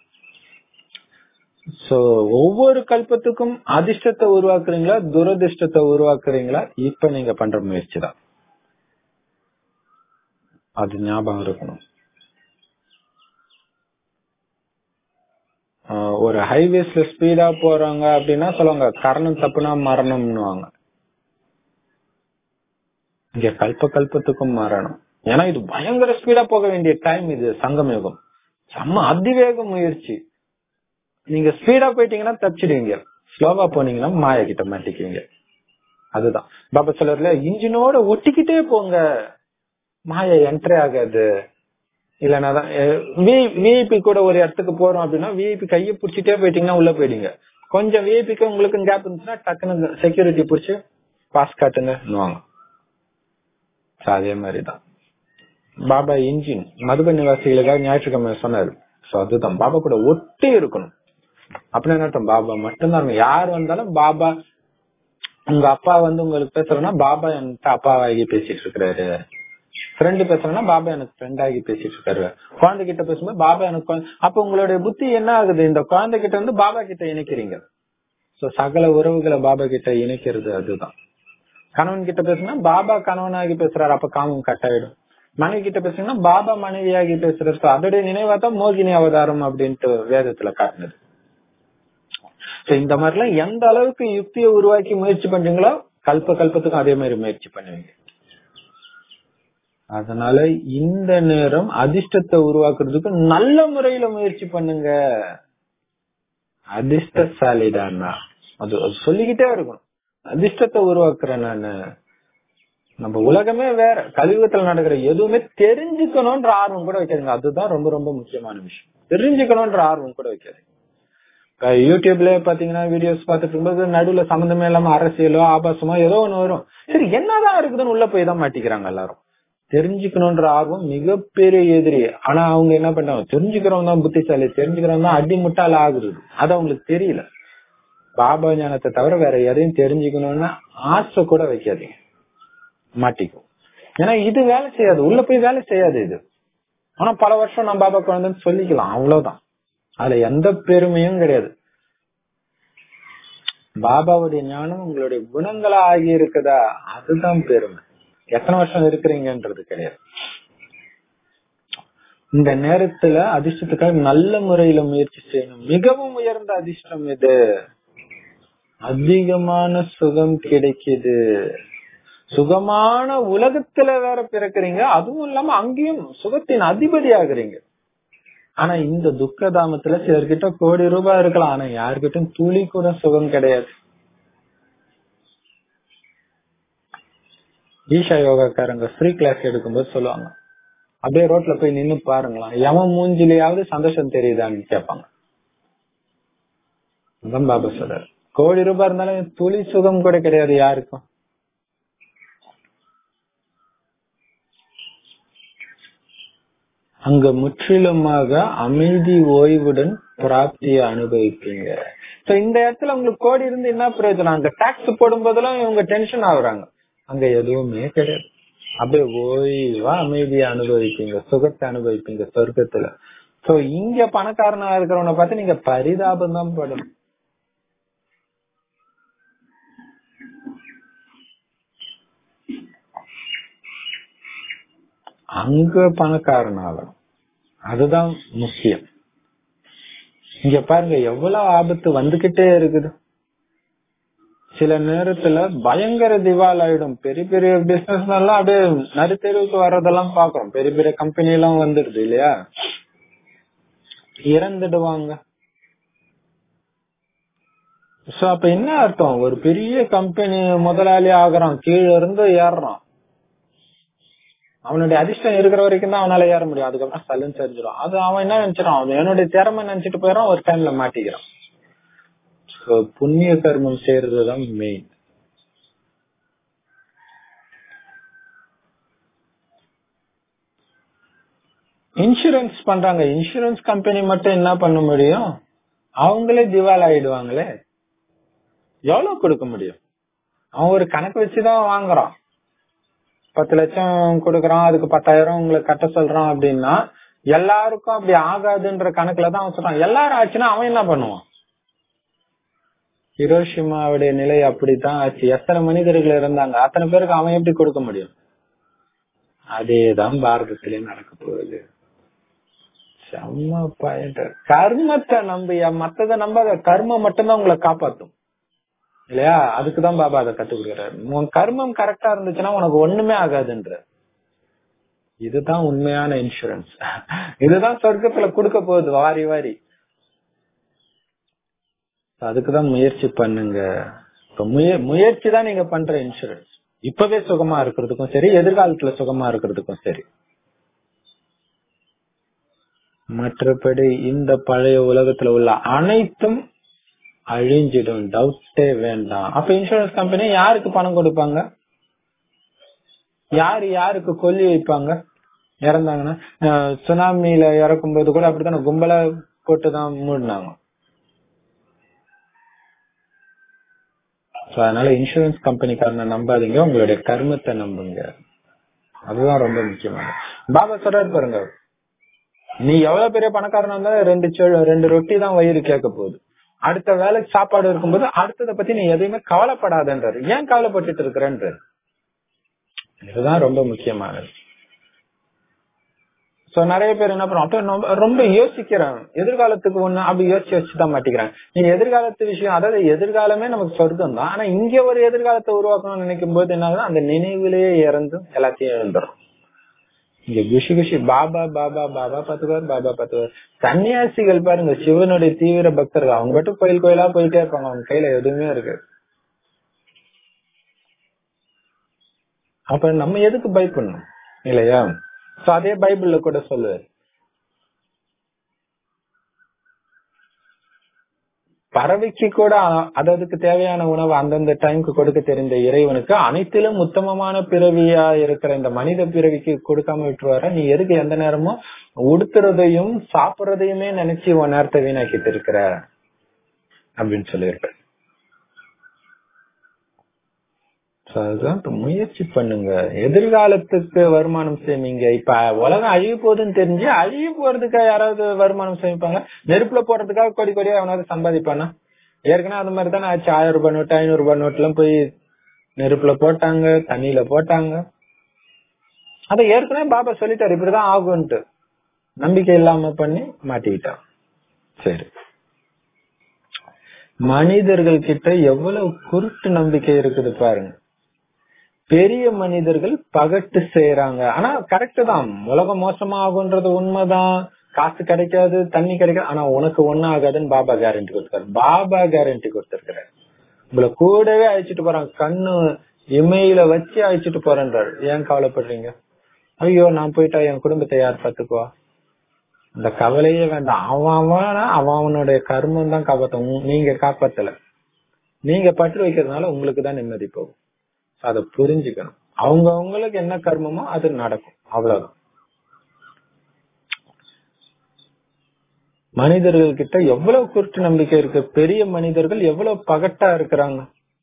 சோ ஒவ்வொரு கல்பத்துக்கும் அதிர்ஷ்டத்தை உருவாக்குறீங்களா துரதிர்ஷ்டத்தை உருவாக்குறீங்களா இப்ப நீங்க பண்ற முயற்சி தான். அது ஞாபகம் இருக்கணும். ஒரு ஹைவேஸ்ல ஸ்பீடா போறாங்க அப்படின்னா சொல்லுவாங்க கரணம் தப்புனா மரணம்னுவாங்க. இங்க கல்ப கல்பத்துக்கும் மரணம். ஏன்னா இது பயங்கர ஸ்பீடா போக வேண்டிய டைம். இது சங்கம் யுகம், செம்ம அதிவேக முயற்சி. நீங்க ஸ்பீடா போயிட்டீங்கன்னா தப்பிச்சிடுவீங்க, ஸ்லோவா போனீங்கன்னா மாய கிட்ட மாட்டிக்குவீங்க. அதுதான் பாபா சொல்லல, இன்ஜினோட ஒட்டிக்கிட்டே போங்க, மாய என்ட்ரி ஆகாது. இல்லனாதான் விஐபி கூட ஒரு இடத்துக்கு போறோம் அப்படின்னா விஐபி கையை புடிச்சிட்டே போயிட்டீங்கன்னா உள்ள போயிடுங்க. கொஞ்சம் விஐபிக்கு உங்களுக்கு கேப் இருந்துச்சுன்னா டக்குனு செக்யூரிட்டி புடிச்சு பாஸ் காட்டுங்க. அதே மாதிரிதான் பாபா இன்ஜின் மதுபன் நிவாசிகளுக்காக ஞாயிற்றுக்கிழமை சொன்னாரு. சோ அதுதான் பாபா கூட ஒட்டி இருக்கணும். அப்படின்னு என்ன அர்த்தம், பாபா மட்டும்தான். யார் வந்தாலும் பாபா, உங்க அப்பா வந்து உங்களுக்கு பேசுறேன்னா பாபா என்கிட்ட அப்பாவாகி பேசிட்டு இருக்கிறாரு. ஃப்ரெண்டு பேசுறேன்னா பாபா எனக்கு ஃப்ரெண்ட் ஆகி பேசிட்டு இருக்காரு. குழந்தை கிட்ட பேசும்போது பாபா எனக்கு. அப்ப உங்களுடைய புத்தி என்ன ஆகுது, இந்த குழந்தை கிட்ட இருந்து பாபா கிட்ட இணைக்கிறீங்க. சோ சகல உறவுகளை பாபா கிட்ட இணைக்கிறது அதுதான். கணவன் கிட்ட பேசுனா பாபா கணவனாகி பேசுறாரு, அப்ப காமம் கட்டாயிடும். மனைவி கிட்ட பேசுனா பாபா மனைவியாகி பேசுறாரு. அதோடைய நினைவா தான் மோகினி அவதாரம் அப்படின்ட்டு வேதத்துல காட்டுனது. இந்த மாதிரி எல்லாம் எந்த அளவுக்கு யுக்தியை உருவாக்கி முயற்சி பண்றீங்களோ கல்ப கல்பத்துக்கும் அதே மாதிரி முயற்சி பண்ணுவீங்க. அதனால இந்த நேரம் அதிர்ஷ்டத்தை உருவாக்குறதுக்கு நல்ல முறையில முயற்சி பண்ணுங்க. அதிர்ஷ்டசாலிடானா அது சொல்லிக்கிட்டே இருக்கணும். அதிர்ஷ்டத்தை உருவாக்குறேன் நானு. நம்ம உலகமே வேற, கலியுகத்துல நடக்கிற எதுவுமே தெரிஞ்சுக்கணும்ன்ற ஆர்வம் கூட வைக்காதுங்க. அதுதான் ரொம்ப ரொம்ப முக்கியமான விஷயம். தெரிஞ்சுக்கணும்ன்ற ஆர்வம் கூட வைக்காதுங்க. யூடியூப்ல பாத்தீங்கன்னா வீடியோஸ் பாத்துட்டு இருக்கும்போது நடுவுல சம்பந்தமே இல்லாம அரசியலோ ஆபாசமோ ஏதோ ஒண்ணு வரும். சரி என்னதான் இருக்குதுன்னு உள்ள போய் தான் மாட்டிக்கிறாங்க எல்லாரும். தெரிஞ்சுக்கணும்ன்ற ஆர்வம் மிகப்பெரிய எதிரி. ஆனா அவங்க என்ன பண்றாங்க, தெரிஞ்சுக்கிறவங்க தான் புத்திசாலி, தெரிஞ்சுக்கிறவங்க தான் அடி முட்டால ஆகுறது. அது அவங்களுக்கு தெரியல. பாபா ஞானத்தை தவிர வேற எதையும் தெரிஞ்சுக்கணும்னு ஆசை கூட வைக்காதீங்க, மாட்டிக்கும். ஏன்னா இது வேலை செய்யாது, உள்ள போய் வேலை செய்யாது இது. ஆனா பல வருஷம் நான் பாபா குழந்தைன்னு சொல்லிக்கலாம், அவ்வளவுதான். அதுல எந்த பெருமையும் கிடையாது. பாபாவுடைய ஞானம் உங்களுடைய குணங்களா ஆகி இருக்குதா, அதுதான் பெருமை. எத்தனை வருஷம் இருக்கிறீங்கன்றது கிடையாது. இந்த நேரத்துல அதிர்ஷ்டத்துக்காக நல்ல முறையில முயற்சி செய்யணும். மிகவும் உயர்ந்த அதிர்ஷ்டம் இது. அதிகமான சுகம் கிடைக்குது. சுகமான உலகத்துல வேற பிறக்கிறீங்க, அதுவும் இல்லாம அங்கேயும் சுகத்தின் அதிபதி ஆகுறீங்க. ஆனா இந்த துக்க தாமத்துல சிலர்கிட்ட கோடி ரூபாய் இருக்கலாம், ஆனா யாருக்கிட்டும் துளி கூட சுகம் கிடையாது. ஈஷா யோகாக்காரங்க ஃப்ரீ கிளாஸ் எடுக்கும்போது சொல்லுவாங்க, அப்படியே ரோட்ல போய் நின்னு பாருங்களா, எவன் மூஞ்சிலேயாவது சந்தோஷம் தெரியுதான்னு கேட்பாங்க. பாபா சொல்றாரு, கோடி ரூபாய் இருந்தாலும் துளி சுகம் கூட கிடையாது யாருக்கும். அங்க முற்றிலுமாக அமைதி ஓய்வுடன் பிராப்தியை அனுபவிப்பீங்க. இந்த இடத்துல உங்களுக்கு கோடி இருந்து என்ன பிரயோஜனம்? அங்க டாக்ஸ் போடும் போதெல்லாம் இவங்க டென்ஷன் ஆகுறாங்க, அங்க எதுவுமே கிடையாது. அப்படியே ஓய்வா அமைதியை அனுபவிப்பீங்க, சுகத்தை அனுபவிப்பீங்க சொர்க்கத்துல. சோ இங்க பணக்காரனா இருக்கிறவனை பார்த்து நீங்க பரிதாபம் தான் படணும். அங்க பணக்காரனாகணும், அதுதான் முக்கியம். இங்க பாருங்க எவ்வளவு ஆபத்து வந்துகிட்டே இருக்குது. சில நேரத்துல பயங்கர திவால் ஆயிடும். பெரிய பெரிய பிசினஸ் எல்லாம் அப்படியே நடுத்தெருவுக்கு வர்றதெல்லாம் பாக்குறோம். பெரிய பெரிய கம்பெனி எல்லாம் வந்துடுது இல்லையா, இறந்துடுவாங்க. சோ அப்ப என்ன அர்த்தம்? ஒரு பெரிய கம்பெனி முதலாளி ஆகுறான், கீழே இருந்து ஏறுறான். அவனுடைய அதிர்ஷ்டம் இருக்கிற வரைக்கும் தான் அவனால ஏற முடியும், அதுக்கப்புறம் சலன் சரிஞ்சிடும். அது அவன் என்ன நினைச்சிடான், அவன் என்னுடைய திறமை நினைச்சிட்டு போயிடான், ஒரு டைம்ல மாட்டிக்கிறான். புண்ணிய கர்மம் செய்யறதுதான் மெயின். இன்சூரன்ஸ் பண்றாங்க, இன்சூரன்ஸ் கம்பெனி மட்டும் என்ன பண்ண முடியும்? அவங்களே திவால் ஆயிடுவாங்களே, எவ்வளவு கொடுக்க முடியும்? அவன் ஒரு கணக்கு வச்சுதான் வாங்குறான். பத்து லட்சம் கொடுக்கறான், அதுக்கு பத்தாயிரம் உங்களுக்கு கட்ட சொல்றான் அப்படின்னா எல்லாருக்கும் அப்படி ஆகாதுன்ற கணக்குலதான் அவன் சொல்றான். எல்லாரும் ஆச்சுன்னா அவன் என்ன பண்ணுவான்? ஹிரோஷிமாவுடைய நிலை அப்படித்தான் ஆச்சு. எத்தனை மனிதர்கள் இருந்தாங்க, அத்தனை பேருக்கு அவன் எப்படி கொடுக்க முடியும்? அதேதான் பாரதத்திலே நடக்க போகுது. செம்ம பாயிண்ட். கர்மத்தை நம்பியா, மத்ததை நம்பாத. கர்மம் மட்டும்தான் உங்களை காப்பாத்தும் இல்லையா? அதுக்குதான் பாபா அதை கத்து கொடுக்கிறாரு. உன் கர்மம் கரெக்டா இருந்துச்சுன்னா உனக்கு ஒண்ணுமே ஆகாதுன்ற. இதுதான் உண்மையான இன்சூரன்ஸ். இதுதான் சொர்க்கத்துல கொடுக்க போகுது வாரி வாரி. அதுக்குதான் முயற்சி பண்ணுங்க. முயற்சி தான் நீங்க பண்ற இன்சூரன்ஸ். இப்பவே சுகமா இருக்கிறதுக்கும் சரி, எதிர்காலத்துல சுகமா இருக்கிறதுக்கும் சரி. மற்றபடி இந்த பழைய உலகத்துல உள்ள அனைத்தும் அழிஞ்சிடும், டவுட்டே வேண்டாம். அப்ப இன்சூரன்ஸ் கம்பெனி யாருக்கு பணம் கொடுப்பாங்க? யாரு யாருக்கு கொல்லி வைப்பாங்க இறந்தாங்கன்னா? சுனாமியில இறக்கும் போது கூட அப்படித்தானே கும்பலா போட்டுதான் மூடினாங்க. அதனால இன்சூரன்ஸ் கம்பெனிக்காரனை நம்பாதீங்க, உங்களுடைய கர்மத்தை நம்புங்க. அதுதான் ரொம்ப முக்கியமானது. பாபா சொல்றாரு பாருங்க, நீ எவ்வளவு பெரிய பணக்காரனா இருந்தாலும் ரெண்டு ரெண்டு ரொட்டி தான் வயிறு கேட்க போகுது. அடுத்த வேலைக்கு சாப்பாடு இருக்கும்போது அடுத்ததை பத்தி நீ எதையுமே கவலைப்படாதன்றாரு. ஏன் கவலைப்பட்டுட்டு இருக்கிறன்ற? இதுதான் ரொம்ப முக்கியமானது. சோ நிறைய பேர் என்ன பண்ணுவோம், ரொம்ப யோசிக்கிறேன் எதிர்காலத்துக்கு ஒண்ணு, அப்படி யோசிச்சு வச்சுதான் மாட்டிக்கிறாங்க. நீங்க எதிர்காலத்து விஷயம், அதாவது எதிர்காலமே நமக்கு சொர்க்கம் தான். ஆனா இங்க ஒரு எதிர்காலத்தை உருவாக்கணும்னு நினைக்கும் போது என்ன ஆகுது, அந்த நினைவிலேயே இறந்து எல்லாத்தையும் எழுந்துரும். இங்க குஷி குஷி பாபா பாபா பாபா பத்துவார், பாபா பத்துவார். சன்னியாசிகள் பாருங்க, சிவனுடைய தீவிர பக்தர்கள், அவங்க மட்டும் கோயில் கோயிலா போயிட்டே இருப்பாங்க, அவங்க கையில எதுவுமே இருக்கு. அப்ப நம்ம எதுக்கு பயப்படணும் இல்லையா? அதே பைபிள்ல கூட சொல்லுவாரு, பறவைக்கு கூட அதற்கு தேவையான உணவு அந்தந்த டைமுக்கு கொடுக்க தெரிந்த இறைவனுக்கு அனைத்திலும் உத்தமமான பிறவியா இருக்கிற இந்த மனித பிறவிக்கு கொடுக்காம விட்டுருவார. நீ எதுக்கு எந்த நேரமும் உடுத்துறதையும் சாப்பிடறதையுமே நினைச்சு உன் நேரத்தை வீணாக்கிட்டு இருக்கிற அப்படின்னு சொல்லியிருக்க. முயற்சி பண்ணுங்க, எதிர்காலத்துக்கு வருமானம் சேமிங்க. இப்ப உலகம் அழிவு போகுதுன்னு தெரிஞ்சு அழிவு போறதுக்காக யாராவது வருமானம் சேமிப்பாங்க? நெருப்புல போறதுக்காக கோடி கோடியா எவனாவது சம்பாதிப்பானா? ஏற்கனவே அது மாதிரி தானே ஆச்சு. ஆயிரம் ரூபாய் நோட்டு ஐநூறு ரூபாய் நோட்டு எல்லாம் போய் நெருப்புல போட்டாங்க, தண்ணியில போட்டாங்க. அத ஏற்கனவே பாபா சொல்லிட்டாரு இப்படிதான் ஆகும்ட்டு. நம்பிக்கை இல்லாம பண்ணி மாட்டிக்கிட்டான். சரி, மனிதர்கள் கிட்ட எவ்வளவு குருட்டு நம்பிக்கை இருக்குது பாருங்க. பெரிய மனிதர்கள் பகட்டு செய்யறாங்க. ஆனா கரெக்ட் தான், உலகம் மோசமா ஆகுன்றது உண்மைதான். காசு கிடைக்காது, தண்ணி கிடைக்காது, ஆனா உனக்கு ஒண்ணும் ஆகாதுன்னு பாபா கேரண்டி கொடுத்தாரு. பாபா கேரண்டி கொடுத்திருக்கிறார். உங்களை கூடவே அழைச்சிட்டு போறாங்க, கண்ணு இமையில வச்சு அழைச்சிட்டு போறேன்றாரு. ஏன் கவலைப்படுறீங்க? ஐயோ நான் போயிட்டா என் குடும்பத்தை யார் பாத்துக்குவா? இந்த கவலையே வேண்டாம். அவன் அவன் அவனுடைய கர்மம் தான் காப்பாத்தும், நீங்க காப்பாத்தல. நீங்க பற்று வைக்கிறதுனால உங்களுக்கு தான் நிம்மதி போகும். அதை புரிஞ்சுக்கணும். அவங்க அவங்களுக்கு என்ன கர்மமோ அது நடக்கும், அவ்வளவுதான். மனிதர்கள் கிட்ட எவ்வளவு குருட்டு நம்பிக்கை இருக்கு. பெரிய மனிதர்கள் எவ்வளவு பகட்டா இருக்கிறாங்க.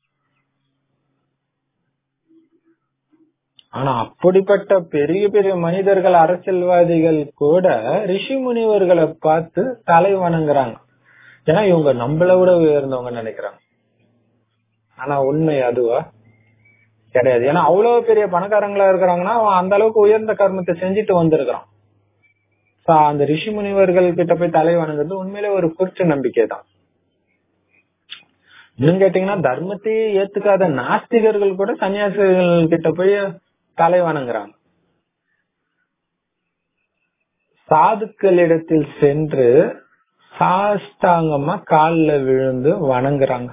ஆனா அப்படிப்பட்ட பெரிய பெரிய மனிதர்கள், அரசியல்வாதிகள் கூட ரிஷி முனிவர்களை பார்த்து தலை வணங்குறாங்க. ஏன்னா இவங்க நம்மள விட உயர்ந்தவங்க நினைக்கிறாங்க. ஆனா உண்மை அதுவா? கிடையாது. ஏன்னா அவ்வளவு பெரிய பணக்காரங்களா இருக்கிறாங்கன்னா அவன் அந்த அளவுக்கு உயர்ந்த கர்மத்தை செஞ்சுட்டு வந்திருக்கான். அந்த ரிஷி முனிவர்கள் கிட்ட போய் தலை வணங்குறது உண்மையிலே ஒரு குருட்டு நம்பிக்கை தான். இன்னும் கேட்டீங்கன்னா தர்மத்தையே ஏத்துக்காத நாஸ்திகர்கள் கூட சன்னியாசிகள் கிட்ட போய் தலை வணங்குறாங்க. சாதுக்களிடத்தில் சென்று சாஷ்டாங்கமா கால்ல விழுந்து வணங்குறாங்க.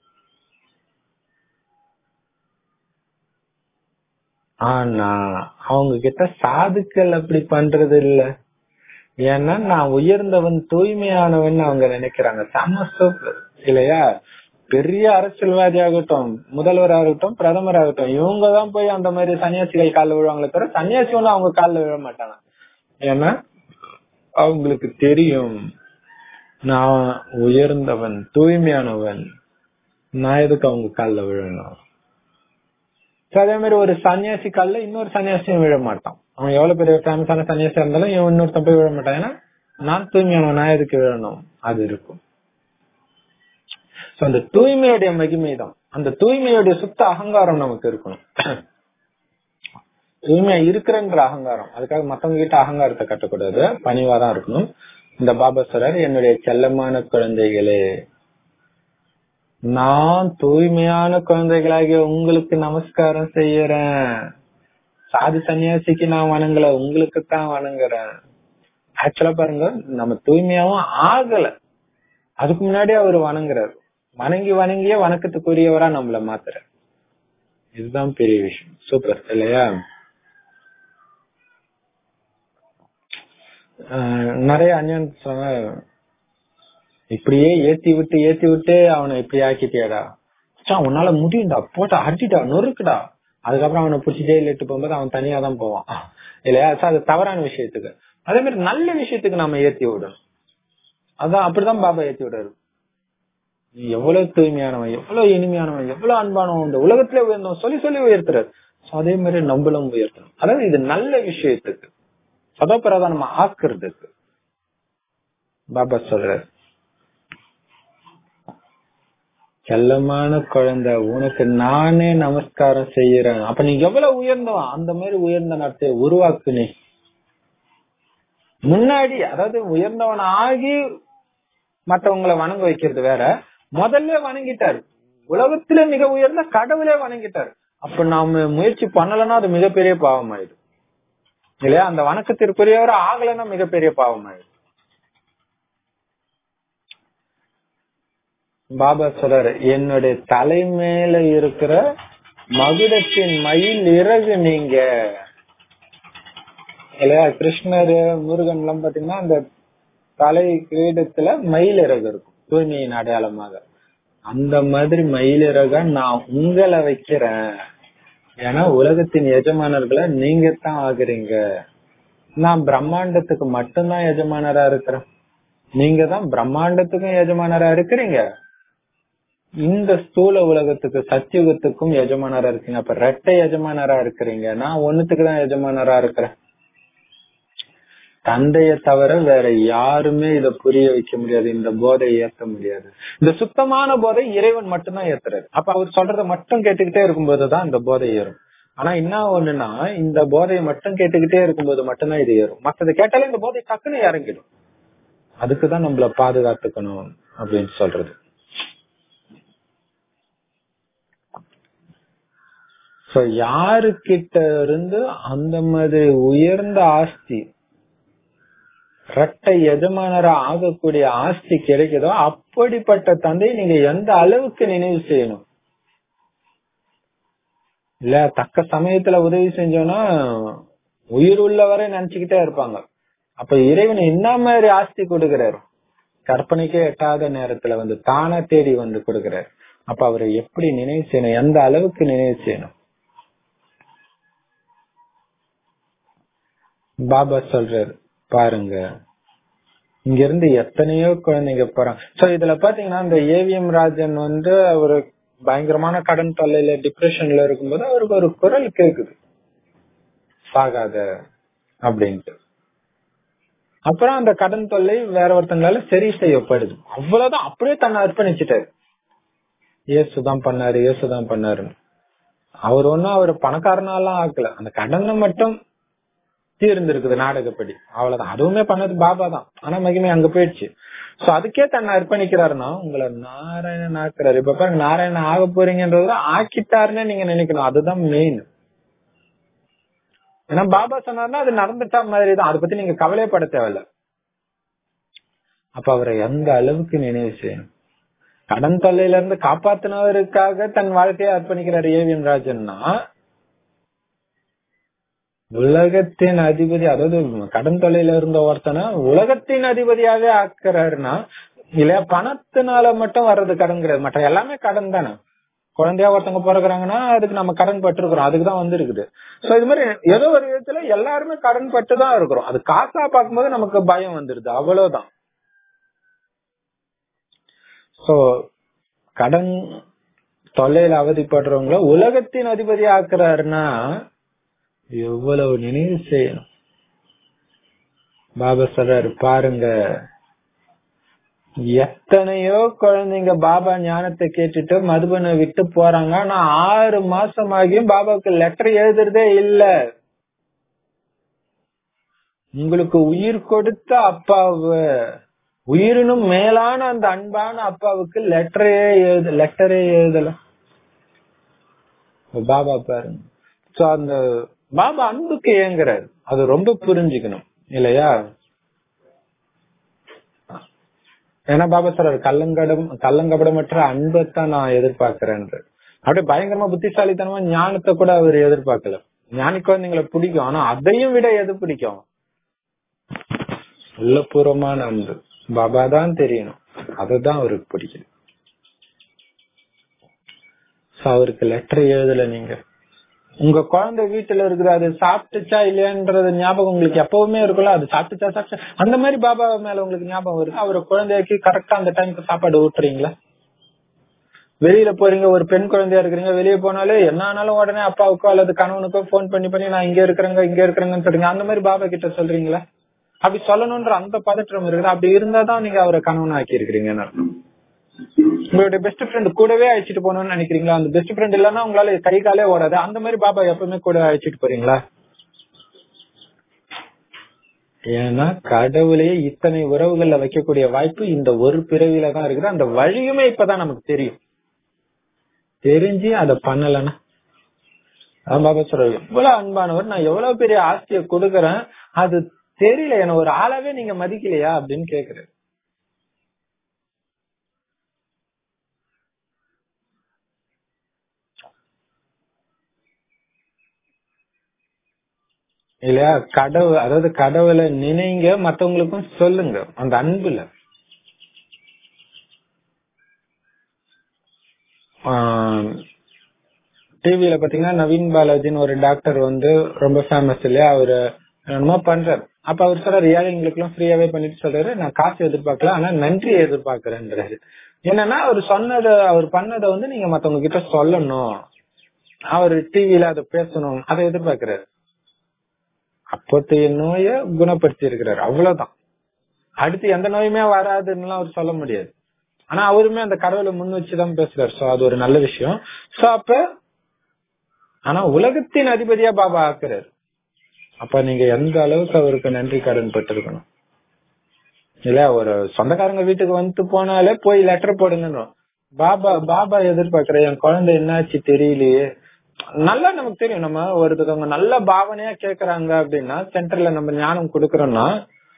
ஆனா அவங்க கிட்ட சாதுக்கள் அப்படி பண்றது இல்ல. ஏன்னா நான் உயர்ந்தவன், தூய்மையானவன் அவங்க நினைக்கிறாங்க. சமஸ்தம் இல்லையா? பெரிய அரசியல்வாதி ஆகட்டும், முதல்வர் ஆகட்டும், பிரதமர் ஆகட்டும், இவங்கதான் போய் அந்த மாதிரி சன்னியாசிகள் காலில் விழுவாங்களே தவிர சன்னியாசி ஒன்னும் அவங்க காலில் விழ மாட்டாங்க. ஏன்னா அவங்களுக்கு தெரியும் நான் உயர்ந்தவன், தூய்மையானவன், நான் எதுக்கு அவங்க காலில் விழணும். அதே மாதிரி ஒரு சன்னியாசி காலில் இன்னொரு சன்னியாசியும் விழ மாட்டான். அவன் எவ்வளவு பெரிய ஃபேமஸான சன்னியாசியா இருந்தாலும் இவன் இன்னொருத்தன் போய் விழ மாட்டான். ஏன்னா நான் தூய்மையானவன், நான் எதுக்கு விழணும். அது இருக்கும். அந்த தூய்மையுடைய மகிமை தான். அந்த தூய்மையுடைய சுத்த அகங்காரம் நமக்கு இருக்கணும். தூய்மையா இருக்கிறன்ற அகங்காரம். அதுக்காக மத்தவங்க கிட்ட அகங்காரத்தை கட்டக்கூடாது, பணிவாதான் இருக்கணும். இந்த பாபா சொல்றாரு, என்னுடைய செல்லமான குழந்தைகளே, நான் தூய்மையான குழந்தைகளாகிய உங்களுக்கு நமஸ்காரம் செய்யறேன். சாது சன்னியாசிக்கு நான் வணங்கல, உங்களுக்கு தான் வணங்குறேன். ஆக்சுவலா பாருங்க, நம்ம தூய்மையாவும் ஆகல, அதுக்கு முன்னாடி அவர் வணங்குறாரு. வணங்கி வணங்கிய வணக்கத்துக்குரியவரா நம்மள மாத்துற. இதுதான் பெரிய விஷயம். சூப்பர் இல்லையா? நிறைய அஞ்ஞான சொன்ன இப்படியே ஏத்தி விட்டு ஏத்தி விட்டு அவனை இப்படி ஆக்கிட்டியாடா, உன்னால முடியும்டா, போட்டா அடிடா, நொறுக்குடா. அதுக்கப்புறம் அவனை பிடிச்சி ஜெயில இட்டு போகும்போது அவன் தனியா தான் போவான் இல்லையா? அது தவறான விஷயத்துக்கு. அதே மாதிரி நல்ல விஷயத்துக்கு நாம ஏத்தி விடணும். அதான் அப்படிதான் பாபா ஏத்தி விடுறாரு. எவ்வளவு தூய்மையானவன், எவ்வளவு இனிமையானவன், எவ்வளவு அன்பானவன், இந்த உலகத்திலே உயர்ந்தவன் சொல்லி சொல்லி உயர்த்துறாரு. அதே மாதிரி நம்மளும் உயர்த்தணும். அதாவது இது நல்ல விஷயத்துக்கு, சதோபிரதானமா ஆக்குறதுக்கு பாபா சொல்றாரு. செல்லமான குழந்தை, உனக்கு நானே நமஸ்காரம் செய்யறேன். அப்ப நீ எவ்வளவு உயர்ந்தவன், அந்த மாதிரி உயர்ந்த நடத்தை உருவாக்குனே. முன்னாடி அதாவது உயர்ந்தவன் ஆகி மற்றவங்களை வணங்க வைக்கிறது வேற. முதல்ல வணங்கிட்டாரு, உலகத்திலே மிக உயர்ந்த கடவுளே வணங்கிட்டாரு. அப்ப நாம முயற்சி பண்ணலன்னா அது மிகப்பெரிய பாவம் ஆயிடும் இல்லையா? அந்த வணக்கத்திற்குரியவரை ஆகலைன்னா மிகப்பெரிய பாவம் ஆயிடும். பாபா சொல்றாரு, என்னுடைய தலை மேல இருக்கிற மகுடத்தின் மயில் இறகு நீங்க இல்லையா? கிருஷ்ணர், முருகன் எல்லாம் பாத்தீங்கன்னா அந்த தலை கிரீடத்துல மயில் இறகு இருக்கும், தூய்மையின் அடையாளமாக. அந்த மாதிரி மயில் இறக நான் உங்களை வைக்கிறேன். ஏன்னா உலகத்தின் எஜமானர்களை நீங்க தான் ஆகுறீங்க. நான் பிரம்மாண்டத்துக்கு மட்டும்தான் எஜமானரா இருக்கிறேன், நீங்க தான் பிரம்மாண்டத்துக்கும் எஜமானரா இருக்கிறீங்க. இந்த ஸ்தூல உலகத்துக்கு சத்தியுகத்துக்கும் எஜமானரா இருக்கீங்க. அப்ப ரெட்டை எஜமானரா இருக்கிறீங்க. நான் ஒண்ணுத்துக்குதான் எஜமானரா இருக்கிறேன். தந்தைய தவிர வேற யாருமே இத புரிய வைக்க முடியாது. இந்த போதையை ஏத்த முடியாது. இந்த சுத்தமான போதை இறைவன் மட்டும்தான் ஏத்துறாரு. அப்ப அவர் சொல்றத மட்டும் கேட்டுக்கிட்டே இருக்கும்போதுதான் இந்த போதை ஏறும். ஆனா என்ன ஒண்ணுன்னா, இந்த போதையை மட்டும் கேட்டுக்கிட்டே இருக்கும்போது மட்டும்தான் இது ஏறும். மத்ததை கேட்டாலே இந்த போதை டக்குன்னு இறங்கிடும். அதுக்குதான் நம்மள பாதுகாத்துக்கணும் அப்படின்னு சொல்றது. யாருக்கிட்ட இருந்து அந்த மாதிரி உயர்ந்த ஆஸ்தி, இரட்டை எஜமானரா ஆகக்கூடிய ஆஸ்தி கிடைக்குதோ அப்படிப்பட்ட தந்தை நீங்க எந்த அளவுக்கு நினைவு செய்யணும். இல்ல தக்க சமயத்துல உதவி செஞ்சோம்னா உயிர் உள்ளவரை நினைச்சுக்கிட்டே இருப்பாங்க. அப்ப இறைவன் என்ன மாதிரி ஆஸ்தி கொடுக்கிறாரு, கற்பனைக்கே எட்டாத நேரத்துல வந்து தானா தேடி வந்து கொடுக்கிறாரு. அப்ப அவரை எப்படி நினைவு செய்யணும், எந்த அளவுக்கு நினைவு செய்யணும். பாபா சொல்றாரு பாருங்க, இங்க இருந்து எத்தனையோ குழந்தைங்க போறாங்க. சோ இதுல பாத்தீங்கன்னா இந்த ஏவிஎம் ராஜன் வந்து அவரு பயங்கரமான கடன் தொல்லையில டிப்ரெஷன்ல இருக்கும்போது அவருக்கு ஒரு குரல் கேக்குது, சாகாத அப்படின்ட்டு. அப்புறம் அந்த கடன் தொல்லை வேற ஒருத்தங்களால சரி செய்யப்படுது. அவ்வளவுதான், அப்படியே தன்னை அர்ப்பணிச்சுட்டாரு. இயேசுதான் பண்ணாரு, இயேசுதான் பண்ணாரு. அவர் ஒன்னும் அவர் பணக்காரனாலாம் ஆக்கல, அந்த கடனை மட்டும் தீர்ந்திருக்குது நாடகப்படி, அவ்வளவுதான். அதுவுமே பண்ணது பாபா தான், ஆனா மகிமை அங்க போயிடுச்சு. சோ அதுக்கே தன்னை அர்ப்பணிக்கிறாருன்னா உங்களை நாராயணன் ஆக்குறாரு. இப்ப பாருங்க, நாராயணன் ஆக போறீங்கன்றத ஆக்கிட்டாருன்னு நீங்க நினைக்கணும், அதுதான் மெயின். ஏன்னா பாபா சொன்னார்னா அது நடந்துட்டா மாதிரி தான், அதை பத்தி நீங்க கவலைப்பட தேவையில்ல. அப்ப அவரை எந்த அளவுக்கு நினைவு செய்யணும். கடன் தொல்லையில இருந்து காப்பாத்தினவருக்காக தன் வாழ்க்கையை அர்ப்பணிக்கிறார் ஏவிஎம் ராஜன்னா, உலகத்தின் அதிபதி, அதாவது கடன் தொல்லையில இருந்த ஒருத்தனை உலகத்தின் அதிபதியாவே ஆக்குறாருன்னா, இல்லையா பணத்தினால மட்டும் வர்றது கடன் கிடையாது, மற்ற எல்லாமே கடன் தானே. குழந்தையா ஒருத்தவங்க பிறகுறாங்கன்னா அதுக்கு நம்ம கடன் பட்டிருக்கிறோம், அதுக்குதான் வந்து இருக்குது. சோ இது மாதிரி ஏதோ ஒரு விதத்துல எல்லாருமே கடன் பட்டுதான் இருக்கிறோம். அது காசா பார்க்கும்போது நமக்கு பயம் வந்துருது, அவ்வளவுதான். சோ கடன் தொல்லையில அவதிப்படுறவங்கள உலகத்தின் அதிபதி ஆக்குறாருன்னா எவ்வளவு நினைவு செய்யணும். பாபா சொல்றாரு பாருங்க, எத்தனையோ குழந்தைங்க பாபா ஞானத்தை கேட்டுட்டு மதுபனை விட்டு போறாங்க. ஆனா ஆறு மாசம் ஆகியும் பாபாவுக்கு லெட்டர் எழுதுறதே இல்ல. உங்களுக்கு உயிர் கொடுத்த அப்பாவு, உயிரினும் மேலான அந்த அன்பான அப்பாவுக்கு லெட்டரே எழுத லெட்டரே எழுதல பாபா. பாருங்க, சோ அந்த பாபா அன்புக்கு ஏங்குறாரு, அது ரொம்ப புரிஞ்சுக்கணும் இல்லையா. ஏன்னா பாபா சொல்றாரு, கள்ளங்கடம் கள்ளங்கபடமற்ற அன்பைத்தான் நான் எதிர்பார்க்கிறேன். அப்படியே பயங்கரமா புத்திசாலித்தனமா ஞானத்தை கூட அவர் எதிர்பார்க்கல. ஞானி குழந்தைங்களை பிடிக்கும், ஆனா அதையும் விட எது பிடிக்கும், உள்ளபூர்வமான அன்பு. பாபா தான் தெரியணும், அதுதான் அவருக்கு பிடிக்கும். அவருக்கு லெட்டர் எழுதல. நீங்க உங்க குழந்தை வீட்டுல இருக்குது, அது சாப்பிட்டுச்சா இல்லையான்றது ஞாபகம் உங்களுக்கு எப்பவுமே இருக்குல்ல. அது சாப்பிட்டுச்சா சாப்பிட்டா அந்த மாதிரி பாபா மேல உங்களுக்கு ஞாபகம் இருக்கு. அவரு குழந்தைக்கு கரெக்டா அந்த டைமுக்கு சாப்பாடு ஊட்டுறீங்களா? வெளியில போறீங்க, ஒரு பெண் குழந்தையா இருக்கிறீங்க, வெளியே போனாலே என்ன ஆனாலும் உடனே அப்பாவுக்கோ அல்லது கணவனுக்கோ போன் பண்ணி பண்ணி நான் இங்க இருக்கிறேங்க இங்க இருக்கிறேங்கன்னு சொல்றீங்க. அந்த மாதிரி பாபா கிட்ட சொல்றீங்களா? அப்படி சொல்லணும்ன்ற அந்த பதற்றம் இருக்குது. அப்படி இருந்தாதான் நீங்க அவரை கணவன் ஆக்கி இருக்கிறீங்க. உங்களுடைய பெஸ்ட் ஃப்ரெண்ட் கூடவே அழைச்சிட்டு போகணும்னு நினைக்கிறீங்களா? அந்த பெஸ்ட் ஃப்ரெண்ட் இல்லன்னா உங்களால கை காலே ஓடாது. அந்த மாதிரி பாபா எப்பவுமே கூட அழைச்சிட்டு போறீங்களா? ஏன்னா கடவுளையே இத்தனை உறவுகள்ல வைக்கக்கூடிய வாய்ப்பு இந்த ஒரு பிறவில தான் இருக்குது. அந்த வழியுமே இப்பதான் நமக்கு தெரியும். தெரிஞ்சு அதை பண்ணலன்னா பாபா சொல்ற, எவ்வளவு அன்பானவர், நான் எவ்வளவு பெரிய ஆஸ்தியை கொடுக்கறேன், அது தெரியல, என்ன ஒரு ஆளாவே நீங்க மதிக்கலையா அப்படின்னு கேக்குறேன். இல்லையா? கடவுள், அதாவது கடவுளை நினைங்க, மத்தவங்களுக்கும் சொல்லுங்க அந்த அன்புல. டிவில பாத்தீங்கன்னா நவீன் பாலாஜின்னு ஒரு டாக்டர் வந்து ரொம்ப ஃபேமஸ் இல்லையா, அவரு என்னமோ பண்றாரு. அப்ப அவர் சொல்றாரு, ஏழைங்களுக்கு எல்லாம் ஃப்ரீயாவே பண்ணிட்டு சொல்றாரு, நான் காசு எதிர்பார்க்கல, ஆனா நன்றியை எதிர்பார்க்கிறேன்றாரு. என்னன்னா அவர் சொன்னதை அவர் பண்ணதை வந்து நீங்க மத்தவங்க கிட்ட சொல்லணும், அவர் டிவில அதை பேசணும், அதை எதிர்பார்க்கிறாரு. அப்போத்தைய நோயை குணப்படுத்தி இருக்கிறாரு, அவ்வளவுதான். அடுத்து எந்த நோயுமே வராதுன்னு அவர் சொல்ல முடியாது. ஆனா அவருமே அந்த கடவுளை முன் வச்சுதான் பேசுறாரு. சோ அது ஒரு நல்ல விஷயம். சோ அப்ப ஆனா உலகத்தின் அதிபதியா பாபா ஆக்குறாரு. அப்ப நீங்க எந்த அளவுக்கு அவருக்கு நன்றி கடன் பட்டிருக்கணும் இல்ல. ஒரு சொந்தக்காரங்க வீட்டுக்கு வந்து போனாலே போய் லெட்டர் போடுங்க. பாபா பாபா எதிர்பார்க்கிற என் குழந்தை என்னாச்சு தெரியலையே. நல்லா நமக்கு தெரியும், நம்ம ஒருத்தவங்க நல்ல பாவனையா கேக்குறாங்க அப்படின்னா சென்டர்ல நம்ம ஞானம் கொடுக்கறோம்னா,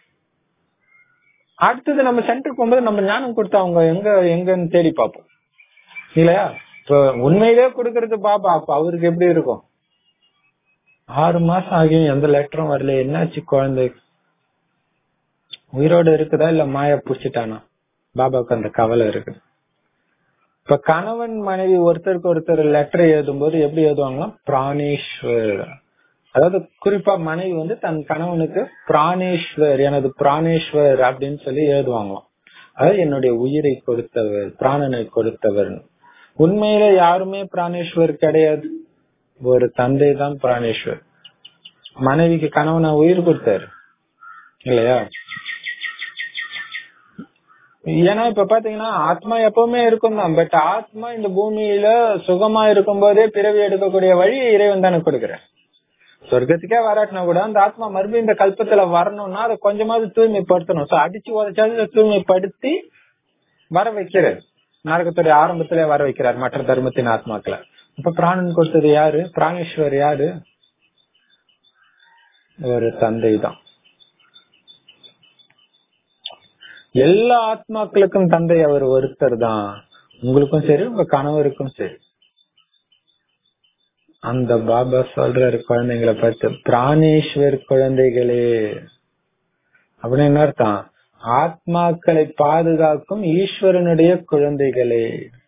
அடுத்தது நம்ம சென்டருக்கு போகும்போது நம்ம ஞானம் கொடுத்து அவங்க எங்க எங்கன்னு தேடி பார்ப்போம் இல்லையா. இப்ப உண்மையிலே கொடுக்கறது பாபா, அப்ப அவருக்கு எப்படி இருக்கும்? ஆறு மாசம் ஆகியும் எந்த லெட்டரும் வரல, என்னாச்சு குழந்தை, உயிரோடு இருக்குதா இல்ல மாயா புடிச்சிட்டானா? பாபாவுக்கு அந்த கவலை இருக்கு. இப்ப கணவன் மனைவி ஒருத்தருக்கு ஒருத்தர் லெட்டர் எழுதும் போது எப்படி எழுதுவாங்கன்னா பிராணேஸ்வர், அதாவது குறிப்பா மனைவி வந்து தன் கணவனுக்கு பிராணேஸ்வர், எனது பிராணேஸ்வர் அப்படின்னு சொல்லி எழுதுவாங்களாம். அதாவது என்னுடைய உயிரை கொடுத்தவர், பிராணனை கொடுத்தவர். உண்மையில யாருமே பிராணேஸ்வர் கிடையாது, ஒரு தந்தை தான் பிராணேஸ்வர். மனைவிக்கு கணவனை உயிர் கொடுத்தாரு இல்லையா. ஏன்னா இப்ப பாத்தீங்கன்னா ஆத்மா எப்பவுமே இருக்கும் தான், பட் ஆத்மா இந்த பூமியில சுகமா இருக்கும் போதே பிறவி எடுக்கக்கூடிய வழி இறைவன் தானே கொடுக்குறேன். சொர்க்கத்துக்கே வராட்டினா கூட அந்த ஆத்மா மறுபடியும் இந்த கல்பத்துல வரணும்னா அதை கொஞ்சமாவது தூய்மைப்படுத்தணும். அடிச்சு உதச்சாவது தூய்மைப்படுத்தி வர வைக்கிறார். நரகத்துடைய ஆரம்பத்திலே வர வைக்கிறார் மற்ற தர்மத்தின் ஆத்மாக்களை. இப்ப பிராணன் கொடுத்தது யாரு? பிராணேஸ்வர் யாரு? ஒரு தந்தை தான். எல்லா ஆத்மாக்களுக்கும் தந்தை அவர் ஒருத்தர் தான். உங்களுக்கும் சரி உங்க கணவருக்கும் சரி. அந்த பாபா சொல்றாரு குழந்தைங்களை பார்த்து, பிராணேஸ்வர் குழந்தைகளே அப்படின்னு என்ன அர்த்தம்? ஆத்மாக்களை பாதுகாக்கும் ஈஸ்வரனுடைய குழந்தைகளே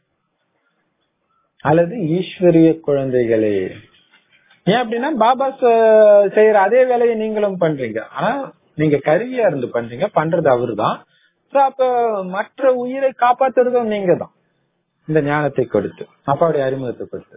அல்லது ஈஸ்வரிய குழந்தைகளே. ஏன் அப்படின்னா பாபா செய்யற அதே வேலையை நீங்களும் பண்றீங்க, ஆனா நீங்க கருவியா இருந்து பண்றீங்க, பண்றது அவரு தான். அப்ப மற்ற உயிரை காப்பாத்துறதும் நீங்க தான், இந்த ஞானத்தை கொடுத்து அப்பாவுடைய அறிமுகத்தை கொடுத்து.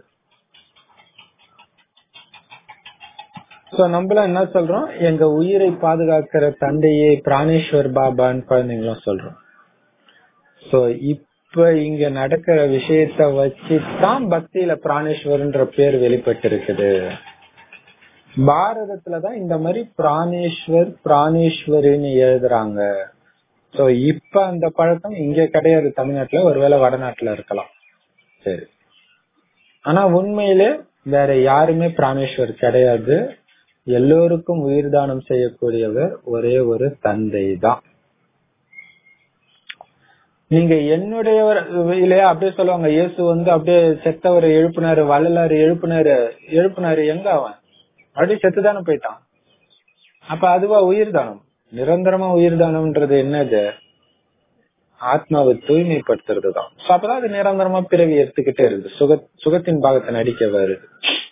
நம்மளும் என்ன சொல்றோம்? எங்க உயிரை பாதுகாக்கிற தந்தையே பிராணேஸ்வர் பாபான்னு குழந்தைங்களும் சொல்றோம். சோ இப்ப இங்க நடக்கிற விஷயத்த வச்சுதான் பக்தியில பிராணேஸ்வர்ன்ற பேர் வெளிப்பட்டு இருக்குது. பாரதத்துலதான் இந்த மாதிரி பிராணேஸ்வர் பிராணேஸ்வரின்னு எழுதுறாங்க. சோ இப்ப அந்த பழக்கம் இங்க கிடையாது தமிழ்நாட்டுல, ஒருவேளை வடநாட்டுல இருக்கலாம். சரி, ஆனா உண்மையிலே வேற யாருமே பிராணேஸ்வர் கிடையாது. எல்லோருக்கும் உயிர் தானம் செய்யக்கூடியவர் ஒரே ஒரு தந்தை தான். நீங்க என்னுடையவர் இல்லையா அப்படியே சொல்லுவாங்க. இயேசு வந்து அப்படியே செத்தவரை எழுப்புனாரு, வள்ளலாறு எழுப்புனாரு. எழுப்புனாரு எங்க? அவன் அப்படியே செத்துதானே போயிட்டான். அப்ப அதுவா உயிர் தானம்? நிரந்தரமா உயிர் தானம்ன்றது என்னது? ஆத்மாவை தூய்மைப்படுத்துறது தான். அப்பதான் அது நிரந்தரமா பிறவி எடுத்துக்கிட்டே இருக்கு, சுக சுகத்தின் பாகத்தை நடிக்க வருது.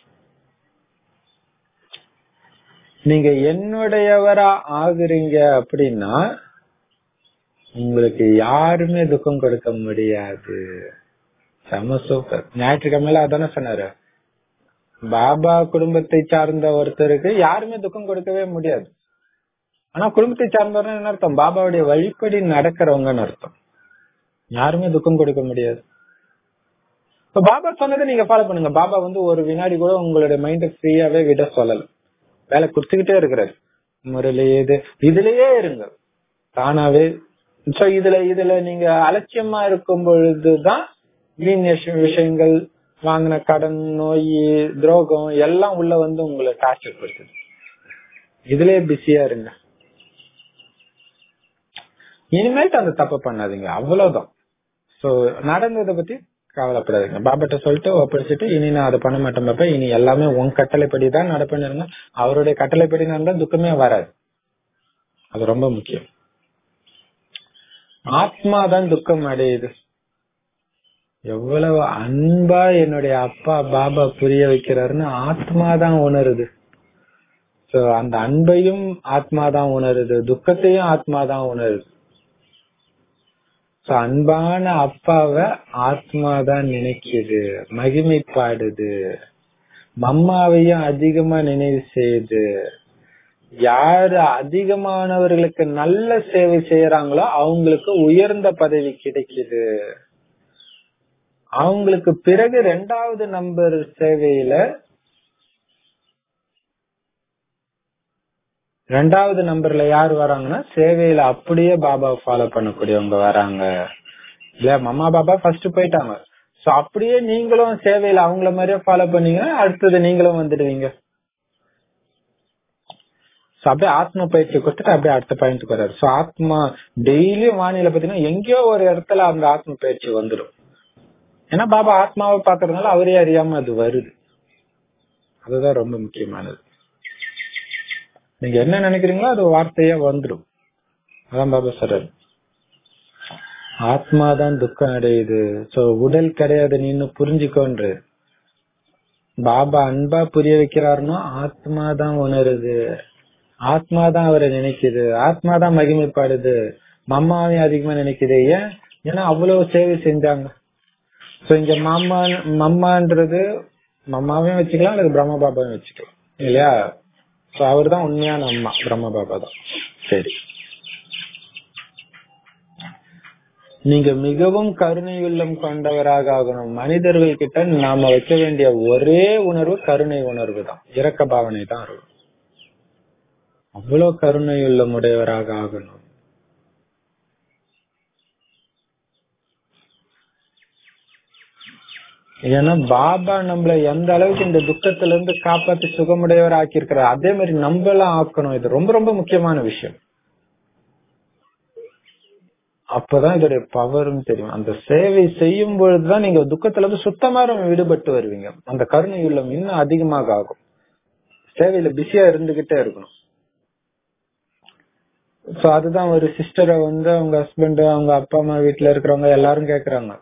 நீங்க என்னுடையவரா ஆகுறீங்க அப்படின்னா உங்களுக்கு யாருமே துக்கம் கொடுக்க முடியாது. செம சூப்பர். ஞாயிற்றுக்கிழமையில அதானே சொன்னாரு, பாபா குடும்பத்தை சார்ந்த ஒருத்தருக்கு யாருமே துக்கம் கொடுக்கவே முடியாது. ஆனா குடும்பத்தை சார்ந்தவர்கள் என்ன அர்த்தம்? பாபாவுடைய வழிபடி நடக்கிறவங்கன்னு அர்த்தம். யாருமே துக்கம் கொடுக்க முடியாது. இப்ப பாபா சொன்னதை நீங்க ஃபாலோ பண்ணுங்க. பாபா வந்து ஒரு வினாடி கூட உங்களுடைய மைண்ட ஃப்ரீயாவே விட சொல்லல, வேலை கொடுத்துக்கிட்டே இருக்கிறாரு. முறையில இது இதுலயே இருங்க தானாவே. சோ இதுல இதுல நீங்க அலட்சியமா இருக்கும் பொழுதுதான் வீண் விஷயங்கள், வாங்கின கடன், நோய், துரோகம் எல்லாம் உள்ள வந்து உங்களை டார்ச்சர் படுத்துது. இதுலயே பிஸியா இருங்க. இனிமேல் அந்த தப்ப பண்ணாதீங்க, அவ்வளவுதான். சோ நடந்ததை பத்தி கவலைப்படாதீங்க. பாபாட்ட சொல்லிட்டு ஒப்படைச்சிட்டு, இனி நான் அதை பண்ண மாட்டேன் பாப்பா, இனி எல்லாமே உன் கட்டளைப்படிதான் நடப்பேன்னு. அவருடைய கட்டளைப்படி நடந்தா துக்கமே வராது. அது ரொம்ப முக்கியம். ஆத்மாதான் துக்கம் அடையுது. எவ்வளவு அன்பா என்னுடைய அப்பா பாபா புரிய வைக்கிறாருன்னு ஆத்மாதான் உணருது. சோ அந்த அன்பையும் ஆத்மாதான் உணருது, துக்கத்தையும் ஆத்மாதான் உணருது. சோ அன்பான அப்பாவை ஆத்மாதான் நினைக்குது, மகிமை பாடுது, மம்மாவையும் அதிகமா நினைவு செய்யுது. யாரு அதிகமானவர்களுக்கு நல்ல சேவை செய்யறாங்களோ அவங்களுக்கு உயர்ந்த பதவி கிடைக்குது. அவங்களுக்கு பிறகு ரெண்டாவது நம்பர் சேவையில ரெண்டாவது நம்பர்ல யாரு வராங்கன்னா, சேவையில அப்படியே பாபா ஃபாலோ பண்ணக்கூடியவங்க வராங்க. இல்ல மம்மா பாபா ஃபர்ஸ்ட் போயிட்டாங்க. சோ அப்படியே நீங்களும் சேவையில அவங்கள மாதிரியே ஃபாலோ பண்ணீங்கன்னா அடுத்தது நீங்களும் வந்துடுவீங்க. அப்படியே ஆத்மா பயிற்சி கொடுத்துட்டு அப்படியே அடுத்த பாயிண்ட்க்கு வர்றாரு. சோ ஆத்மா டெய்லி வானிலை பாத்தீங்கன்னா எங்கேயோ ஒரு இடத்துல அந்த ஆத்ம பயிற்சி வந்துடும். ஏன்னா பாபா ஆத்மாவை பாக்குறதுனால அவரே அறியாம அது வருது. அதுதான் ரொம்ப முக்கியமானது. நீங்க என்ன நினைக்கிறீங்களோ அது வார்த்தையா வந்துடும். அதான் பாபா சொல்றாரு, ஆத்மாதான் துக்கம் அடையுது. சோ உடல் கிடையாது நீன்னு புரிஞ்சுக்கோன்று பாபா அன்பா புரிய வைக்கிறாருன்னா ஆத்மாதான் உணருது, ஆத்மாதான் அவரை நினைக்குது, ஆத்மாதான் மகிமைப்படுது, மம்மாவையும் அதிகமா நினைக்குது. ஏன்? ஏன்னா அவ்வளவு சேவை செஞ்சாங்க. சோ இங்க மாமா மம்மான்றது மம்மாவையும் வச்சுக்கலாம் அல்லது பிரம்ம பாபாவையும் வச்சுக்கலாம் இல்லையா? சோ அவர் தான் உண்மையான அம்மா, பிரம்ம பாபா தான். சரி, நீங்க மிகவும் கருணை உள்ளம் கொண்டவராக ஆகணும். மனிதர்கள் கிட்ட நாம வைக்க வேண்டிய ஒரே உணர்வு கருணை உணர்வு தான், இரக்க பாவனை தான் இருக்கும். அவ்வளவு கருணை உள்ளம் உடையவராக ஆகணும். ஏன்னா பாபா நம்மள எந்த அளவுக்கு இந்த துக்கத்துல இருந்து காப்பாத்தி சுகமுடையவர் ஆக்கியிருக்கிறார், அதே மாதிரி நம்மளாம் ஆக்கணும். இது ரொம்ப ரொம்ப முக்கியமான விஷயம். அப்பதான் இதோட பவரும் தெரியும். அந்த சேவை செய்யும் பொழுதுதான் நீங்க துக்கத்துல இருந்து சுத்தமா விடுபட்டு வருவீங்க. அந்த கருணை உள்ளம் இன்னும் அதிகமாக ஆகும். சேவையில பிஸியா இருந்துகிட்டே இருக்கணும். சோ அதுதான் ஒரு சிஸ்டரை வந்து அவங்க ஹஸ்பண்ட், அவங்க அப்பா அம்மா வீட்டுல இருக்கிறவங்க எல்லாரும் கேக்குறாங்க,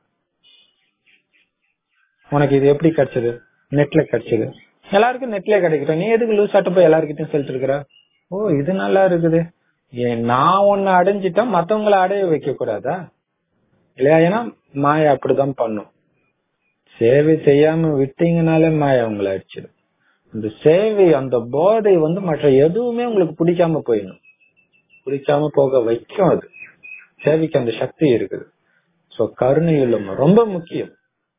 உனக்கு இது எப்படி கிடைச்சது? நெட்ல கிடைச்சது. எல்லாருக்கும் நெட்ல கிடைக்கிற, நீ எதுக்கு லூஸ் ஆட்ட போய் எல்லாருக்கிட்டையும் சொல்லிட்டு இருக்கிற? ஓ இது நல்லா இருக்குது, ஏன் நான் ஒன்னு அடைஞ்சிட்டா மத்தவங்களை அடைய வைக்க கூடாதா இல்லையா? ஏன்னா மாயா அப்படிதான் பண்ணும். சேவை செய்யாம விட்டீங்கனாலே மாயா உங்களை அடிச்சிடும். அந்த சேவை, அந்த போதை வந்து மற்ற எதுவுமே உங்களுக்கு பிடிக்காம போயிடும். பிடிக்காம போக வைக்கும். அது சேவைக்கு அந்த சக்தி இருக்குது. சோ கருணை உள்ளம் ரொம்ப முக்கியம்.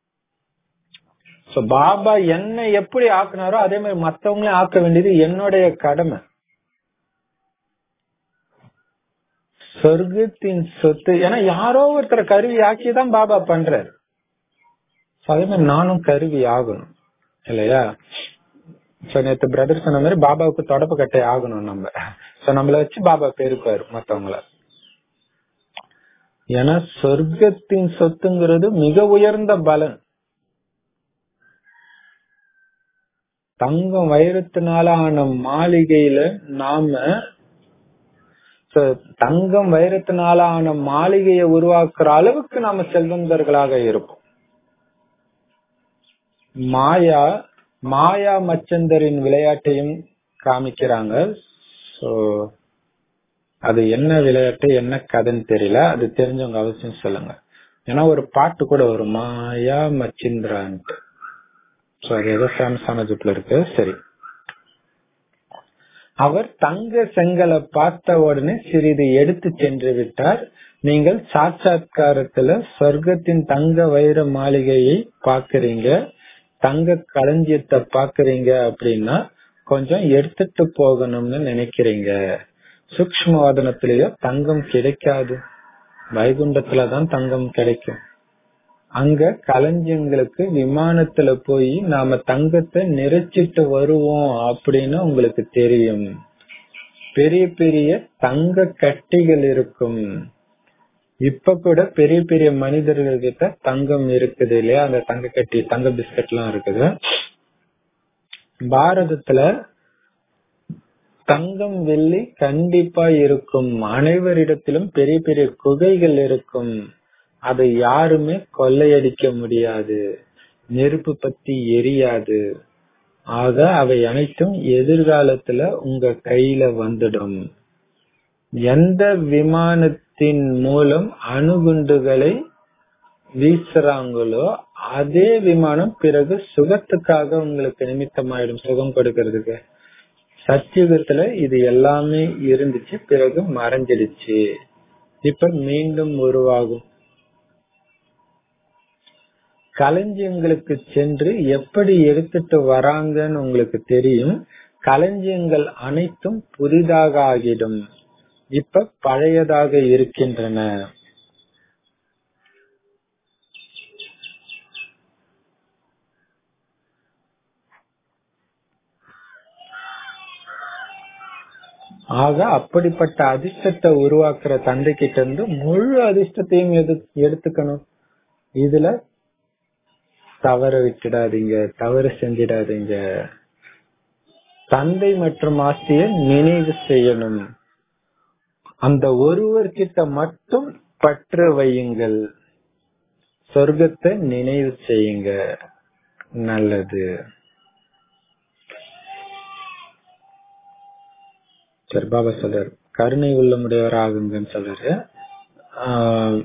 சோ பாபா என்ன எப்படி ஆக்குனாரோ அதே மாதிரி மத்தவங்களையும் ஆக்க வேண்டியது என்னுடைய கடமை. சொர்க்கத்தின் சொத்து, ஏன்னா யாரோ ஒருத்தர் கருவி ஆக்கிதான் பாபா பண்றாரு. அதே மாதிரி நானும் கருவி ஆகணும் இல்லையா? சோ நேத்து பிரதர் சொன்ன மாதிரி பாபாவுக்கு தொடப்பு கட்டை ஆகணும் நம்ம. சோ நம்மள வச்சு பாபா பெருப்பாரு மத்தவங்கள. ஏன்னா சொர்க்கத்தின் சொத்துங்கிறது மிக உயர்ந்த பலன். தங்கம் வைரத்தினால ஆன மாளிகையில நாம தங்கம் வைரத்தினால ஆன மாளிகையை உருவாக்குற அளவுக்கு நாம செல்வந்தர்களாக இருப்போம். மாயா மாயா மச்சந்தரின் விளையாட்டையும் காமிக்கிறாங்க. சோ அது என்ன விளையாட்டு என்ன கதைன்னு தெரியல, அது தெரிஞ்சவங்க அவசியம் சொல்லுங்க. ஏன்னா ஒரு பாட்டு கூட ஒரு மாயா மச்சிந்திரான்ட்டு. சோ அது ஏதோ ஃபேமஸான ஜூப்ல இருக்கு. சரி, அவர் தங்க செங்கலை பார்த்த உடனே சிறிது எடுத்து சென்று விட்டார். நீங்கள் சாட்சாத்காரத்துல சொர்க்கத்தின் தங்க வைர மாளிகையை பாக்குறீங்க, தங்க களஞ்சியத்தை பாக்குறீங்க அப்படின்னா கொஞ்சம் எடுத்துட்டு போகணும்னு நினைக்கிறீங்க. சூக்ஷ்மவாதனத்திலேயோ தங்கம் கிடைக்காது, வைகுண்டத்துலதான் தங்கம் கிடைக்கும். அங்க களஞ்சியங்களுக்கு விமானத்துல போய் நாம தங்கத்தை நிறைச்சிட்டு வருவோம் அப்படின்னு உங்களுக்கு தெரியும். பெரிய பெரிய தங்க கட்டிகள் இருக்கும். இப்ப கூட பெரிய பெரிய மனிதர்கள் கிட்ட தங்கம் இருக்குது இல்லையா? அந்த தங்க கட்டி, தங்க பிஸ்கட் எல்லாம் இருக்குது. பாரதத்துல தங்கம் வெள்ளி கண்டிப்பா இருக்கும். அனைவரிடத்திலும் பெரிய பெரிய குகைகள் இருக்கும். அதை யாருமே கொள்ளையடிக்க முடியாது. நெருப்பு பத்தி எரியாது. ஆக அவை அனைத்தும் எதிர்காலத்துல உங்க கையில வந்துடும். எந்த விமானத்தின் மூலம் அணுகுண்டுகளை வீசுறாங்களோ அதே விமானம் பிறகு சுகத்துக்காக உங்களுக்கு நிமித்தமாயிடும், சுகம் கொடுக்கறதுக்கு. சத்தியுகத்துல இது எல்லாமே இருந்துச்சு, பிறகு மறைஞ்சிடுச்சு, இப்ப மீண்டும் உருவாகும். களஞ்சியங்களுக்கு சென்று எப்படி எடுத்துட்டு வராங்கன்னு உங்களுக்கு தெரியும். களஞ்சியங்கள் அனைத்தும் புதிதாக ஆகிடும், இப்ப பழையதாக இருக்கின்றன. ஆக அப்படிப்பட்ட அதிர்ஷ்டத்தை உருவாக்குற தந்தை கிட்ட இருந்து முழு அதிர்ஷ்டத்தையும் எடுத்துக்கணும். இதுல தவற விட்டுடாதீங்க, தவறு செஞ்சிடாதீங்க. தந்தை மற்றும் ஆஸ்தியை நினைவு செய்யணும். அந்த ஒருவர் கிட்ட மட்டும் பற்று வையுங்கள். சொர்க்கத்தை நினைவு செய்யுங்க. நல்லது. சரி, பாபா சொல்றாரு கருணை உள்ள முடியவராகுங்கன்னு சொல்றாரு. ஆஹ்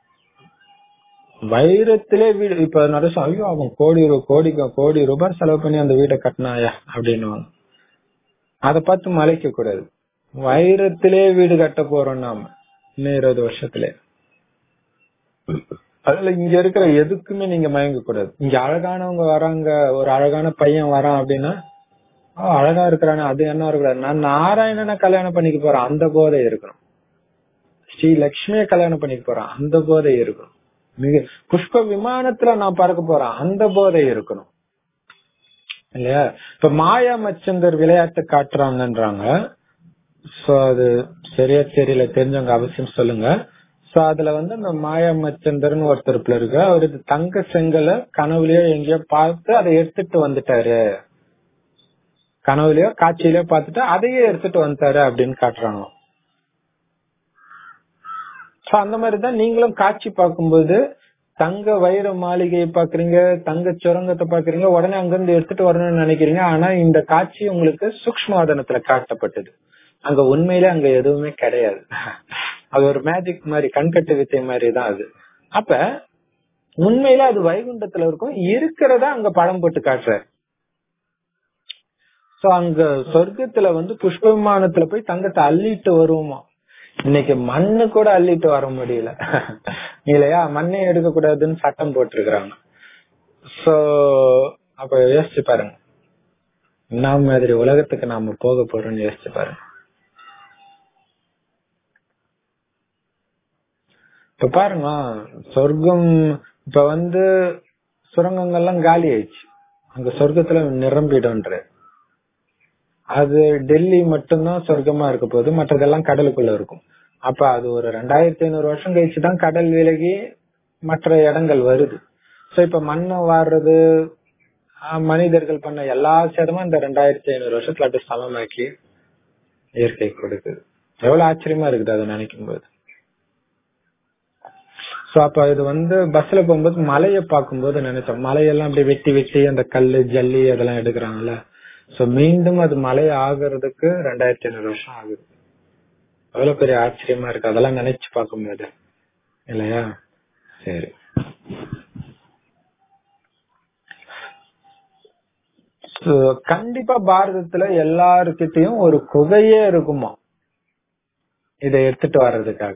வைரத்திலே வீடு இப்ப நடுச ஐயோ அவன் கோடி கோடி கோடி ரூபாய் செலவு பண்ணி அந்த வீட்டை கட்டினாயா அப்படின்னு அதை பார்த்து மலைக்க கூடாது. வைரத்திலே வீடு கட்ட போறோம் நாம இன்னும் இருபது வருஷத்துல. அதுல இங்க இருக்கிற எதுக்குமே நீங்க மயங்க கூடாது. இங்க அழகானவங்க வராங்க, ஒரு அழகான பையன் வரான் அப்படின்னா அழகா இருக்கிறானே அது என்ன இருக்கக்கூடாது. நான் நாராயணனை கல்யாணம் பண்ணிக்க போறேன், அந்த போதை இருக்கணும். ஸ்ரீ லட்சுமிய கல்யாணம் பண்ணிக்க போறான், அந்த போதை இருக்கணும். மிக புஷ்ப விமானத்துல நான் பறக்க போறேன், அந்த போதை இருக்கணும் இல்லையா? இப்ப மாயா மச்சந்தர் விளையாட்டு காட்டுறாங்கன்றாங்க. சோ அது சரியா தெரியல, தெரிஞ்சவங்க அவசியம் சொல்லுங்க. சோ அதுல வந்து அந்த மாயா மச்சந்தர்னு ஒருத்தர் இருக்கு. அவரு தங்க செங்கலை கனவுலயோ எங்கேயோ பார்த்து அதை எடுத்துட்டு வந்துட்டாரு, கனவுலயோ காட்சியிலயோ பார்த்துட்டு அதையே எடுத்துட்டு வந்துட்டாரு அப்படின்னு காட்டுறாங்க. அந்த மாதிரிதான் நீங்களும் காட்சி பார்க்கும்போது தங்க வைர மாளிகையை பாக்குறீங்க, தங்க சுரங்கத்தை பாக்குறீங்க, உடனே அங்கிருந்து எடுத்துட்டு வரணும்னு நினைக்கிறீங்க. ஆனா இந்த காட்சி உங்களுக்கு சூக்ஷ்மவாதனத்துல காட்டப்பட்டது. அங்க உண்மையில அங்க எதுவுமே கிடையாது. அது ஒரு மேஜிக் மாதிரி, கண்கட்டு வித்தை மாதிரி தான் அது. அப்ப உண்மையில அது வைகுண்டத்துல இருக்கும், இருக்கிறதா அங்க படம் போட்டு காட்டுறாரு. சோ அங்க சொர்க்கத்துல வந்து புஷ்ப விமானத்துல போய் தங்கத்தை அள்ளிட்டு வருவோமா. இன்னைக்கு மண்ணு கூட அள்ளிட்டு வர முடியல இல்லையா? மண்ணே எடுக்க கூடாதுன்னு சட்டம் போட்டிருக்கிறாங்க. சோ அப்ப யோசிச்சு பாருங்க, என்ன மாதிரி உலகத்துக்கு நாம போக போறோம்னு யோசிச்சு பாருங்க. இப்ப பாருங்க, சொர்க்கம் இப்ப வந்து சுரங்கங்கள்லாம் காலி ஆயிடுச்சு, அங்க சொர்க்கத்துல நிரம்பிடும்ன்ற. அது டெல்லி மட்டும்தான் சொர்க்கமா இருக்க போகுது, மற்றதெல்லாம் கடலுக்குள்ள இருக்கும். அப்ப அது ஒரு ரெண்டாயிரத்தி ஐநூறு வருஷம் கழிச்சுதான் கடல் விலகி மற்ற இடங்கள் வருது. சோ இப்ப மண்ணை வாடுறது, மனிதர்கள் பண்ண எல்லா சேதமும் இந்த ரெண்டாயிரத்தி ஐநூறு வருஷத்துல அப்படி சமமாக்கி இயற்கை கொடுக்குது. எவ்வளவு ஆச்சரியமா இருக்குது அதை நினைக்கும் போது. சோ அப்ப இது வந்து பஸ்ல போகும்போது மலையை பார்க்கும்போது நினைச்சோம், மலையெல்லாம் அப்படி வெட்டி வெட்டி அந்த கல்லு ஜல்லி அதெல்லாம் எடுக்கிறாங்கல்ல. சோ மீண்டும் அது மலை ஆகுறதுக்கு ரெண்டாயிரத்தி ஐநூறு வருஷம் ஆகுது. அவ்வளவு பெரிய ஆச்சரியமா இருக்கு அதெல்லாம் நினைச்சு பார்க்கும்போது இல்லையா? சரி, கண்டிப்பா பாரதத்துல எல்லாருக்கிட்டையும் ஒரு குகையே இருக்குமா இதை எடுத்துட்டு வர்றதுக்காக.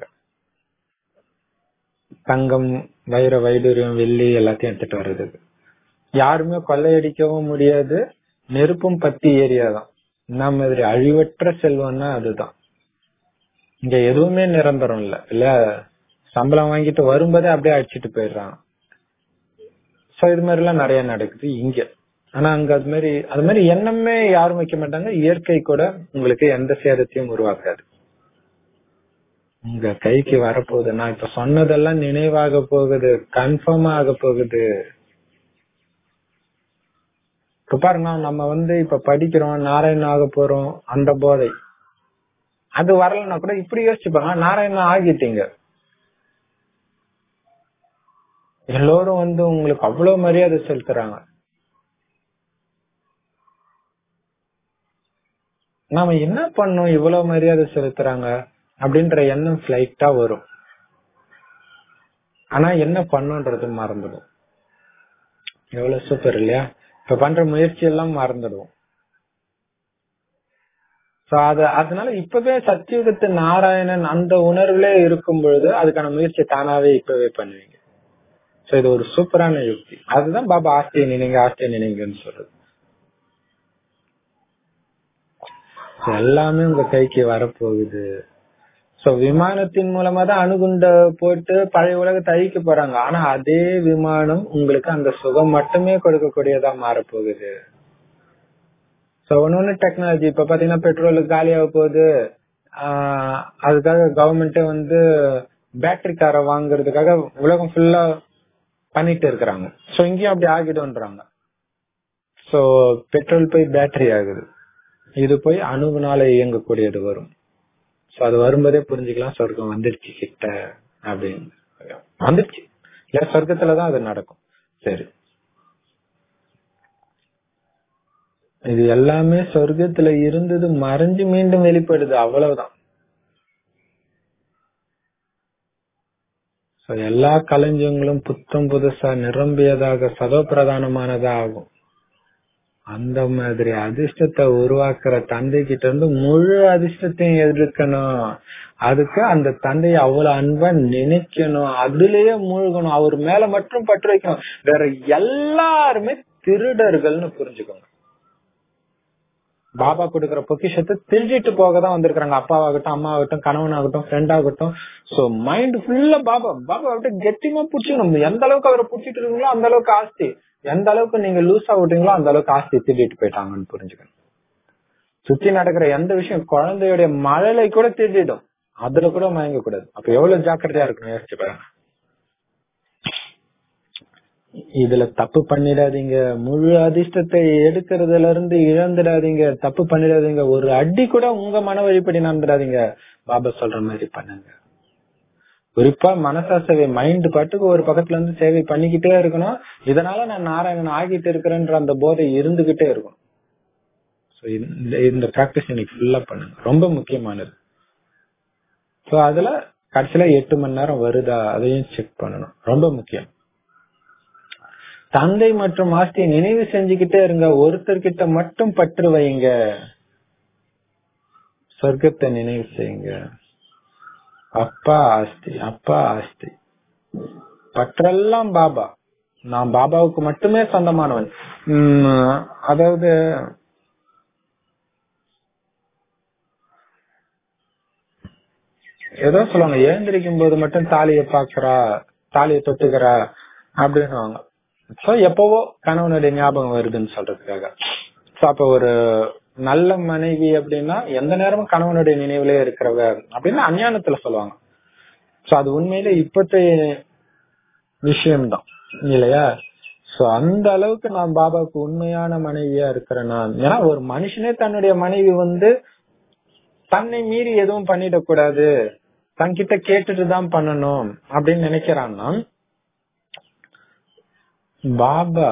தங்கம், வைர வைடூரியம், வெள்ளி எல்லாத்தையும் எடுத்துட்டு வர்றதுக்கு யாருமே கொள்ளையடிக்கவும் முடியாது. நெருப்பும் பத்தி ஏரியாதான். என்ன மாதிரி அழிவற்ற செல்வம்னா அதுதான். இங்க எதுவுமே நிரந்தரம் இல்ல இல்ல. சம்பளம் வாங்கிட்டு வரும்போதே அப்படியே அடிச்சுட்டு போயிடுறாங்க. சோ இது மாதிரி எல்லாம் நிறைய நடக்குது இங்க. ஆனா அங்க அது மாதிரி அது மாதிரி எண்ணமே யாரும் வைக்க மாட்டாங்க. இயற்கை கூட உங்களுக்கு எந்த சேதத்தையும் உருவாக்காது. உங்க கைக்கு வரப்போகுது, நான் இப்ப சொன்னதெல்லாம் நினைவாக போகுது, கன்ஃபார்மா ஆக போகுது. இப்ப பாருங்க, நம்ம வந்து இப்ப படிக்கிறோம், நாராயணன் ஆக போறோம், அந்த போதை அது வரலன்னா கூட இப்படி யோசிச்சுப்பாங்க, நாராயணன் ஆகிட்டீங்க. எல்லோரும் வந்து உங்களுக்கு அவ்வளவு மரியாதை செலுத்துறாங்க. நாம என்ன பண்ணோம், இவ்வளவு மரியாதை செலுத்துறாங்க அப்படின்ற எண்ணம் ஃபிளைட்டா வரும். ஆனா என்ன பண்ணுன்றது மறந்துடும். எவ்வளவு சூப்பர் இல்லையா? இப்ப பண்ற முயற்சி எல்லாம் மறந்துடுவோம். அதனால இப்பவே சத்தியுகத்து நாராயணன் அந்த உணர்வுல இருக்கும் பொழுது அதுக்கான முயற்சி தானாவே இப்பவே பண்ணுவீங்க. சோ இது ஒரு சூப்பரான யுக்தி. அதுதான் பாபா ஆஸ்தியை நினைங்க ஆஸ்தியை நினைங்கன்னு சொல்றது. எல்லாமே உங்க கைக்கு வரப்போகுது. சோ விமானத்தின் மூலமா தான் அணுகுண்ட போட்டு பழைய உலகத்தை அழிக்க போறாங்க. ஆனா அதே விமானம் உங்களுக்கு அந்த சுகம் மட்டுமே கொடுக்கக்கூடியதா மாறப்போகுது. சோ ஒன்னு டெக்னாலஜி இப்ப பாத்தீங்கன்னா பெட்ரோலுக்கு காலியாக போகுது. ஆஹ் அதுக்காக கவர்மெண்டே வந்து பேட்டரி காரை வாங்குறதுக்காக உலகம் ஃபுல்லா பண்ணிட்டு இருக்கிறாங்க. சோ இங்கேயும் அப்படி ஆகிடும்ன்றாங்க. சோ பெட்ரோல் போய் பேட்டரி ஆகுது, இது போய் அணுகுனால இயங்கக்கூடியது வரும். சோ அது வரும்போதே புரிஞ்சுக்கலாம் சொர்க்கம் வந்துருச்சு கிட்ட அப்படின்னு. வந்துருச்சு இல்ல, சொர்க்கத்துலதான் அது நடக்கும். சரி, இது எல்லாமே சொர்க்கத்துல இருந்தது மறைஞ்சு மீண்டும் வெளிப்படுது, அவ்வளவுதான். எல்லா களஞ்சியங்களும் புத்தம் புதுசா நிரம்பியதாக சதோ பிரதானமானதா ஆகும். அந்த மாதிரி அதிர்ஷ்டத்தை உருவாக்குற தந்தை கிட்ட இருந்து முழு அதிர்ஷ்டத்தையும் எதிர்க்கணும். அதுக்கு அந்த தந்தையை அவ்வளவு அன்பா நினைக்கணும், அதுலயே மூழ்கணும், அவர் மேல மட்டும் பற்று வைக்கணும். வேற எல்லாருமே திருடர்கள்னு புரிஞ்சுக்கோங்க. பாபா கொடுக்கற பொக்கிஷத்தை திருடிட்டு போக தான் வந்திருக்காங்க. அப்பாவாகட்டும், அம்மா ஆகட்டும், கணவனாகட்டும், ஃப்ரெண்ட் ஆகட்டும். சோ மைண்ட் ஃபுல்லா பாபா பாபா விட்டு கெட்டிமா புடிச்சுக்கணும். எந்த அளவுக்கு அவரை புடிச்சிட்டு இருக்கீங்களோ அந்த அளவுக்கு ஆஸ்தி, எந்த அளவுக்கு நீங்க லூஸா விட்டீங்களோ அந்த அளவுக்கு ஆஸ்தி திருடிட்டு போயிட்டாங்கன்னு புரிஞ்சுக்கணும். சுத்தி நடக்கிற எந்த விஷயம், குழந்தையுடைய மழலை கூட திருடிடும், அதுல கூட மயங்க கூடாது. அப்ப எவ்வளவு ஜாக்கிரதையா இருக்கணும் யோசிச்சு பாருங்க. இதுல தப்பு பண்ணிடாதீங்க, முழு அதிர்ஷ்டத்தை எடுக்கிறதுல இருந்து இழந்துடாதீங்க, தப்பு பண்ணிடாதீங்க, ஒரு அடி கூட உங்க மன வழிபடி நடந்துடாதீங்க. பாபா சொல்ற மாதிரி பண்ணுங்க. குறிப்பா மனசாசவை மைண்ட் பாட்டுக்கு ஒரு பக்கத்துல இருந்து சேவை பண்ணிக்கிட்டே இருக்கணும். இதனால நான் நாராயணன் ஆகிட்டு இருக்கிறேன்ற அந்த போதை இருந்துகிட்டே இருக்கும். இந்த பிராக்டிஸ் இன்னைக்கு ஃபுல்லா பண்ணுங்க, ரொம்ப முக்கியமானது. சோ அதுல கடைசியில எட்டு மணி நேரம் வருதா அதையும் செக் பண்ணணும், ரொம்ப முக்கியம். தந்தை மற்றும் ஆஸ்தியை நினைவு செஞ்சுக்கிட்டே இருங்க. ஒருத்தர்கிட்ட மட்டும் பற்று வைங்க, சொர்க்கத்தை நினைவு செய்யுங்க. அப்பா ஆஸ்தி, அப்பா ஆஸ்தி, பற்றெல்லாம் பாபா, நான் பாபாவுக்கு மட்டுமே சொந்தமானவன். உம் அதாவது ஏதோ சொல்லுவாங்க, எழுந்திருக்கும் போது மட்டும் தாலியை பாக்குறா, தாலியை தொட்டுக்கிறா அப்படின்னு. சோ எப்பவோ கணவனுடைய ஞாபகம் வருதுன்னு சொல்றதுக்காக. சோ அப்ப ஒரு நல்ல மனைவி அப்படின்னா எந்த நேரமும் கணவனுடைய நினைவுலயே இருக்கிறவ அப்படின்னு அஞ்ஞானத்துல சொல்லுவாங்க. சோ அது உண்மையில இப்பத்தைய விஷயம்தான் இல்லையா? சோ அந்த அளவுக்கு நான் பாபாவுக்கு உண்மையான மனைவியா இருக்கிறேன் நான். ஏன்னா ஒரு மனுஷனே தன்னுடைய மனைவி வந்து தன்னை மீறி எதுவும் பண்ணிடக்கூடாது, தன்கிட்ட கேட்டுட்டுதான் பண்ணணும் அப்படின்னு நினைக்கிறான்னா, பாபா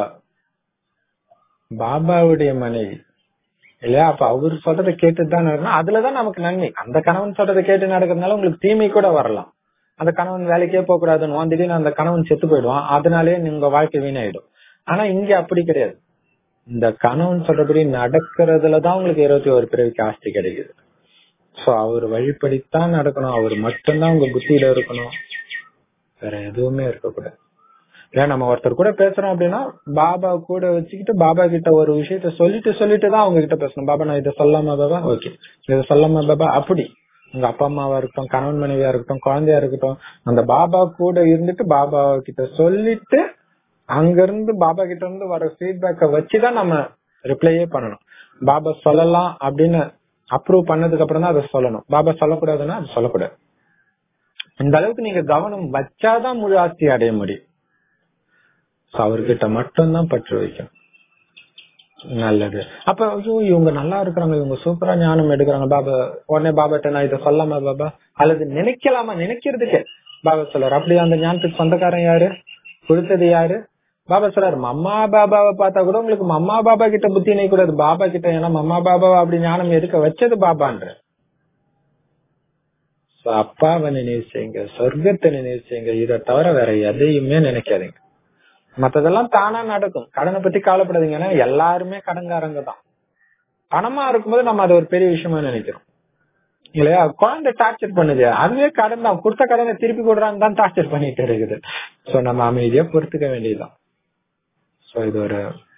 பாபாவுடைய மனைவி இல்லையா? அப்ப அவரு சொல்றதை கேட்டுதான் நடக்கணும், அதுலதான் நமக்கு நன்மை. அந்த கணவன் சொல்றதை கேட்டு நடக்கிறதுனால உங்களுக்கு தீமை கூட வரலாம். அந்த கணவன் வேலைக்கே போக கூடாதுன்னு திடீர்னு அந்த கணவன் செத்து போயிடுவான், அதனாலே உங்க வாழ்க்கை வீணாயிடும். ஆனா இங்க அப்படி கிடையாது. இந்த கணவன் சொல்றபடி நடக்கிறதுலதான் உங்களுக்கு இருபத்தி ஒரு பிறவிக்கு ஆஸ்தி கிடைக்குது. சோ அவர் வழிபடித்தான் நடக்கணும், அவர் மட்டும்தான் உங்க புத்தியில இருக்கணும், வேற எதுவுமே இருக்கக்கூடாது. ஏன் நம்ம ஒருத்தர் கூட பேசுறோம் அப்படின்னா பாபா கூட வச்சுக்கிட்டு பாபா கிட்ட ஒரு விஷயத்த சொல்லிட்டு சொல்லிட்டு தான் அவங்க கிட்ட பேசணும். பாபா நான் இதை சொல்லாமா பாபா, ஓகே இதை சொல்லாமா பாபா, அப்படி உங்க அப்பா அம்மாவா இருக்கட்டும், கணவன் மனைவியா இருக்கட்டும், குழந்தையா இருக்கட்டும், அந்த பாபா கூட இருந்துட்டு பாபா கிட்ட சொல்லிட்டு அங்க இருந்து பாபா கிட்ட இருந்து வர ஃபீட்பேக்க வச்சுதான் நம்ம ரிப்ளையே பண்ணணும். பாபா சொல்லலாம் அப்படின்னு அப்ரூவ் பண்ணதுக்கு அப்புறம் தான் அதை சொல்லணும். பாபா சொல்லக்கூடாதுன்னா அது சொல்லக்கூடாது. இந்த அளவுக்கு நீங்க கவனம் வச்சாதான் முழு ஆஸ்தி அடைய முடியும். அவர்கிட்ட மட்டும்தான் பற்று வைக்கணும். நல்லது. அப்ப ஐயோ இவங்க நல்லா இருக்கிறாங்க, இவங்க சூப்பரா ஞானம் எடுக்கிறாங்க, பாபா உடனே பாபாட்ட நான் இதை சொல்லாமா பாபா, அல்லது நினைக்கலாமா? நினைக்கிறதுக்கு பாபா சொல்றாரு. அப்படி அந்த ஞானத்துக்கு சொந்தக்காரன் யாரு, கொடுத்தது யாரு? பாபா சொல்றாரு மம்மா பாபாவை பார்த்தா கூட உங்களுக்கு மம்மா பாபா கிட்ட புத்தி நினைக்க கூடாது, பாபா கிட்ட. ஏன்னா மம்மா பாபா அப்படி ஞானம் எதுக்க வச்சது பாபான்ற. அப்பாவை நினைவு செய்யுங்க, சொர்க்கத்தை நினைவு செய்யுங்க, இதை தவிர வேற எதையுமே நினைக்காதீங்க. மத்ததெல்லாம் தானா நடக்கும். கடனை பத்தி கவலைப்படாதீங்க. ஏன்னா எல்லாருமே கடன்காரங்க தான். பணமா இருக்கும்போது நம்ம அதை ஒரு பெரிய விஷயமா நினைக்கிறோம் இல்லையா? குழந்தை டார்ச்சர் பண்ணுது, அதுவே கடன் தான், கொடுத்த கடனை திருப்பி கொடுறான்னு தான் டார்ச்சர் பண்ணிட்டு இருக்குது. சோ நம்ம அமைதியா பொறுத்துக்க வேண்டியதுதான். சோ இது ஒரு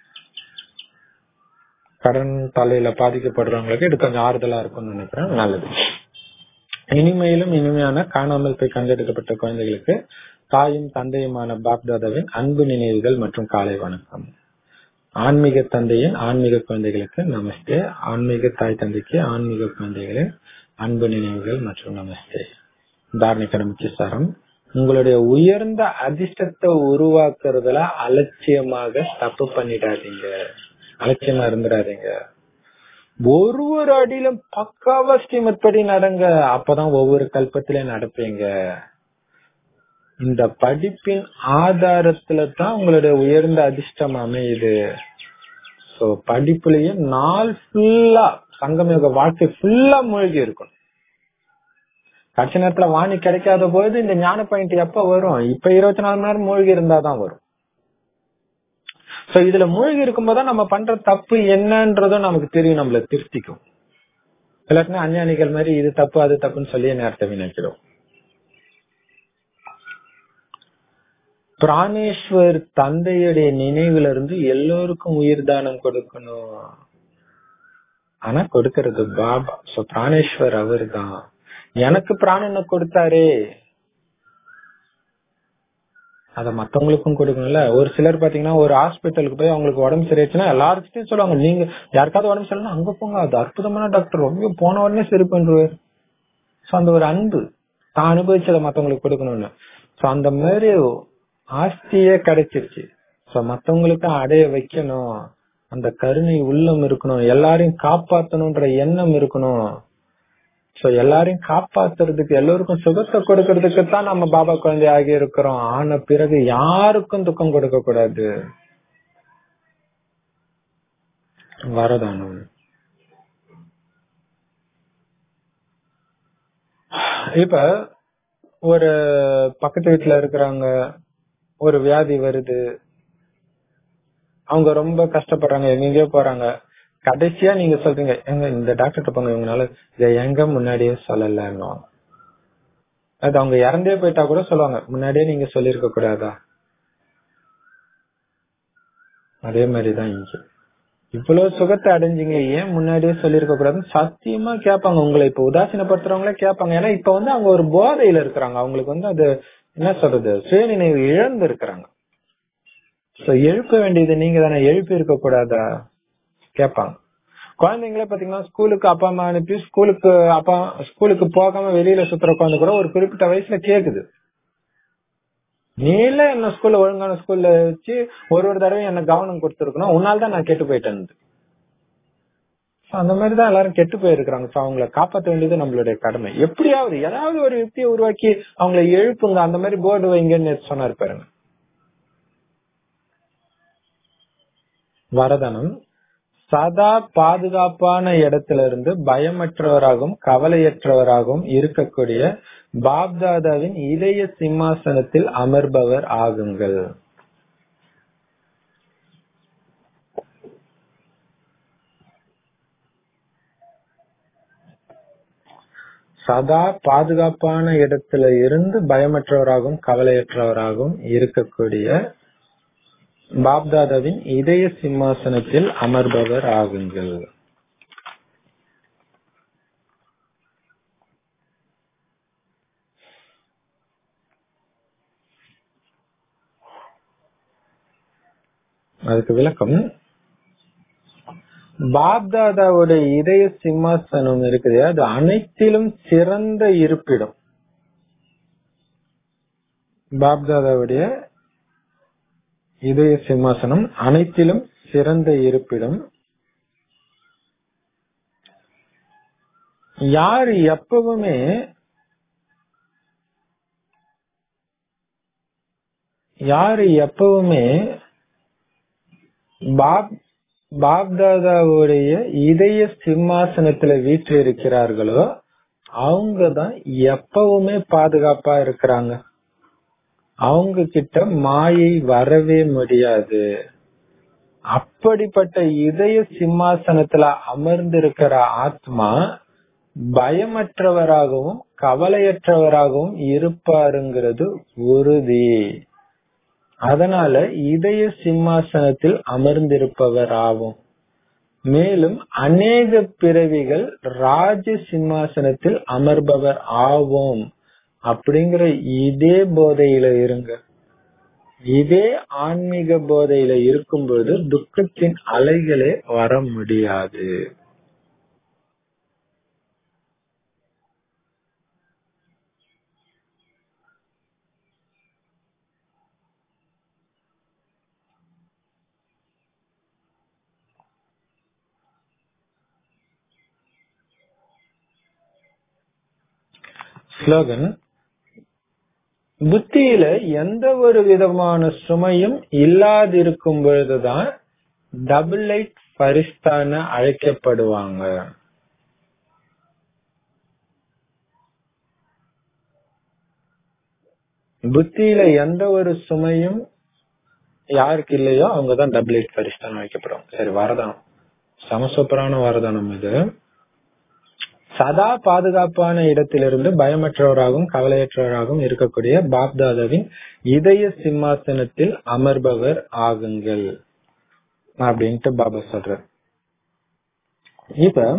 கடன் தலையில பாதிக்கப்படுறவங்களுக்கு இது கொஞ்சம் ஆறுதலா இருக்கும்னு நினைக்கிறேன். நல்லது. இனிமையிலும் இனிமையான காணாமல் போய் கண்டெடுக்கப்பட்ட குழந்தைகளுக்கு தாயும் தந்தையுமான பாப்தாதாவின் அன்பு நினைவுகள் மற்றும் காலை வணக்கம். ஆன்மீக தந்தையின் ஆன்மீக குழந்தைகளுக்கு நமஸ்தே. ஆன்மீக தாய் தந்தைக்கு ஆன்மீக குழந்தைகளின் அன்பு நினைவுகள் மற்றும் நமஸ்தே. தாரணிக்கட முக்கிய சாரம்: உங்களுடைய உயர்ந்த அதிர்ஷ்டத்தை உருவாக்குறதுல அலட்சியமாக தப்பு பண்ணிடாதீங்க, அலட்சியமா இருந்துடாதீங்க. ஒரு ஒரு அடியிலும் பக்காவா ஸ்ரீமத் படி நடங்க, அப்பதான் ஒவ்வொரு கல்பத்திலயும் நடப்பீங்க. இந்த படிப்பின் ஆதாரத்துல தான் உங்களுடைய உயர்ந்த அதிர்ஷ்டம் அமையுது. சோ படிப்புலயே நாள் ஃபுல்லா சங்கமயோக வாழ்க்கை ஃபுல்லா மூழ்கி இருக்கணும். கடைசி நேரத்துல வாணி கிடைக்காத போது இந்த ஞான பாயிண்ட் எப்ப வரும்? இப்ப இருபத்தி நாலு மணி நேரம் மூழ்கி இருந்தாதான் வரும். சோ இதுல மூழ்கி இருக்கும்போது நம்ம பண்ற தப்பு என்னன்றதும் நமக்கு தெரியும், நம்மள திருத்திக்கும். எல்லாருமே அஞ்ஞானிகள் மாதிரி இது தப்பு அது தப்புன்னு சொல்லி நேரத்தை வீணாக்கிடும். பிராணேஸ்வர் தந்தையுடைய நினைவுல இருந்து எல்லோருக்கும் உயிர் தானம் கொடுக்கணும். ஆனா கொடுக்கறது பாபா. சோ பிராணேஸ்வர் அவர் தான். எனக்கு பிராணனை கொடுத்தாரே, அத மத்தவங்களுக்கும் கொடுக்கணும்ல. ஒரு சிலர் பாத்தீங்கன்னா ஒரு ஹாஸ்பிட்டலுக்கு போய் அவங்களுக்கு உடம்பு சரியாச்சுன்னா எல்லாருக்கிட்டையும் சொல்லுவாங்க, நீங்க யாருக்காவது உடம்பு சரியில்லைன்னா அங்க போங்க, அது அற்புதமான டாக்டர், ரொம்ப போன உடனே சரி பண்றாரு. சோ அந்த ஒரு அன்பு தான் அனுபவிச்சதை மத்தவங்களுக்கு கொடுக்கணும்னு. சோ அந்த மாதிரி ஆஸ்தியே கிடைச்சிருச்சு. சோ மத்தவங்களுக்கு அடைய வைக்கணும், அந்த கருணை உள்ளம் இருக்கணும், எல்லாரையும் காப்பாத்தணும்ன்ற எண்ணம் இருக்கணும். சோ எல்லாரையும் காப்பாத்துறதுக்கு, எல்லோருக்கும் சுகத்தை கொடுக்கறதுக்கு தான் நம்ம பாபா குழந்தை ஆகி இருக்கிறோம். ஆன பிறகு யாருக்கும் துக்கம் கொடுக்க கூடாது. வரதானம். இப்ப ஒரு பக்கத்து வீட்டுல இருக்கிறாங்க, ஒரு வியாதி வருது, அவங்க ரொம்ப கஷ்டப்படுறாங்க, எங்கெங்கயோ போறாங்க. கடைசியா நீங்க சொல்றீங்க, எங்க இந்த டாக்டர் போங்க, இவங்கனால இதை எங்க முன்னாடியே சொல்லலன்னு. அது அவங்க இறந்தே போயிட்டா கூட சொல்லுவாங்க, முன்னாடியே நீங்க சொல்லிருக்க கூடாதா? அதே மாதிரிதான் இங்க இவ்வளவு சுகத்தை அடைஞ்சிங்க, ஏன் முன்னாடியே சொல்லிருக்க கூடாதுன்னு சத்தியமா கேட்பாங்க. உங்களை இப்ப உதாசீனப்படுத்துறவங்களே கேட்பாங்க. ஏன்னா இப்ப வந்து அவங்க ஒரு போதையில இருக்கிறாங்க, அவங்களுக்கு வந்து அது என்ன சொல்றது, சுயநினைவு இழந்து இருக்கிறாங்க. எழுப்ப வேண்டியது நீங்க தானே, எழுப்பி இருக்க கூடாதா கேட்பாங்க. குழந்தைங்களே பாத்தீங்கன்னா ஸ்கூலுக்கு அப்பா அம்மா அனுப்பி ஸ்கூலுக்கு அப்பா ஸ்கூலுக்கு போகாம வெளியில சுத்துற குழந்தை கூட ஒரு குறிப்பிட்ட வயசுல கேக்குது, நீல என்ன ஸ்கூல்ல ஒழுங்கான ஸ்கூல்ல வச்சு ஒரு ஒரு தடவை என்ன கவனம் கொடுத்துருக்கணும், உன்னால தான் நான் கெட்டு போயிட்டேன். அந்த மாதிரிதான் எல்லாரும் கெட்டு போயிருக்கிறாங்க. சோ அவங்களை காப்பாற்ற வேண்டியது நம்மளுடைய கடமை. எப்படியாவது ஏதாவது ஒரு யுக்தியை உருவாக்கி அவங்களை எழுப்புங்க. அந்த மாதிரி போர்டு வைங்கன்னு சொன்னாரு பாருங்க. வரதானம்: சதா பாதுகாப்பான இடத்துல இருந்து பயமற்றவராகவும் கவலையற்றவராகவும் இருக்கக்கூடிய பாப்தாதாவின் இதய சிம்மாசனத்தில் அமர்பவர் ஆகுங்கள். சதா பாதுகாப்பான இடத்துல இருந்து பயமற்றவராகவும் கவலையற்றவராகவும் இருக்கக்கூடிய பாப்தாதாவின் இதய சிம்மாசனத்தில் அமர்பவர் ஆகுங்கள். அதுக்கு விளக்கம், பாப்தாதாவுடைய இதய சிம்மாசனம் இருக்குது, அது அனைத்திலும் சிறந்த இருப்பிடம். பாப்தாதாவுடைய இதய சிம்மாசனம் அனைத்திலும் சிறந்த இருப்பிடம். யாரு எப்பவுமே யாரு எப்பவுமே பாப் பாப்தாதாவுடைய இதய சிம்மாசனத்துல வீற்று இருக்கிறார்களோ அவங்கதான் எப்பவுமே பாதுகாப்பா இருக்கிறாங்க. அவங்க கிட்ட மாயை வரவே முடியாது. அப்படிப்பட்ட இதய சிம்மாசனத்துல அமர்ந்திருக்கிற ஆத்மா பயமற்றவராகவும் கவலையற்றவராகவும் இருப்பாருங்கிறது உறுதி. அதனால இதய சிம்மாசனத்தில் அமர்ந்திருப்பவர் ஆகும். மேலும் அநேக பிறவிகள் ராஜ சிம்மாசனத்தில் அமர்பவர் ஆவோம் அப்படிங்கிற இதே போதையில இருங்க. இதே ஆன்மீக போதையில இருக்கும்போது துக்கத்தின் அலைகளே வர முடியாது. ஸ்லோகன்: புத்தியில எந்த ஒரு விதமான சுமையும் இல்லாதிருக்கும் பொழுதுதான் டபுள் லைட் பரிஸ்தான அழைக்கப்படுவாங்க. புத்தியில எந்த ஒரு சுமையும் யாருக்கு இல்லையோ அவங்கதான் டபுள் லைட் பரிஸ்தானம் அழைக்கப்படுவாங்க. சரி, வரதானம் சமசூப்பரான வரதானம். இது சதா பாதுகாப்பான இடத்திலிருந்து பயமற்றவராகவும் கவலையற்றவராகவும் இருக்கக்கூடிய பாப்தாதாவின் இதய சிம்மாசனத்தில் அமர்பவர் ஆகுங்கள் அப்படின்ட்டு பாபா சொல்ற. இப்ப